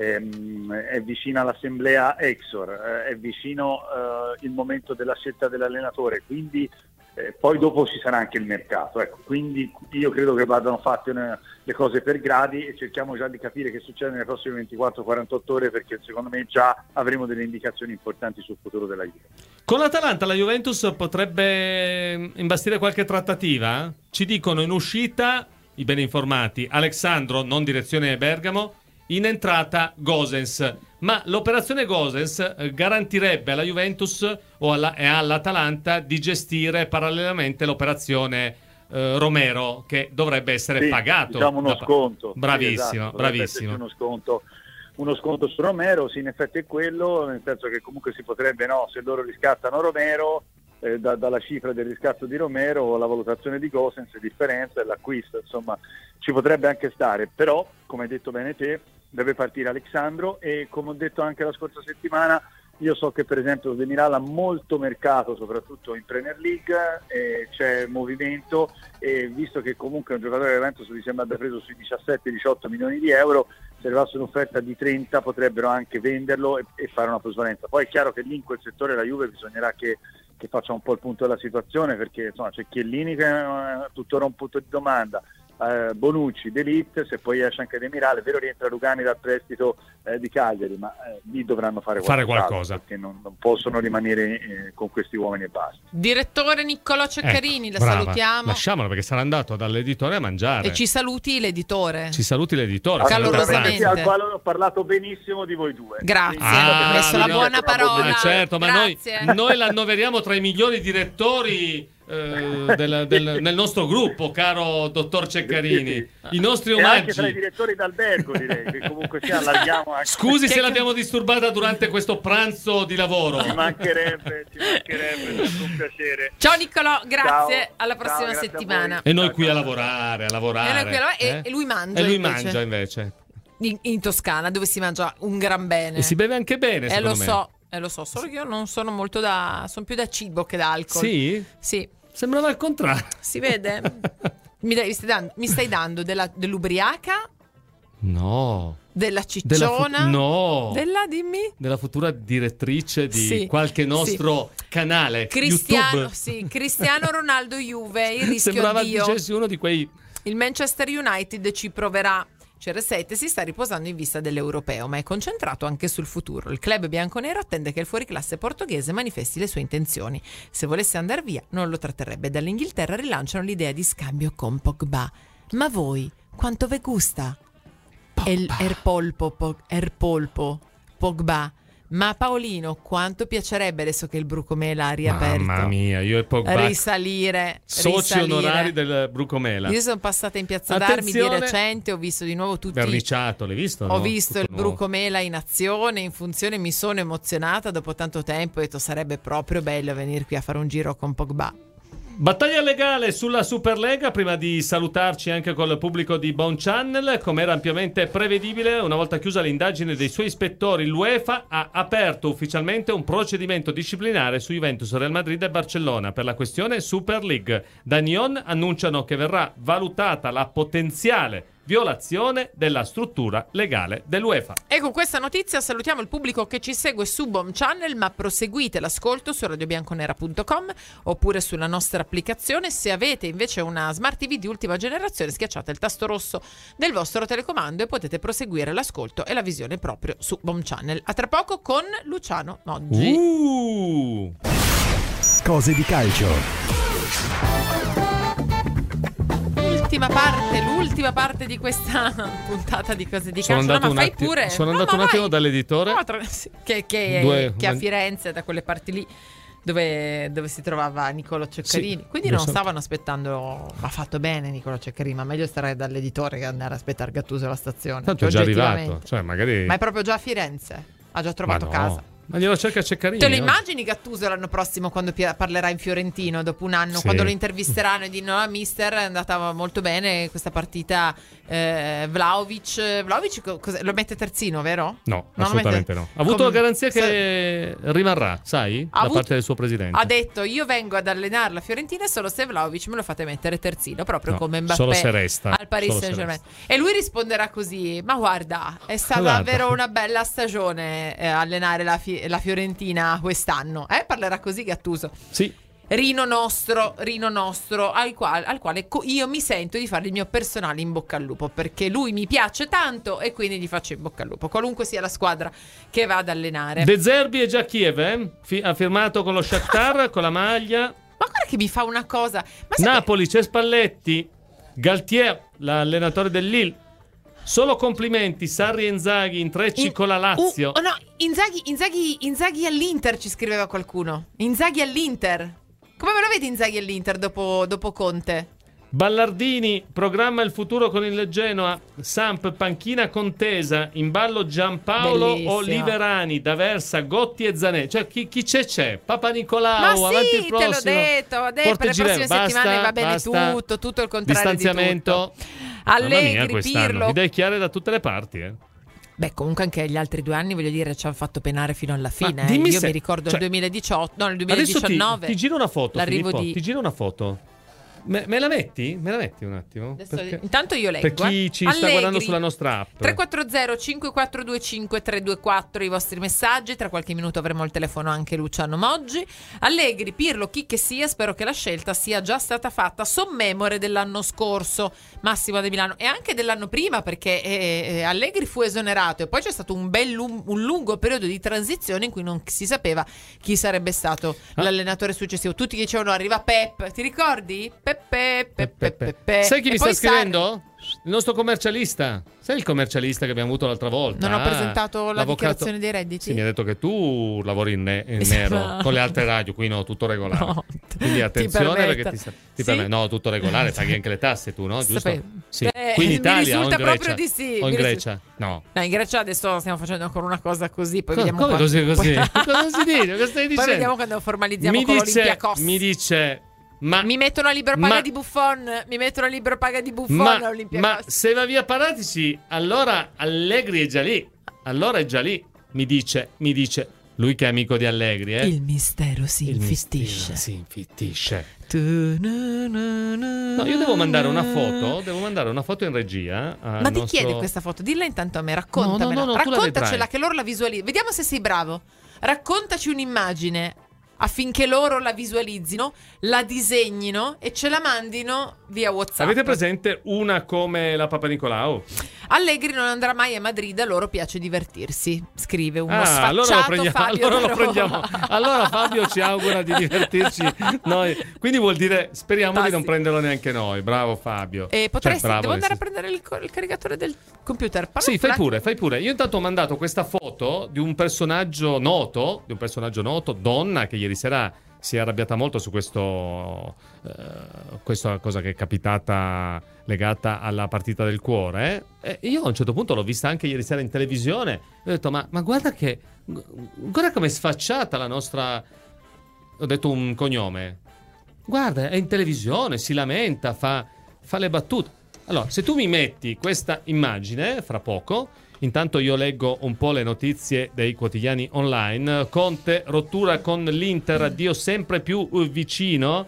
S7: ehm, è vicina l'assemblea Exor, eh, è vicino eh, il momento della scelta dell'allenatore, quindi eh, poi dopo ci sarà anche il mercato, ecco, quindi io credo che vadano fatte una, le cose per gradi e cerchiamo già di capire che succede nelle prossime ventiquattro quarantotto ore, perché secondo me già avremo delle indicazioni importanti sul futuro della Juventus.
S4: Con l'Atalanta la Juventus potrebbe imbastire qualche trattativa? Ci dicono in uscita, i ben informati, Alexandro, non direzione Bergamo, in entrata Gosens. Ma l'operazione Gosens eh, garantirebbe alla Juventus o alla, e all'Atalanta di gestire parallelamente l'operazione eh, Romero, che dovrebbe essere
S7: Sì,
S4: pagato.
S7: diciamo uno
S4: da-
S7: sconto.
S4: Bravissimo,
S7: Sì, esatto, dovrebbe
S4: bravissimo.
S7: esserci Uno sconto, uno sconto su Romero, sì, in effetti è quello, nel senso che comunque si potrebbe, no, se loro riscattano Romero, eh, da- dalla cifra del riscatto di Romero, la valutazione di Gosens, differenza e l'acquisto, insomma, ci potrebbe anche stare, però, come hai detto bene te, deve partire Alexandro e come ho detto anche la scorsa settimana, io so che per esempio Demiral ha molto mercato, soprattutto in Premier League, e c'è movimento, e visto che comunque un giocatore del Juventus mi sembra abbia preso sui diciassette diciotto milioni di euro, se arrivasse un'offerta di trenta potrebbero anche venderlo e, e fare una plusvalenza. Poi è chiaro che lì in quel settore la Juve bisognerà che, che faccia un po' il punto della situazione, perché insomma c'è Chiellini che è tuttora un punto di domanda, eh, Bonucci, D'Elite, se poi esce anche Demiral, è vero rientra Lugani dal prestito eh, di Cagliari, ma eh, lì dovranno fare,
S4: Fare
S7: qualcosa,
S4: qualcosa.
S7: perché non, non possono rimanere eh, con questi uomini e basta.
S3: Direttore Niccolò Ceccarini,
S4: Ecco,
S3: la
S4: brava.
S3: salutiamo.
S4: Lasciamolo perché sarà andato dall'editore a mangiare.
S3: E ci saluti l'editore.
S4: Ci saluti l'editore.
S3: Calorosamente.
S7: Al quale ho parlato benissimo di voi due.
S3: Grazie,
S7: Quindi,
S3: ha messo la
S7: io
S3: buona
S7: che proprio
S3: parola.
S4: Ma certo, ma noi,
S3: Grazie.
S4: noi l'annoveriamo tra i migliori direttori eh, del, del- nel nostro gruppo, caro dottor Ceccarini. I nostri
S7: E anche tra i
S4: omaggi.
S7: direttori d'albergo, direi, che comunque ci allarghiamo anche.
S4: Scusi se
S3: Che-
S4: l'abbiamo disturbata durante questo pranzo di lavoro.
S7: Ci mancherebbe, ci mancherebbe, è stato un piacere.
S3: Ciao Niccolò, grazie.
S7: Ciao.
S3: Alla
S7: Ciao,
S3: prossima
S7: grazie a
S3: settimana.
S7: voi.
S4: E noi qui a lavorare, a
S3: E,
S4: lavorare.
S3: noi qui alla- e-
S4: eh?
S3: e lui mangia
S4: E lui
S3: invece.
S4: mangia invece.
S3: In, in Toscana, dove si mangia un gran bene.
S4: E si beve anche bene,
S3: Eh,
S4: secondo
S3: lo
S4: me.
S3: so, eh, lo so, solo che io non sono molto da. Sono più da cibo che da alcol.
S4: Sì?
S3: Sì,
S4: Sembrava il contrario.
S3: si vede. mi, dai- mi stai dando, mi stai dando della- dell'ubriaca,
S4: No.
S3: della
S4: Della fu-
S3: cicciona.
S4: no.
S3: Della, dimmi.
S4: Della futura direttrice di
S3: Sì,
S4: qualche nostro canale
S3: Cristiano,
S4: YouTube.
S3: sì, Cristiano Ronaldo Juve, il rischio
S4: Sembrava
S3: addio.
S4: dicessi uno di quei.
S3: Il Manchester United ci proverà. C R sette si sta riposando in vista dell'europeo, ma è concentrato anche sul futuro. Il club bianconero attende che il fuoriclasse portoghese manifesti le sue intenzioni. Se volesse andare via, non lo tratterrebbe. Dall'Inghilterra rilanciano l'idea di scambio con Pogba. Ma voi, quanto ve gusta? El, er polpo, po, er polpo, Pogba. Ma Paolino, quanto piacerebbe adesso che il Brucomela ha riaperto?
S4: Mamma mia, io e Pogba,
S3: Risalire,
S4: soci
S3: risalire.
S4: onorari del Brucomela.
S3: Io sono passata in Piazza d'Armi di
S4: Attenzione.
S3: recente, ho visto di nuovo tutti.
S4: Verniciato, l'hai visto?
S3: Ho
S4: no?
S3: visto
S4: Tutto
S3: il
S4: nuovo.
S3: Brucomela in azione, in funzione, mi sono emozionata dopo tanto tempo. Ho detto sarebbe proprio bello venire qui a fare un giro con Pogba.
S4: Battaglia legale sulla Superlega, prima di salutarci anche col pubblico di Bon Channel. Come era ampiamente prevedibile, una volta chiusa l'indagine dei suoi ispettori, l'UEFA ha aperto ufficialmente un procedimento disciplinare su Juventus, Real Madrid e Barcellona per la questione Super League. Da Nyon annunciano che verrà valutata la potenziale violazione della struttura legale dell'UEFA.
S3: E con questa notizia salutiamo il pubblico che ci segue su Bomb Channel, ma proseguite l'ascolto su radio bianconera punto com oppure sulla nostra applicazione. Se avete invece una Smart T V di ultima generazione, schiacciate il tasto rosso del vostro telecomando e potete proseguire l'ascolto e la visione proprio su Bomb Channel. A tra poco con Luciano Moggi.
S4: Uh!
S5: Cose di calcio.
S3: L'ultima parte, l'ultima parte di questa puntata di Cose di
S4: Sono
S3: Calcio.
S4: andato
S3: No, ma
S4: un
S3: fai
S4: attimo-
S3: pure.
S4: sono
S3: No,
S4: andato
S3: ma
S4: un attimo
S3: vai.
S4: dall'editore.
S3: No, tra- sì, che, che,
S4: Due-
S3: che a Firenze, da quelle parti lì dove, dove si trovava Nicolò Ceccarini.
S4: Sì,
S3: Quindi
S4: lo
S3: non
S4: so.
S3: stavano aspettando. Ha fatto bene Nicolò Ceccarini, ma meglio stare dall'editore che andare a aspettare Gattuso alla stazione.
S4: Tanto è
S3: Cioè,
S4: già arrivato.
S3: oggettivamente.
S4: Cioè, magari.
S3: Ma è proprio già a Firenze. Ha già trovato
S4: Ma no.
S3: casa.
S4: Ma glielo cerca Ceccarini.
S3: Te lo
S4: oggi.
S3: immagini Gattuso l'anno prossimo quando pi- parlerà in fiorentino dopo un anno,
S4: Sì.
S3: quando lo intervisteranno e dicono: ah, mister, è andata molto bene questa partita, eh, Vlahovic Vlahovic co- cos'è? Lo mette terzino, vero?
S4: No,
S3: Non lo
S4: assolutamente
S3: mette-
S4: no. Ha avuto
S3: come-
S4: la garanzia che rimarrà, sai?
S3: Ha
S4: da
S3: avuto-
S4: parte del suo presidente.
S3: Ha detto: io vengo ad allenare la Fiorentina solo se Vlahovic me lo fate mettere terzino, proprio
S4: No,
S3: come Mbappé
S4: solo se resta,
S3: al Paris
S4: solo se
S3: Saint-Germain. E lui risponderà così: ma guarda, è stata
S4: Guarda.
S3: davvero una bella stagione eh, allenare la, Fi- la Fiorentina quest'anno. Eh? Parlerà così Gattuso.
S4: Sì.
S3: Rino nostro, Rino nostro, al quale, al quale co- io mi sento di fare il mio personale in bocca al lupo, perché lui mi piace tanto e quindi gli faccio in bocca al lupo, qualunque sia la squadra che va ad allenare.
S4: De Zerbi è già a Kiev, eh? Fi- ha firmato con lo Shakhtar, con la maglia.
S3: Ma guarda che mi fa una cosa. Ma sai
S4: Napoli c'è Spalletti, Galtier, l'allenatore del Lille. Solo complimenti, Sarri e Inzaghi, intrecci
S3: In-
S4: con la Lazio.
S3: Uh, oh no, Inzaghi, Inzaghi, Inzaghi all'Inter, ci scriveva qualcuno. Inzaghi all'Inter. Come me lo vedi Inzaghi all'Inter dopo, dopo Conte?
S4: Ballardini programma il futuro con il Genoa. Samp panchina contesa. In ballo Giampaolo
S3: Bellissimo.
S4: o Liverani, D'Aversa, Gotti e Zanè. Cioè chi, chi c'è c'è? Papa
S3: Ma
S4: Nicolau, avanti il
S3: sì, te
S4: prossimo.
S3: l'ho detto, ho detto, per le
S4: Portigire-
S3: prossime
S4: basta,
S3: settimane va bene
S4: basta.
S3: tutto, tutto il contrario
S4: Distanziamento.
S3: di tutto.
S4: Mamma mia,
S3: Allegri,
S4: quest'anno.
S3: Pirlo.
S4: Idee chiare da tutte le parti, eh.
S3: Beh, comunque anche gli altri due anni, voglio dire, ci hanno fatto penare fino alla fine. eh.
S4: dimmi
S3: Io
S4: se-
S3: mi ricordo
S4: cioè,
S3: il duemiladiciotto, no, il
S4: Adesso ti,
S3: duemiladiciannove.
S4: ti giro una foto,
S3: l'arrivo
S4: Filippo,
S3: di...
S4: ti giro una foto. Me, me la metti? Me la metti un attimo?
S3: Adesso-
S4: Perché-
S3: intanto io leggo.
S4: Per chi
S3: eh.
S4: ci sta
S3: Allegri.
S4: guardando sulla nostra app.
S3: tre quattro zero cinque quattro due cinque tre due quattro i vostri messaggi. Tra qualche minuto avremo al telefono anche Luciano Moggi. Allegri, Pirlo, chi che sia, spero che la scelta sia già stata fatta sommemore dell'anno scorso. Massimo De Milano, e anche dell'anno prima, perché eh, eh, Allegri fu esonerato e poi c'è stato un bel lung- un lungo periodo di transizione in cui non si sapeva chi sarebbe stato
S4: Ah.
S3: l'allenatore successivo. Tutti dicevano arriva Pep, ti ricordi? Peppe, Peppe,
S4: Peppe.
S3: Peppe.
S4: Sai chi
S3: E
S4: mi sta
S3: poi Sarri.
S4: scrivendo? Il nostro commercialista. Sai il commercialista che abbiamo avuto l'altra volta?
S3: Non ho
S4: Ah,
S3: presentato la
S4: l'avvocato-
S3: dichiarazione dei redditi?
S4: Sì, mi ha detto che tu lavori in, ne- in
S3: Sì,
S4: nero
S3: ma-
S4: con le altre radio, qui no, tutto regolare.
S3: No.
S4: Quindi
S3: Ti
S4: attenzione
S3: permetta.
S4: perché ti, sa- ti
S3: Sì?
S4: permette- no, tutto regolare, paghi anche le tasse tu, no? Giusto?
S3: Sapevo.
S4: Sì.
S3: Eh,
S4: Qui in
S3: mi
S4: Italia o in
S3: risulta
S4: Grecia?
S3: proprio di sì,
S4: O
S3: mi
S4: in
S3: risulta-
S4: Grecia? No.
S3: No, in Grecia adesso stiamo facendo ancora una cosa così, poi
S4: Co-
S3: vediamo
S4: come
S3: qua-
S4: così così?
S3: poi-
S4: Cosa si dice? Cosa stai
S3: Poi
S4: dicendo?
S3: vediamo quando formalizziamo
S4: mi
S3: con
S4: dice,
S3: l'Olympiacos.
S4: mi dice ma
S3: Mi mettono a libro paga
S4: ma-
S3: di Buffon, mi mettono a libro paga di Buffon
S4: ma,
S3: all'Olympiacos.
S4: ma se va via Paratici, allora Allegri è già lì. Allora è già lì. Mi dice, mi dice lui che è amico di Allegri, eh?
S3: Il mistero si
S4: Il
S3: infittisce.
S4: mistero si infittisce.
S3: Tu, na, na, na,
S4: No, io devo mandare una foto, devo mandare una foto in regia. al
S3: Ma ti
S4: nostro-
S3: chiedi questa foto? Dilla intanto a me, raccontamela.
S4: No, no, no, no, tu la
S3: Raccontacela
S4: vedrai.
S3: che loro la visualizzano. Vediamo se sei bravo. Raccontaci un'immagine affinché loro la visualizzino, la disegnino e ce la mandino via WhatsApp.
S4: Avete presente una come la Papa Nicolau?
S3: Allegri non andrà mai a Madrid, a loro piace divertirsi, scrive uno
S4: Ah,
S3: sfacciato
S4: allora lo prendiamo,
S3: Fabio
S4: allora
S3: da
S4: lo
S3: Roma.
S4: prendiamo. Allora Fabio ci augura di divertirci noi. Quindi vuol dire speriamo di non
S3: Fantastico.
S4: prenderlo neanche noi. Bravo Fabio.
S3: E potresti,
S4: Cioè, bravo
S3: devo
S4: nel
S3: andare a
S4: senso-
S3: prendere il, co- il caricatore del computer. Parla
S4: Sì, fai
S3: fra-
S4: pure, fai pure. Io intanto ho mandato questa foto di un personaggio noto, di un personaggio noto, donna, che ieri sera si è arrabbiata molto su questo eh, questa cosa che è capitata legata alla partita del cuore. E io a un certo punto l'ho vista anche ieri sera in televisione e ho detto ma, ma guarda che guarda com'è sfacciata la nostra, ho detto un cognome, guarda è in televisione, si lamenta, fa, fa le battute. Allora se tu mi metti questa immagine fra poco, intanto io leggo un po' le notizie dei quotidiani online. Conte, rottura con l'Inter, addio sempre più vicino.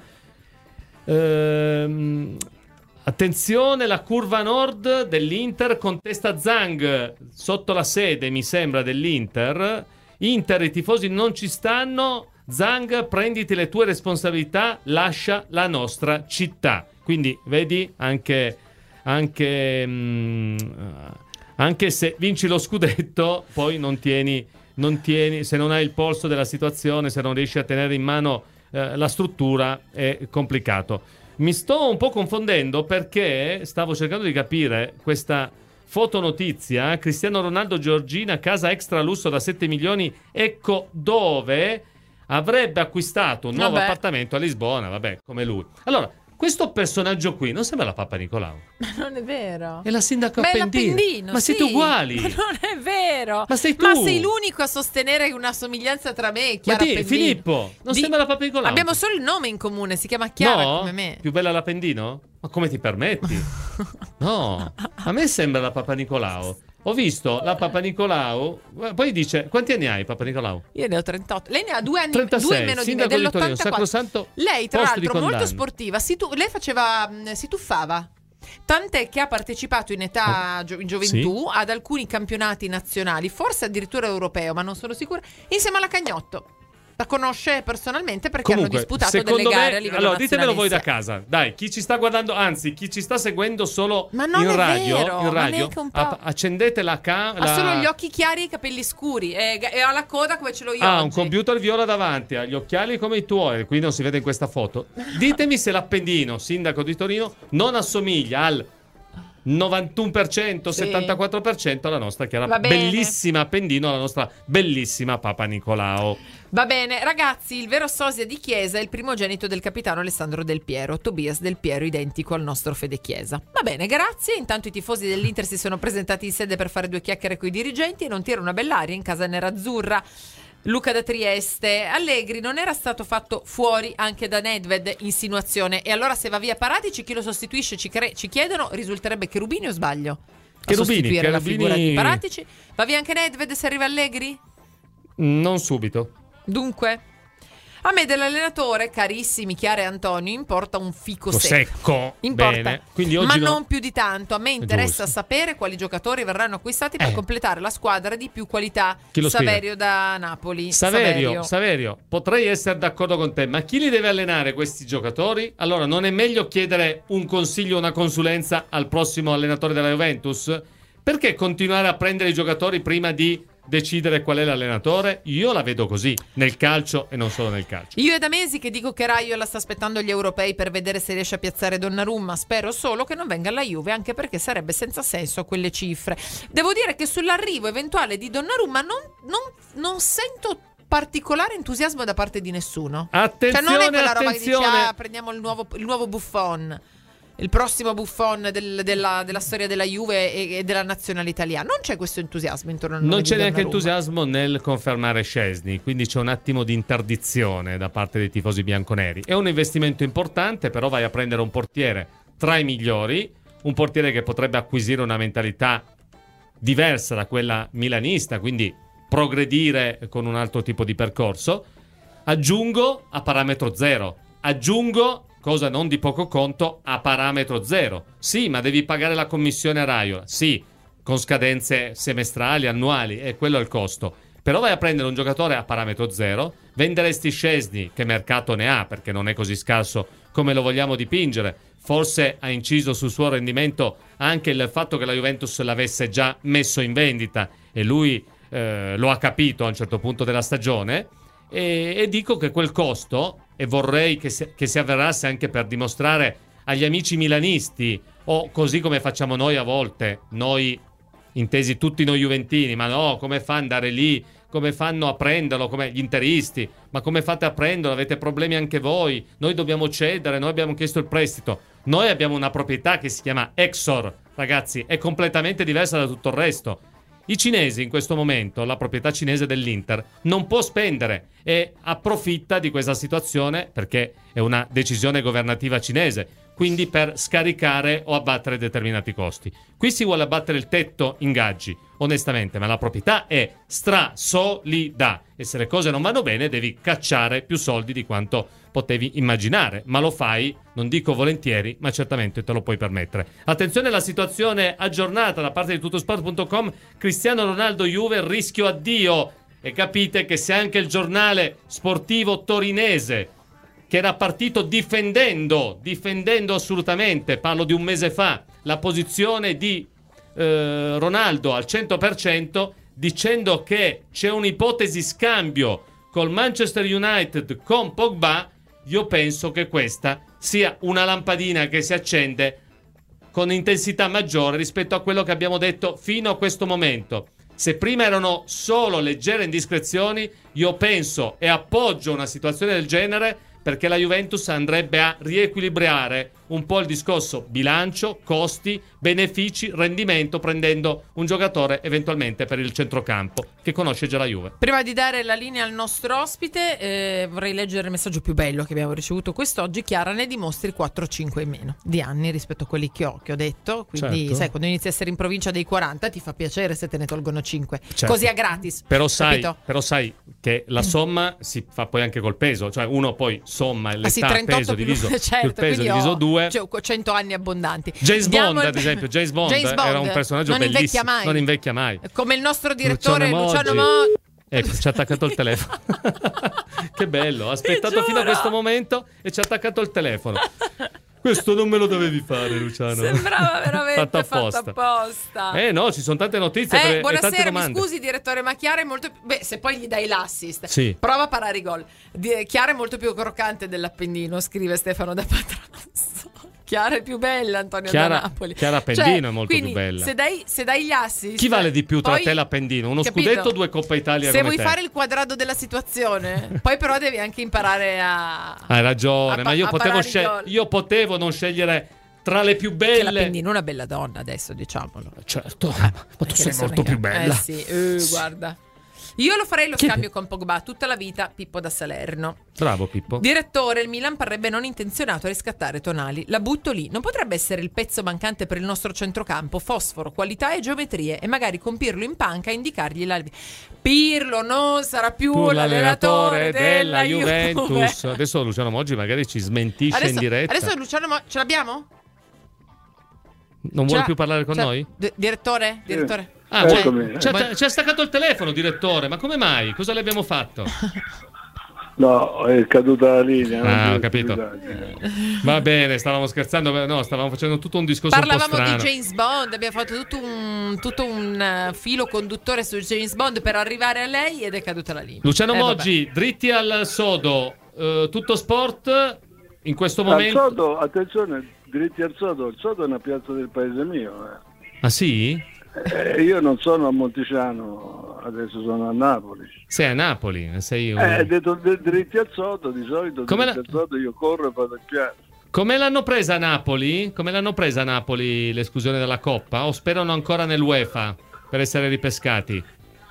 S4: Ehm, attenzione, la curva nord dell'Inter contesta Zhang sotto la sede, mi sembra, dell'Inter. Inter, i tifosi non ci stanno. Zhang, prenditi le tue responsabilità, lascia la nostra città. Quindi, vedi, anche... anche mm, anche se vinci lo scudetto, poi non tieni, non tieni, se non hai il polso della situazione, se non riesci a tenere in mano eh, la struttura è complicato. Mi sto un po' confondendo perché stavo cercando di capire questa fotonotizia. Cristiano Ronaldo, Georgina, casa extra lusso da sette milioni, ecco dove avrebbe acquistato un nuovo
S3: Vabbè.
S4: appartamento a Lisbona, vabbè, come lui. Allora, questo personaggio qui non sembra la Papa Nicolau?
S3: Ma non è vero.
S4: È la sindaca
S3: Ma è
S4: Appendino.
S3: l'Appendino,
S4: Ma
S3: sì.
S4: siete uguali.
S3: Ma non è vero.
S4: Ma sei tu.
S3: Ma sei l'unico a sostenere una somiglianza tra me e
S4: Ma
S3: Chiara
S4: di,
S3: Appendino.
S4: Filippo, non
S3: Di-
S4: sembra la Papa Nicolau?
S3: Abbiamo solo il nome in comune, si chiama Chiara
S4: no?
S3: come me.
S4: Più bella l'Appendino? Ma come ti permetti? No, a me sembra la Papa Nicolau. Ho visto la Papa Nicolau. Poi dice: quanti anni hai, Papa Nicolau?
S3: Io ne ho trentotto. Lei ne ha due anni
S4: trentasei,
S3: due meno di me,
S4: sindaco di Torino,
S3: dell'ottantaquattro.
S4: sacrosanto
S3: Lei, tra
S4: posto di
S3: l'altro, molto
S4: condanna.
S3: sportiva. Si tu- lei faceva, mh, si tuffava. Tant'è che ha partecipato in età gio- in gioventù ad alcuni campionati nazionali, forse addirittura europeo, ma non sono sicura, insieme alla Cagnotto. La conosce personalmente perché
S4: Comunque,
S3: hanno disputato
S4: secondo
S3: delle gare
S4: me,
S3: a livello
S4: allora
S3: nazionale.
S4: ditemelo voi da
S3: insieme.
S4: casa. Dai, chi ci sta guardando, anzi, chi ci sta seguendo solo
S3: Ma non
S4: in
S3: è
S4: radio,
S3: vero,
S4: in
S3: ma
S4: radio
S3: neanche un po'.
S4: a- accendete la ca-
S3: Ha
S4: la-
S3: solo gli occhi chiari e i capelli scuri e, e ha la coda come ce l'ho io
S4: Ha
S3: oggi.
S4: un computer viola davanti, ha gli occhiali come i tuoi, qui non si vede in questa foto. Ditemi se l'Appendino, sindaco di Torino, non assomiglia al novantuno per cento,
S3: Sì.
S4: settantaquattro per cento alla nostra Chiara,
S3: Va bene.
S4: bellissima Appendino, alla nostra bellissima Papa Nicolau.
S3: Va bene, ragazzi, il vero sosia di Chiesa è il primogenito del capitano Alessandro Del Piero, Tobias Del Piero, identico al nostro Fede Chiesa. Va bene, grazie. Intanto i tifosi dell'Inter si sono presentati in sede per fare due chiacchiere coi dirigenti e non tira una bell'aria in casa nerazzurra. Luca da Trieste: Allegri non era stato fatto fuori anche da Nedved? Insinuazione. E allora se va via Paratici, chi lo sostituisce? Ci, cre- ci chiedono, risulterebbe Cherubini o sbaglio? A
S4: Cherubini,
S3: sostituire la
S4: Cherubini-
S3: figura di Paratici. Va via anche Nedved se arriva Allegri?
S4: Non subito.
S3: Dunque, a me dell'allenatore, carissimi Chiara e Antonio, importa un fico secco.
S4: Secco.
S3: Importa,
S4: Bene. Quindi oggi
S3: ma
S4: no-
S3: non più di tanto. A me interessa
S4: Giusto.
S3: sapere quali giocatori verranno acquistati per
S4: Eh.
S3: completare la squadra di più qualità.
S4: Chi lo scrive?
S3: Saverio da Napoli.
S4: Saverio, Saverio, potrei essere d'accordo con te, ma chi li deve allenare questi giocatori? Allora, non è meglio chiedere un consiglio, una consulenza al prossimo allenatore della Juventus? Perché continuare a prendere i giocatori prima di decidere qual è l'allenatore? Io la vedo così, nel calcio e non solo nel calcio.
S3: Io è da mesi che dico che Raiola sta aspettando gli europei per vedere se riesce a piazzare Donnarumma. Spero solo che non venga alla Juve, anche perché sarebbe senza senso a quelle cifre. Devo dire che sull'arrivo eventuale di Donnarumma non, non, non sento particolare entusiasmo da parte di nessuno.
S4: Attenzione,
S3: Cioè non è quella roba che dice:
S4: attenzione.
S3: ah, prendiamo il nuovo, il nuovo Buffon, il prossimo Buffon del- della, della storia della Juve e, e della nazionale italiana. Non c'è questo entusiasmo intorno al nome
S4: Non
S3: di
S4: c'è neanche
S3: Donnarumma.
S4: entusiasmo nel confermare Szczesny, quindi c'è un attimo di interdizione da parte dei tifosi bianconeri. È un investimento importante, però vai a prendere un portiere tra i migliori, un portiere che potrebbe acquisire una mentalità diversa da quella milanista, quindi progredire con un altro tipo di percorso. Aggiungo a parametro zero, aggiungo, cosa non di poco conto, a parametro zero. Sì, ma devi pagare la commissione a Raiola, sì, con scadenze semestrali, annuali, e quello è il costo. Però vai a prendere un giocatore a parametro zero, venderesti Szczesny, che mercato ne ha, perché non è così scarso come lo vogliamo dipingere. Forse ha inciso sul suo rendimento anche il fatto che la Juventus l'avesse già messo in vendita e lui eh, lo ha capito a un certo punto della stagione. E, e dico che quel costo, e vorrei che si, che si avverasse anche per dimostrare agli amici milanisti, o così come facciamo noi a volte, noi intesi tutti noi juventini, ma no, come fa ad andare lì, come fanno a prenderlo, come gli interisti, ma come fate a prenderlo, avete problemi anche voi, noi dobbiamo cedere, noi abbiamo chiesto il prestito. Noi abbiamo una proprietà che si chiama Exor, ragazzi, è completamente diversa da tutto il resto. I cinesi in questo momento, la proprietà cinese dell'Inter, non può spendere e approfitta di questa situazione perché è una decisione governativa cinese, quindi per scaricare o abbattere determinati costi. Qui si vuole abbattere il tetto ingaggi, onestamente, ma la proprietà è strasolida e se le cose non vanno bene devi cacciare più soldi di quanto potevi immaginare, ma lo fai, non dico volentieri, ma certamente te lo puoi permettere. Attenzione alla situazione aggiornata da parte di tuttosport punto com, Cristiano Ronaldo Juve, rischio addio, e capite che se anche il giornale sportivo torinese, che era partito difendendo, difendendo assolutamente, parlo di un mese fa, la posizione di eh, Ronaldo al cento per cento, dicendo che c'è un'ipotesi scambio col Manchester United con Pogba, io penso che questa sia una lampadina che si accende con intensità maggiore rispetto a quello che abbiamo detto fino a questo momento. Se prima erano solo leggere indiscrezioni, io penso e appoggio una situazione del genere, perché la Juventus andrebbe a riequilibrare un po' il discorso bilancio, costi, benefici, rendimento, prendendo un giocatore eventualmente per il centrocampo che conosce già la Juve.
S3: Prima di dare la linea al nostro ospite, eh, vorrei leggere il messaggio più bello che abbiamo ricevuto quest'oggi. Chiara ne dimostri quattro cinque in meno di anni rispetto a quelli che ho, che ho detto. Quindi, certo, sai, quando inizi a essere in provincia dei quaranta ti fa piacere se te ne tolgono cinque. Certo. Così a gratis.
S4: Però sai, però sai che la somma si fa poi anche col peso. Cioè uno poi somma l'età, ah, sì, peso più, diviso, certo, il peso diviso due.
S3: Cioè, cento anni abbondanti.
S4: James Diamo Bond, il... ad esempio, James Bond, James Bond era un personaggio non bellissimo, invecchia mai. non invecchia mai.
S3: Come il nostro direttore Luciano,
S4: Luciano
S3: Moggi.
S4: Ecco, ci ha attaccato il telefono. Che bello, ha aspettato fino a questo momento e ci ha attaccato il telefono. Questo non me lo dovevi fare, Luciano.
S3: Sembrava veramente fatto apposta. Fatto apposta.
S4: Eh no, ci sono tante notizie
S3: eh,
S4: per,
S3: buonasera,
S4: e tante domande.
S3: Mi scusi direttore, ma Chiara è molto più... Beh, se poi gli dai l'assist,
S4: sì,
S3: prova a parare i gol. Chiara è molto più croccante dell'Appennino, scrive Stefano da Patrasso. Chiara è più bella, Antonio
S4: Chiara,
S3: da Napoli.
S4: Chiara Appendino, cioè, è molto
S3: quindi,
S4: più bella.
S3: Se dai, se dai gli assist,
S4: chi vale di più tra
S3: poi,
S4: te e l'Appendino? Uno
S3: capito?
S4: Scudetto o due Coppa Italia?
S3: Se
S4: come
S3: vuoi
S4: te?
S3: fare il quadrato della situazione, poi però devi anche imparare a.
S4: Hai ragione,
S3: a,
S4: ma io potevo,
S3: scel-
S4: io potevo non scegliere tra le più belle.
S3: Che l'Appendino è una bella donna, adesso diciamolo.
S4: Certo, ma tu sei molto più bella.
S3: Eh sì, eh,
S4: sì.
S3: guarda. Io lo farei lo
S4: Che
S3: scambio
S4: be-
S3: con Pogba tutta la vita. Pippo da Salerno.
S4: Bravo Pippo.
S3: Direttore, il Milan parrebbe non intenzionato a riscattare Tonali. La butto lì. Non potrebbe essere il pezzo mancante per il nostro centrocampo? Fosforo, qualità e geometrie. E magari con Pirlo in panca indicargli la... Pirlo non sarà più
S4: tu
S3: l'allenatore,
S4: l'allenatore della,
S3: della
S4: Juventus.
S3: Juve.
S4: Adesso Luciano Moggi magari ci smentisce
S3: adesso,
S4: in diretta.
S3: Adesso Luciano Moggi, ce l'abbiamo?
S4: Non vuole più parlare con
S3: C'è,
S4: noi?
S3: D- direttore? Direttore?
S4: Ah,
S7: eh,
S4: cioè, ci, ha, ci ha staccato il telefono, direttore. Ma come mai? Cosa le abbiamo fatto?
S7: No, è caduta la linea.
S4: Ah, ho capito. Va bene, stavamo scherzando. No, stavamo facendo tutto un discorso
S3: Parlavamo
S4: un po' strano.
S3: di James Bond, abbiamo fatto tutto un, tutto un uh, filo conduttore su James Bond per arrivare a lei ed è caduta la linea.
S4: Luciano
S3: eh,
S4: Moggi, vabbè. Dritti al sodo. Uh, tutto sport in questo
S7: Al
S4: momento.
S7: sodo, attenzione, dritti al sodo. Il sodo è una piazza del paese mio. Eh.
S4: Ah sì?
S7: Eh, io non sono a Monticiano, adesso sono a Napoli.
S4: Sei a Napoli? Sei un...
S7: Eh, detto d- dritti al sodo, di solito
S4: Come
S7: dritti
S4: la...
S7: al sodo io corro e vado in piazza.
S4: Come l'hanno presa a Napoli? Come l'hanno presa a Napoli l'esclusione dalla Coppa? O sperano ancora nell'UEFA per essere ripescati?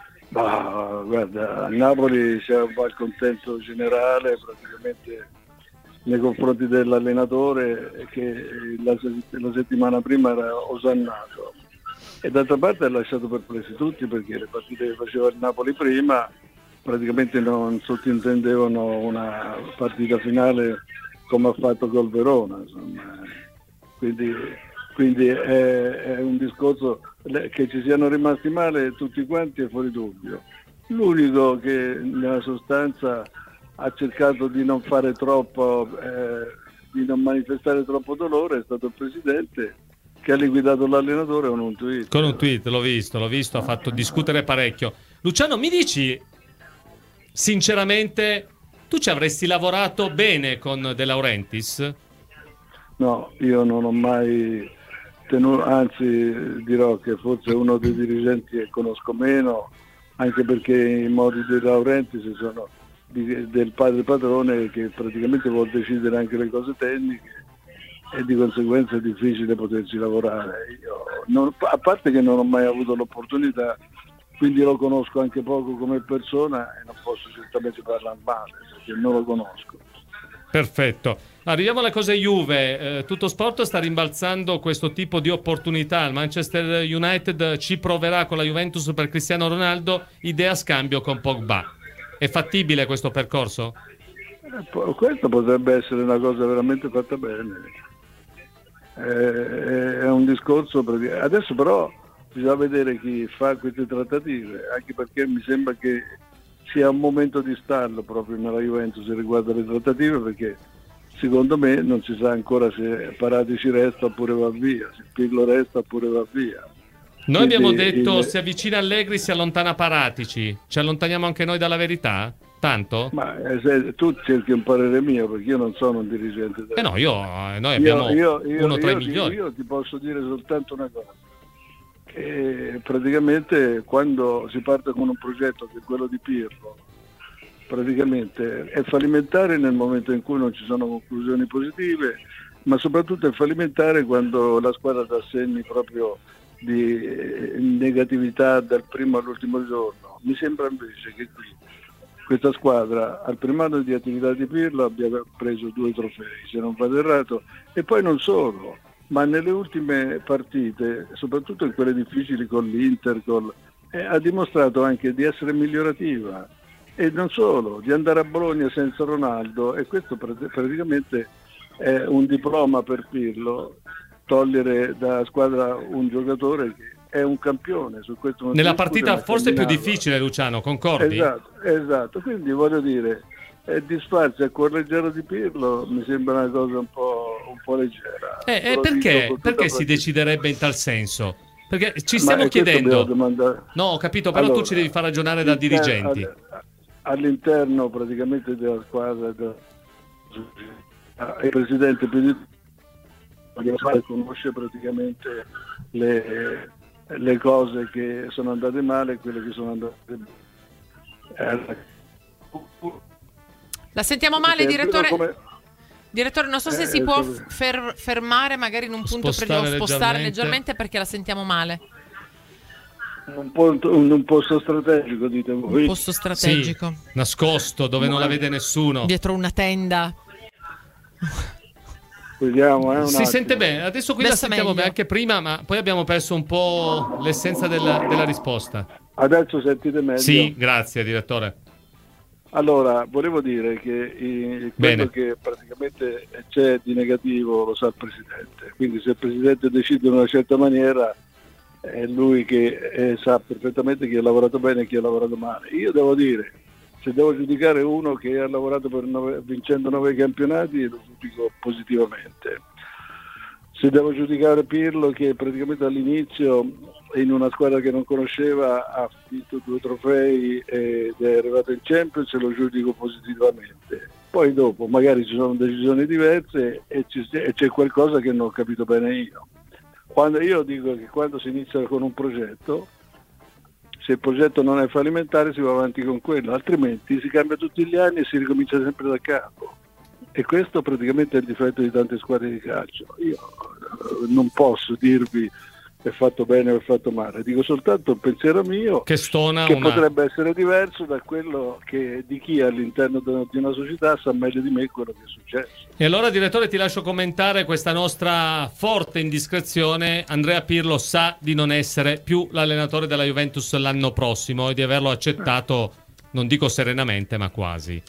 S7: Bah, guarda, a Napoli c'è un malcontento generale praticamente nei confronti dell'allenatore che la, la settimana prima era osannato. E d'altra parte ha lasciato perplessi tutti perché le partite che faceva il Napoli prima praticamente non sottintendevano una partita finale come ha fatto col Verona, insomma. Quindi, quindi è, è un discorso che ci siano rimasti male tutti quanti è fuori dubbio. L'unico che nella sostanza ha cercato di non fare troppo, eh, di non manifestare troppo dolore è stato il presidente, che ha liquidato l'allenatore con un tweet.
S4: Con un tweet, l'ho visto, l'ho visto, ha fatto discutere parecchio. Luciano, mi dici sinceramente, tu ci avresti lavorato bene con De Laurentiis?
S7: No, io non ho mai tenuto, anzi dirò che forse è uno dei dirigenti che conosco meno, anche perché i modi di De Laurentiis sono di, del padre padrone che praticamente vuol decidere anche le cose tecniche e di conseguenza è difficile poterci lavorare. Io non, a parte che non ho mai avuto l'opportunità, quindi lo conosco anche poco come persona e non posso certamente parlare male perché non lo conosco.
S4: Perfetto. Arriviamo alle cose Juve. Eh, tutto sport sta rimbalzando questo tipo di opportunità. Il Manchester United ci proverà con la Juventus per Cristiano Ronaldo, idea scambio con Pogba. È fattibile questo percorso?
S7: Eh, questo potrebbe essere una cosa veramente fatta bene. È un discorso perché adesso però bisogna vedere chi fa queste trattative, anche perché mi sembra che sia un momento di stallo proprio nella Juventus riguardo alle trattative, perché secondo me non si sa ancora se Paratici resta oppure va via, se Pirlo resta oppure va via.
S4: Noi
S7: Quindi
S4: abbiamo detto
S7: il...
S4: si avvicina Allegri, si allontana Paratici. Ci allontaniamo anche noi dalla verità? Tanto?
S8: Ma eh, se, tu cerchi un parere mio, perché io non sono un dirigente.
S4: Eh no, io, eh, noi abbiamo
S8: io, io,
S4: uno tra
S8: io,
S4: i migliori.
S8: Io ti posso dire soltanto una cosa, che praticamente quando si parte con un progetto che è quello di Pirlo, praticamente è fallimentare nel momento in cui non ci sono conclusioni positive, ma soprattutto è fallimentare quando la squadra dà segni proprio di negatività dal primo all'ultimo giorno. Mi sembra invece che qui questa squadra al primo anno di attività di Pirlo abbia preso due trofei, se non vado errato, e poi non solo, ma nelle ultime partite, soprattutto in quelle difficili con l'Inter, col, eh, ha dimostrato anche di essere migliorativa, e non solo, di andare a Bologna senza Ronaldo, e questo pr- praticamente è un diploma per Pirlo, togliere da squadra un giocatore che è un campione. Su questo non
S4: nella
S8: si discute,
S4: partita
S8: ma
S4: forse più
S8: camminava.
S4: difficile, Luciano, concordi?
S8: Esatto, esatto, quindi voglio dire, eh, disfarsi a cuor leggero di Pirlo mi sembra una cosa un po', un po' leggera.
S4: Eh, eh,
S8: Lo
S4: perché
S8: dico con tutta
S4: perché si
S8: franchezza.
S4: deciderebbe in tal senso? Perché ci
S8: Ma
S4: stiamo
S8: è questo
S4: chiedendo.
S8: devo domandare.
S4: No, ho capito, però
S8: Allora,
S4: tu ci devi far ragionare da
S8: all'inter-
S4: dirigenti.
S8: all- all'interno praticamente della squadra, del il presidente più di conosce praticamente le, le cose che sono andate male e quelle che sono andate bene.
S3: La sentiamo male, direttore?
S8: Come...
S3: Direttore, non so se
S8: Eh,
S3: si può
S8: sì.
S3: fer- fermare magari in un punto
S4: Spostare
S3: per spostare
S4: leggermente.
S3: leggermente perché la sentiamo male.
S8: Un, punto, un posto strategico, dite voi.
S3: Un posto strategico.
S4: Sì, nascosto, dove non la vede nessuno.
S3: Dietro una tenda.
S8: Vediamo, eh, un
S4: Si
S8: attimo.
S4: sente bene, adesso qui
S3: Adesso
S4: la sentiamo
S3: meglio.
S4: bene anche prima, ma poi abbiamo perso un po' l'essenza della, della risposta.
S8: Adesso sentite meglio.
S4: Sì, grazie direttore.
S8: Allora, volevo dire che eh, quello
S4: Bene.
S8: che praticamente c'è di negativo lo sa il Presidente, quindi se il Presidente decide in una certa maniera è lui che eh, sa perfettamente chi ha lavorato bene e chi ha lavorato male. Io devo dire, se devo giudicare uno che ha lavorato per nove, vincendo nove campionati, lo giudico positivamente. Se devo giudicare Pirlo, che praticamente all'inizio in una squadra che non conosceva ha vinto due trofei ed è arrivato in Champions, lo giudico positivamente. Poi dopo magari ci sono decisioni diverse e, ci, e c'è qualcosa che non ho capito bene io. Quando io dico che quando si inizia con un progetto, se il progetto non è fallimentare si va avanti con quello, altrimenti si cambia tutti gli anni e si ricomincia sempre da capo. E questo praticamente è il difetto di tante squadre di calcio. Io non posso dirvi è fatto bene o è fatto male, dico soltanto il pensiero mio
S4: Che stona
S8: che
S4: una...
S8: potrebbe essere diverso da quello che di chi all'interno di una società sa meglio di me quello che è successo.
S4: E allora direttore ti lascio commentare questa nostra forte indiscrezione. Andrea Pirlo sa di non essere più l'allenatore della Juventus l'anno prossimo e di averlo accettato, non dico serenamente, ma quasi.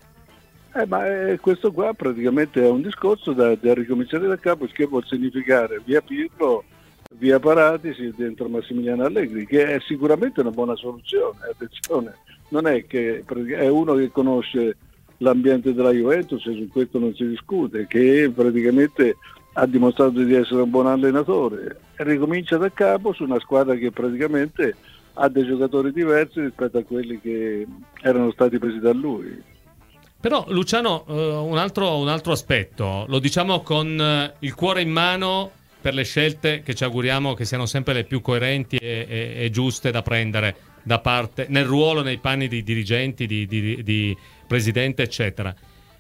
S8: Eh, ma eh, questo qua praticamente è un discorso da, da ricominciare da capo, che vuol significare via Pirlo, via Paradisi, dentro Massimiliano Allegri, che è sicuramente una buona soluzione. Attenzione, non è che è uno che conosce l'ambiente della Juventus e su questo non si discute, che praticamente ha dimostrato di essere un buon allenatore e ricomincia da capo su una squadra che praticamente ha dei giocatori diversi rispetto a quelli che erano stati presi da lui.
S4: Però Luciano, uh, un, altro, un altro aspetto, lo diciamo con uh, il cuore in mano per le scelte che ci auguriamo che siano sempre le più coerenti e, e, e giuste da prendere da parte, nel ruolo, nei panni di dirigenti, di, di, di presidente, eccetera.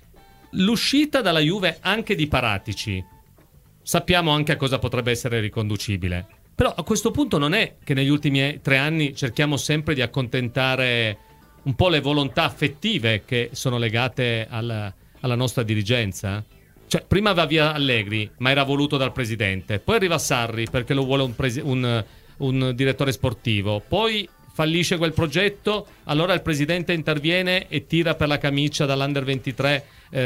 S4: L'uscita dalla Juve anche di Paratici, sappiamo anche a cosa potrebbe essere riconducibile, però a questo punto non è che negli ultimi tre anni cerchiamo sempre di accontentare un po' le volontà affettive che sono legate alla, alla nostra dirigenza? Cioè, prima va via Allegri, ma era voluto dal presidente. Poi arriva Sarri perché lo vuole un, presi- un, un direttore sportivo. Poi fallisce quel progetto, allora il presidente interviene e tira per la camicia dall'Under ventitré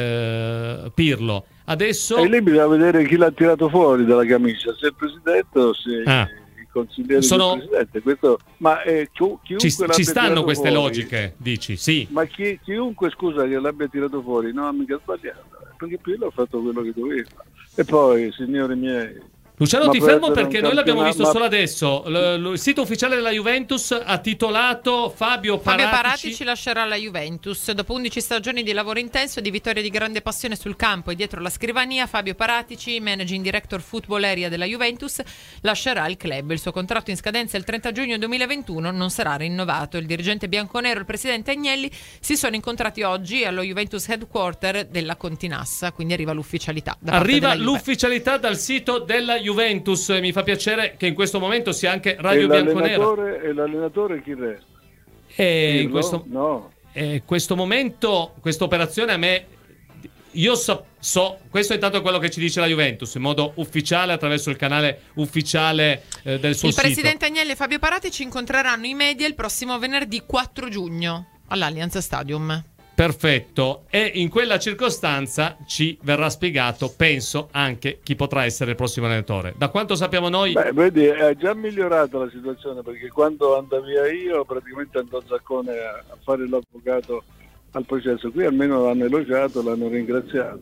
S4: eh, Pirlo. Adesso...
S8: E lì bisogna vedere chi l'ha tirato fuori dalla camicia, se il presidente o se...
S4: Ah.
S8: Consiglieri
S4: Sono...
S8: del presidente. Questo, ma eh, chi, chiunque
S4: ci, ci stanno queste
S8: fuori,
S4: logiche, dici? Sì.
S8: Ma chi, chiunque, scusa, che l'abbia tirato fuori non ha mica sbagliato, perché Pirlo ha fatto quello che doveva. E poi, signori miei,
S4: Luciano,
S8: Ma
S4: ti
S8: può
S4: fermo
S8: essere
S4: perché
S8: un
S4: noi l'abbiamo visto
S8: campionato-
S4: solo adesso. L- l- il sito ufficiale della Juventus ha titolato Fabio
S3: Fabio
S4: Paratici.
S3: Paratici lascerà la Juventus. Dopo undici stagioni di lavoro intenso e di vittorie di grande passione sul campo e dietro la scrivania, Fabio Paratici, managing director football area della Juventus, lascerà il club. Il suo contratto in scadenza il trenta giugno duemilaventuno non sarà rinnovato. Il dirigente bianconero e il presidente Agnelli si sono incontrati oggi allo Juventus Headquarter della Continassa, quindi arriva l'ufficialità. Da parte
S4: Arriva
S3: della Juve.
S4: l'ufficialità dal sito della Juventus. Mi fa piacere che in questo momento sia anche
S8: E
S4: Radio Bianconera.
S8: l'allenatore, e l'allenatore chi resta?
S4: E in
S8: Pirlo?
S4: questo,
S8: No.
S4: eh, questo momento, questa operazione a me, io so, so, questo è intanto quello che ci dice la Juventus in modo ufficiale attraverso il canale ufficiale eh, del suo
S3: Il
S4: sito.
S3: presidente Agnelli e Fabio Paratici incontreranno i media il prossimo venerdì quattro giugno all'Allianz Stadium.
S4: Perfetto, e in quella circostanza ci verrà spiegato, penso, anche chi potrà essere il prossimo allenatore. Da quanto sappiamo noi...
S8: Beh, vedi, è già migliorata la situazione, perché quando andavo via io praticamente andò Zaccone a, a fare l'avvocato al processo. Qui almeno l'hanno elogiato, l'hanno ringraziato.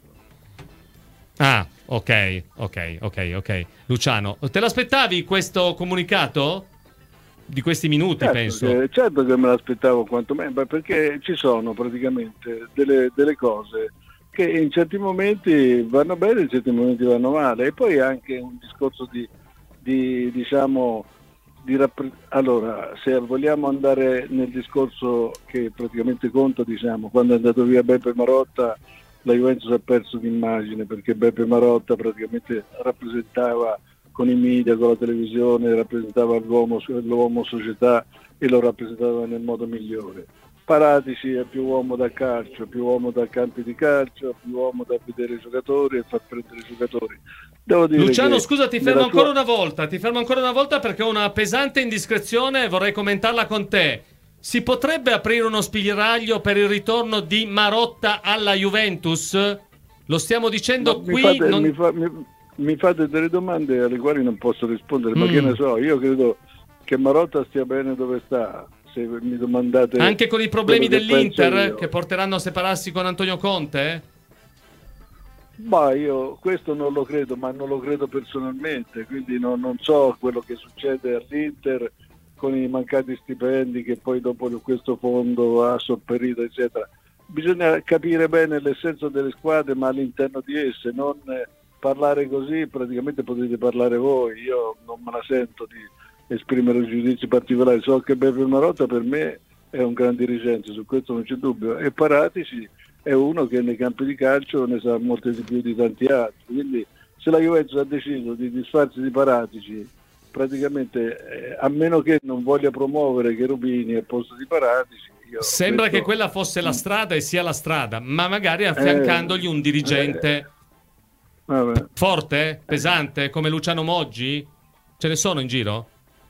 S4: Ah, ok, ok, ok, ok. Luciano, te l'aspettavi questo comunicato? Di questi minuti,
S8: Certo
S4: penso.
S8: che, certo che me l'aspettavo quantomeno, perché ci sono praticamente delle, delle cose che in certi momenti vanno bene, in certi momenti vanno male, e poi anche un discorso di, di diciamo, di rappre- allora, se vogliamo andare nel discorso che praticamente conta, diciamo, quando è andato via Beppe Marotta, la Juventus ha perso d'immagine, perché Beppe Marotta praticamente rappresentava con i media, con la televisione, rappresentava l'uomo, l'uomo società e lo rappresentava nel modo migliore. Paratici è più uomo da calcio, più uomo da campi di calcio, più uomo da vedere i giocatori e far prendere i giocatori. Devo dire
S4: Luciano,
S8: che
S4: scusa, ti fermo
S8: nella
S4: ancora
S8: sua-
S4: una volta, ti fermo ancora una volta perché ho una pesante indiscrezione e vorrei commentarla con te. Si potrebbe aprire uno spiraglio per il ritorno di Marotta alla Juventus? Lo stiamo dicendo
S8: Ma mi
S4: qui.
S8: fate,
S4: non-
S8: mi, fa- mi- mi fate delle domande alle quali non posso rispondere, ma
S4: Mm.
S8: che ne so, io credo che Marotta stia bene dove sta. Se mi domandate
S4: Anche con i problemi
S8: quello che
S4: dell'Inter
S8: penso io.
S4: che porteranno a separarsi con Antonio Conte?
S8: Ma io questo non lo credo, ma non lo credo personalmente, quindi non, non so quello che succede all'Inter con i mancati stipendi che poi dopo questo fondo ha sopperito, eccetera. Bisogna capire bene l'essenza delle squadre, ma all'interno di esse, non eh, parlare così, praticamente potete parlare voi, io non me la sento di esprimere giudizi particolari. So che Beppe Marotta per me è un gran dirigente, su questo non c'è dubbio, e Paratici è uno che nei campi di calcio ne sa molte di più di tanti altri, quindi se la Juventus ha deciso di disfarsi di Paratici, praticamente eh, a meno che non voglia promuovere Cherubini al posto di Paratici, io
S4: Sembra
S8: questo-
S4: che quella fosse la strada e sia la strada, ma magari affiancandogli un dirigente
S8: eh, vabbè.
S4: forte, pesante, come Luciano Moggi? Ce ne sono in giro?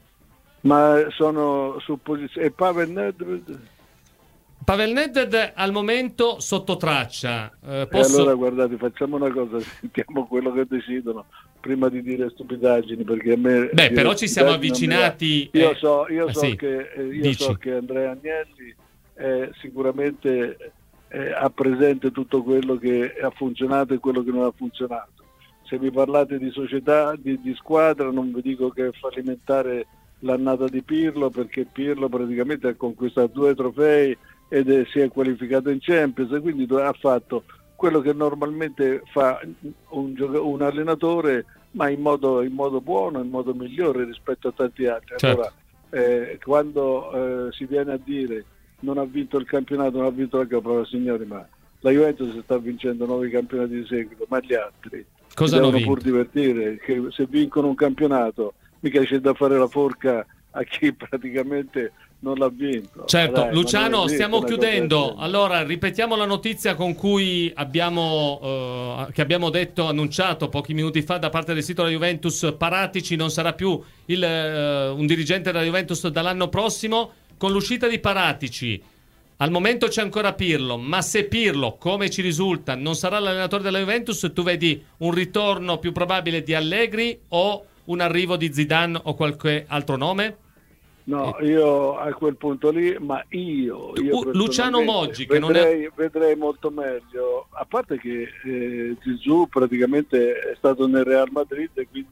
S8: Ma sono supposizioni. E Pavel Nedved?
S4: Pavel Nedved al momento sotto traccia. Eh,
S8: E
S4: posso...
S8: allora guardate, facciamo una cosa, sentiamo quello che decidono prima di dire stupidaggini, perché a me
S4: Beh,
S8: dire
S4: però ci siamo
S8: stupidaggini non mi
S4: avvicinati.
S8: va. Io
S4: eh,
S8: so, io
S4: eh,
S8: so
S4: sì.
S8: che eh, io
S4: Dici.
S8: so che Andrea Agnelli eh, sicuramente eh, ha presente tutto quello che ha funzionato e quello che non ha funzionato. Se mi parlate di società, di, di squadra, non vi dico che è fallimentare l'annata di Pirlo, perché Pirlo praticamente ha conquistato due trofei ed è, si è qualificato in Champions, e quindi ha fatto quello che normalmente fa un, gioca- un allenatore, ma in modo, in modo buono, in modo migliore rispetto a tanti altri.
S4: Certo.
S8: Allora, eh, quando eh, si viene a dire non ha vinto il campionato, non ha vinto la Coppa, signori, ma la Juventus sta vincendo nove campionati di seguito, ma gli altri
S4: Cosa
S8: si
S4: hanno
S8: devono pur
S4: vinto?
S8: divertire, che se vincono un campionato mica c'è da fare la forca a chi praticamente non l'ha vinto.
S4: Certo,
S8: Dai, ma
S4: Luciano,
S8: non esiste
S4: stiamo
S8: una cosa
S4: chiudendo.
S8: del genere.
S4: Allora, ripetiamo la notizia con cui abbiamo, eh, che abbiamo detto, annunciato pochi minuti fa da parte del sito della Juventus. Paratici non sarà più il, eh, un dirigente della Juventus dall'anno prossimo. Con l'uscita di Paratici, al momento c'è ancora Pirlo, ma se Pirlo, come ci risulta, non sarà l'allenatore della Juventus, tu vedi un ritorno più probabile di Allegri o un arrivo di Zidane o qualche altro nome?
S8: No, io a quel punto lì, ma io,
S4: Tu-
S8: io
S4: Luciano
S8: personalmente
S4: Moggi, che non è-
S8: vedrei, vedrei molto meglio, a parte che eh, Zizou praticamente è stato nel Real Madrid e quindi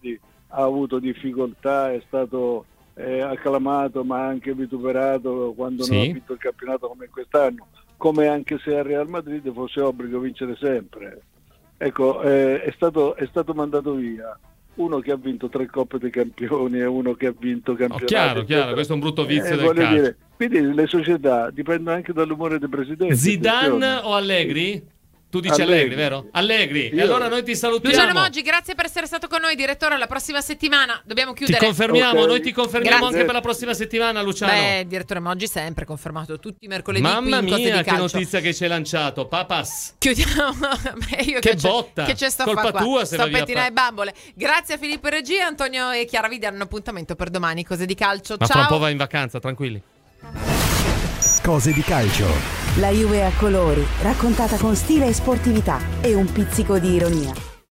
S8: ha avuto difficoltà, è stato eh, acclamato ma anche vituperato quando
S4: Sì.
S8: non ha vinto il campionato come quest'anno, come anche se al Real Madrid fosse obbligo vincere sempre. Ecco, eh, è stato, è stato mandato via uno che ha vinto tre Coppe dei Campioni e uno che ha vinto
S4: Oh,
S8: campionati.
S4: chiaro, chiaro,
S8: eccetera.
S4: questo è un brutto vizio
S8: Eh,
S4: del
S8: voglio
S4: calcio.
S8: dire, quindi le società dipendono anche dall'umore dei presidenti.
S4: Zidane
S8: attenzione.
S4: o Allegri? Tu dici
S8: Allegri.
S4: Allegri, vero? Allegri. E
S8: Io-
S4: allora noi ti salutiamo.
S3: Luciano Moggi, grazie per essere stato con noi, direttore. La prossima settimana dobbiamo
S4: Ti
S3: chiudere.
S4: confermiamo,
S8: Ok.
S4: noi ti confermiamo
S3: Grazie.
S4: anche per la prossima settimana, Luciano.
S3: Beh, direttore Moggi sempre confermato tutti i mercoledì
S4: Mamma
S3: qui in Cose
S4: mia,
S3: di
S4: che
S3: Calcio.
S4: notizia che ci hai lanciato, papas.
S3: Chiudiamo. Beh, io
S4: Che
S3: c'è-
S4: botta.
S3: Che c'è sto
S4: Colpa
S3: fa qua.
S4: tua se
S3: Sto
S4: vai via
S3: pettinare
S4: fa-
S3: bambole. Grazie a Filippo e Regia, Antonio e Chiara vi danno appuntamento per domani. Cose di Calcio.
S4: Ma fra un po'
S3: Ciao.
S4: vai in vacanza, tranquilli.
S5: Cose di calcio.
S2: La Juve a colori, raccontata con stile e sportività e un pizzico di ironia.